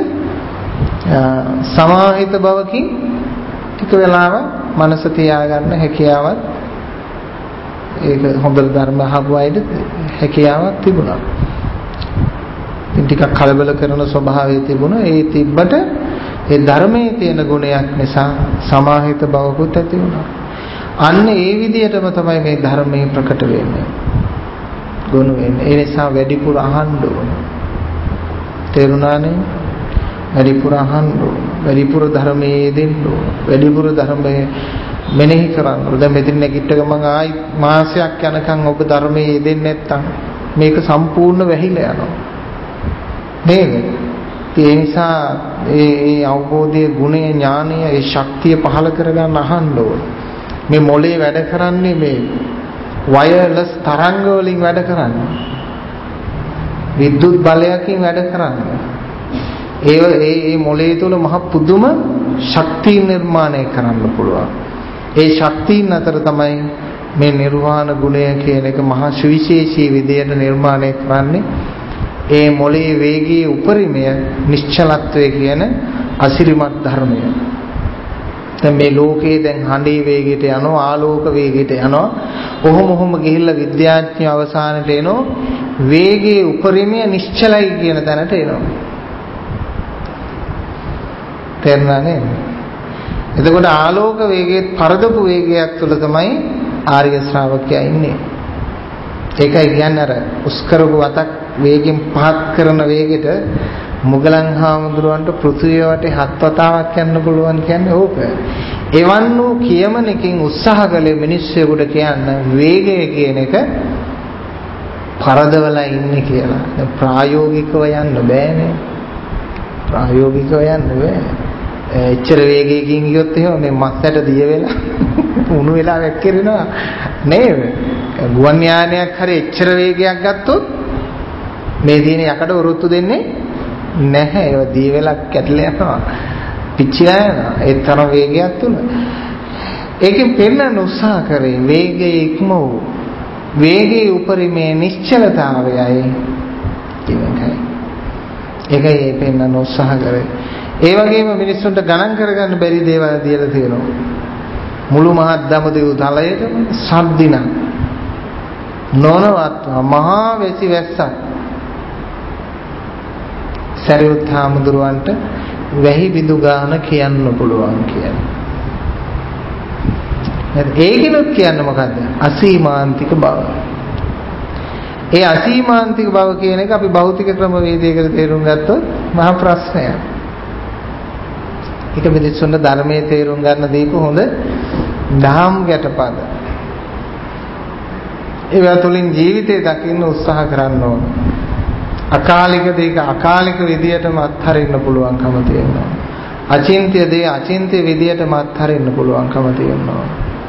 S1: සමාහිත බවකින් ටික වෙලාවක් මනස තියාගන්න හැකියාවක් ඒක හොඳ ධර්ම අහපු අයට හැකියාවක් තිබුණා. ඉතින් ටිකක් කලබල කරන ස්වභාවය තිබුණා. ඒ තිබ්බට ඒ ධර්මයේ තියෙන ගුණයක් නිසා සමාහිත බවකුත් ඇති වුණා. අන්න ඒ විදිහටම තමයි මේ ධර්මයේ ප්‍රකට වෙන්නේ. ගුණ වෙන්නේ. ඒ නිසා වැඩිපුර අහන්න ඕනේ. තේරුණානේ? වැඩිපුර අහන්න ඕනේ. වැඩිපුර ධර්මයේ දෙන්න ඕනේ. වැඩිපුර ධර්මයේ මෙනෙහි කරන්න. දැන් මෙතන නැගිට්ටක මම ආයි මාසයක් යනකම් ඔබ ධර්මයේ දෙන්නේ නැත්තම් මේක සම්පූර්ණ වැහිලා යනවා. නේද? ඒ නිසා ඒ ඒ අවබෝධයේ ගුණය ඥානය ඒ ශක්තිය පහළ කරගන්න අහන්න ඕනේ. මේ මොලේ වැඩ කරන්නේ මේ වයර්ලස් තරංග වලින් වැඩ කරන්නේ. විද්‍යුත් බලයකින් වැඩ කරන්නේ. ඒ ඒ ඒ මොලේ තුල මහ පුදුම ශක්තිය නිර්මාණය කරන්න පුළුවන්. ඒ ශක්තියින් අතර තමයි මේ නිර්වාණ ගුණය කියන එක මහා සුවිශේෂී විදියට නිර්මාණය කරන්නේ. ඒ මොලේ වේගයේ උපරිමය නිශ්චලත්වය කියන අසිරිමත් ධර්මය. දැන් මේ ලෝකේ දැන් හඬේ වේගයට යනවා ආලෝක වේගයට යනවා. ඔහොම ඔහොම ගිහිල්ලා විද්‍යාඥයෝ අවසානට එනවා වේගයේ උපරිමය නිශ්චලයි කියන තැනට එනවා. තේරුණා නේද? එතකොට ආලෝක වේගයේ පරදපු වේගයක් තුළ තමයි ආර්ය ශ්‍රාවකයා ඉන්නේ. ඒකයි කියන්නේ අර උස්කරපු වතක් වේගෙන් පහත් කරන වේගෙට මුගලන් හාමුදුරුවන්ට පෘථිවිය වටේ හත් වතාවක් යන්න පුළුවන් කියන්නේ ඕක. එවන් වූ කියමනකින් උත්සාහ කළේ මිනිස්සුෙකුට කියන්න වේගය කියන එක පරදවලා ඉන්නේ කියලා. දැන් ප්‍රායෝගිකව යන්න බෑනේ. ප්‍රායෝගිකව යන්න බෑ. එච්චර වේගයකින් ගියොත් එහෙම මේ මස්සට දිය වෙලා උණු වෙලා වැක්කිරෙනවා නේද? ගුවන් යානයක් හරි එච්චර වේගයක් ගත්තොත් මේ දින යකඩ වරුත්තු දෙන්නේ නැහැ. ඒවා දිය වෙලා කැඩලා යනවා. පිච්චිලා යනවා. ඒ තරම් වේගයක් තුන. ඒකෙන් පෙන්වන්න උත්සාහ කරේ වේගයේ ඉක්ම වූ වේගයේ උපරිමේ නිශ්චලතාවයයි කියන එකයි. ඒකයි පෙන්වන්න උත්සාහ කරේ. ඒ වගේම මිනිස්සුන්ට ගණන් කරගන්න බැරි දේවල් දීලා තියෙනවා. මුළු මහත් දඹදිව තලයේම සද්දින නොනවත් මහා වැසි වැස්සක් සරියුත් හාමුදුරුවන්ට වැහි බිඳු ගාන කියන්න පුළුවන් කියන්නේ. ඒකිනුත් කියන්නේ මොකද්ද? අසීමාන්තික බව. ඒ අසීමාන්තික බව කියන එක අපි භෞතික ක්‍රමවේදයකට තේරුම් ගත්තොත් මහා ප්‍රශ්නයක්. ඒක මිනිස්සුන්ට ධර්මයේ තේරුම් ගන්න දීපු හොඳ දහම් ගැටපද. ඒවා තුළින් ජීවිතේ දකින්න උත්සාහ කරන්න ඕන. අකාලික දේක අකාලික විදියටම අත්හරින්න පුළුවන්කම තියෙනවා. අචින්ත්‍ය දේ අචින්ත්‍ය විදියටම අත්හරින්න පුළුවන්කම තියෙනවා.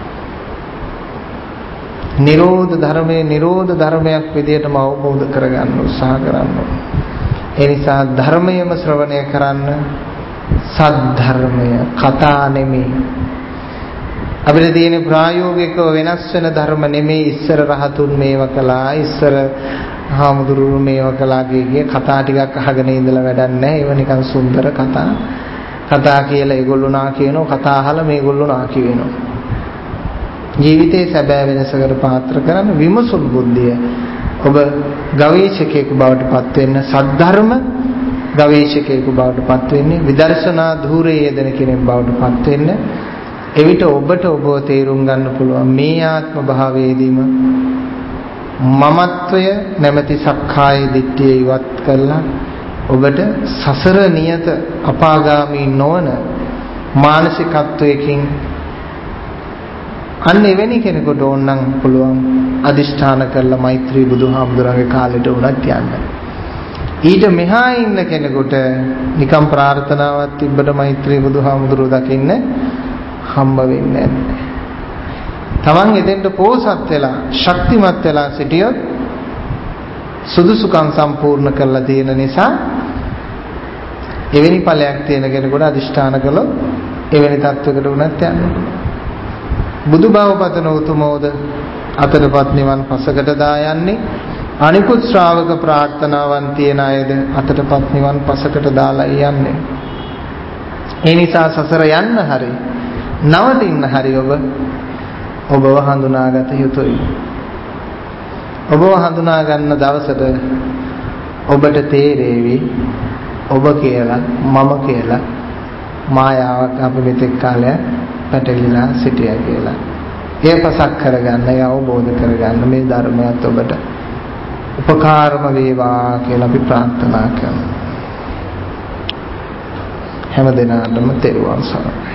S1: නිරෝධ ධර්මයේ නිරෝධ ධර්මයක් විදියටම අවබෝධ කරගන්න උත්සාහ කරන්න ඕන. ඒ නිසා ධර්මයම ශ්‍රවණය කරන්න සද්ධර්මය කතා නෙමෙයි. අපිට තියෙන ප්‍රායෝගිකව වෙනස් වෙන ධර්ම නෙමෙයි. ඉස්සර රහතුන් මේව කළා, ඉස්සර හාමුදුරුවෝ මේව කළා කිය කතා ටිකක් අහගෙන ඉඳලා වැඩක් නැහැ. ඒව නිකන් සුන්දර කතා. කතා කියලා ඒගොල්ලෝ නා කියනවා, කතා අහලා මේගොල්ලෝ නා කියනවා. ජීවිතේ සැබෑ වෙනසකට පාත්‍ර කරන විමසුල් බුද්ධිය ඔබ ගවේෂකයෙකු බවට පත් වෙන්න, සද්ධර්ම ගවේෂකයෙකු බවට පත් වෙන්නේ, විදර්ශනා ධූරයේ යෙදෙන කෙනෙක් බවට පත් වෙන්න. එවිට ඔබට ඔබව තේරුම් ගන්න පුළුවන් මේ ආත්ම භාවයේදීම මමත්වය නැමැති සක්කාය දිට්ඨිය ඉවත් කරලා ඔබට සසර නියත අපාගාමී නොවන මානසිකත්වයකින් අන්න එවැනි කෙනෙකුට ඕනනම් පුළුවන් අදිෂ්ඨාන කරලා මෛත්‍රී බුදුහාමුදුරන්ගේ කාලෙට උනත් යන්න. ඊට මෙහා ඉන්න කෙනෙකුට නිකම් ප්‍රාර්ථනාවක් තිබ්බට මෛත්‍රී බුදුහාමුදුරුවෝ දකින්න හම්බ වෙන්නේ නැහැ. තමන් එතෙන්ට පෝසත් වෙලා ශක්තිමත් වෙලා සිටියොත් සුදුසුකම් සම්පූර්ණ කරලා තියෙන නිසා එවැනි ඵලයක් තියෙන කෙනෙකුට අදිෂ්ඨාන කළොත් එවැනි තත්වයකට උනත් යන්න පුළුවන්. බුදු බව පතන උතුමෝද අතටපත් නිවන් පසකට දා යන්නේ අනිකුත් ශ්‍රාවක ප්‍රාර්ථනාවන් තියන අයද අතටපත් නිවන් පසකට දාලා යන්නේ. ඒ නිසා සසර යන්න හරි නවතින්න හරි ඔබ ඔබව හඳුනාගත යුතුයි. ඔබව හඳුනා ගන්න දවසට ඔබට තේරෙවි ඔබ කියලා මම කියලා මායාවක් අපි මෙතෙක් කාලයක් පැටලිලා සිටියා කියලා. ඒ පසක් කරගන්න, ඒ අවබෝධ කරගන්න මේ ධර්මයත් ඔබට උපකාරම වේවා කියලා අපි ප්‍රාර්ථනා කරනවා. හැම දිනකටම තෙරුවන් සරණයි.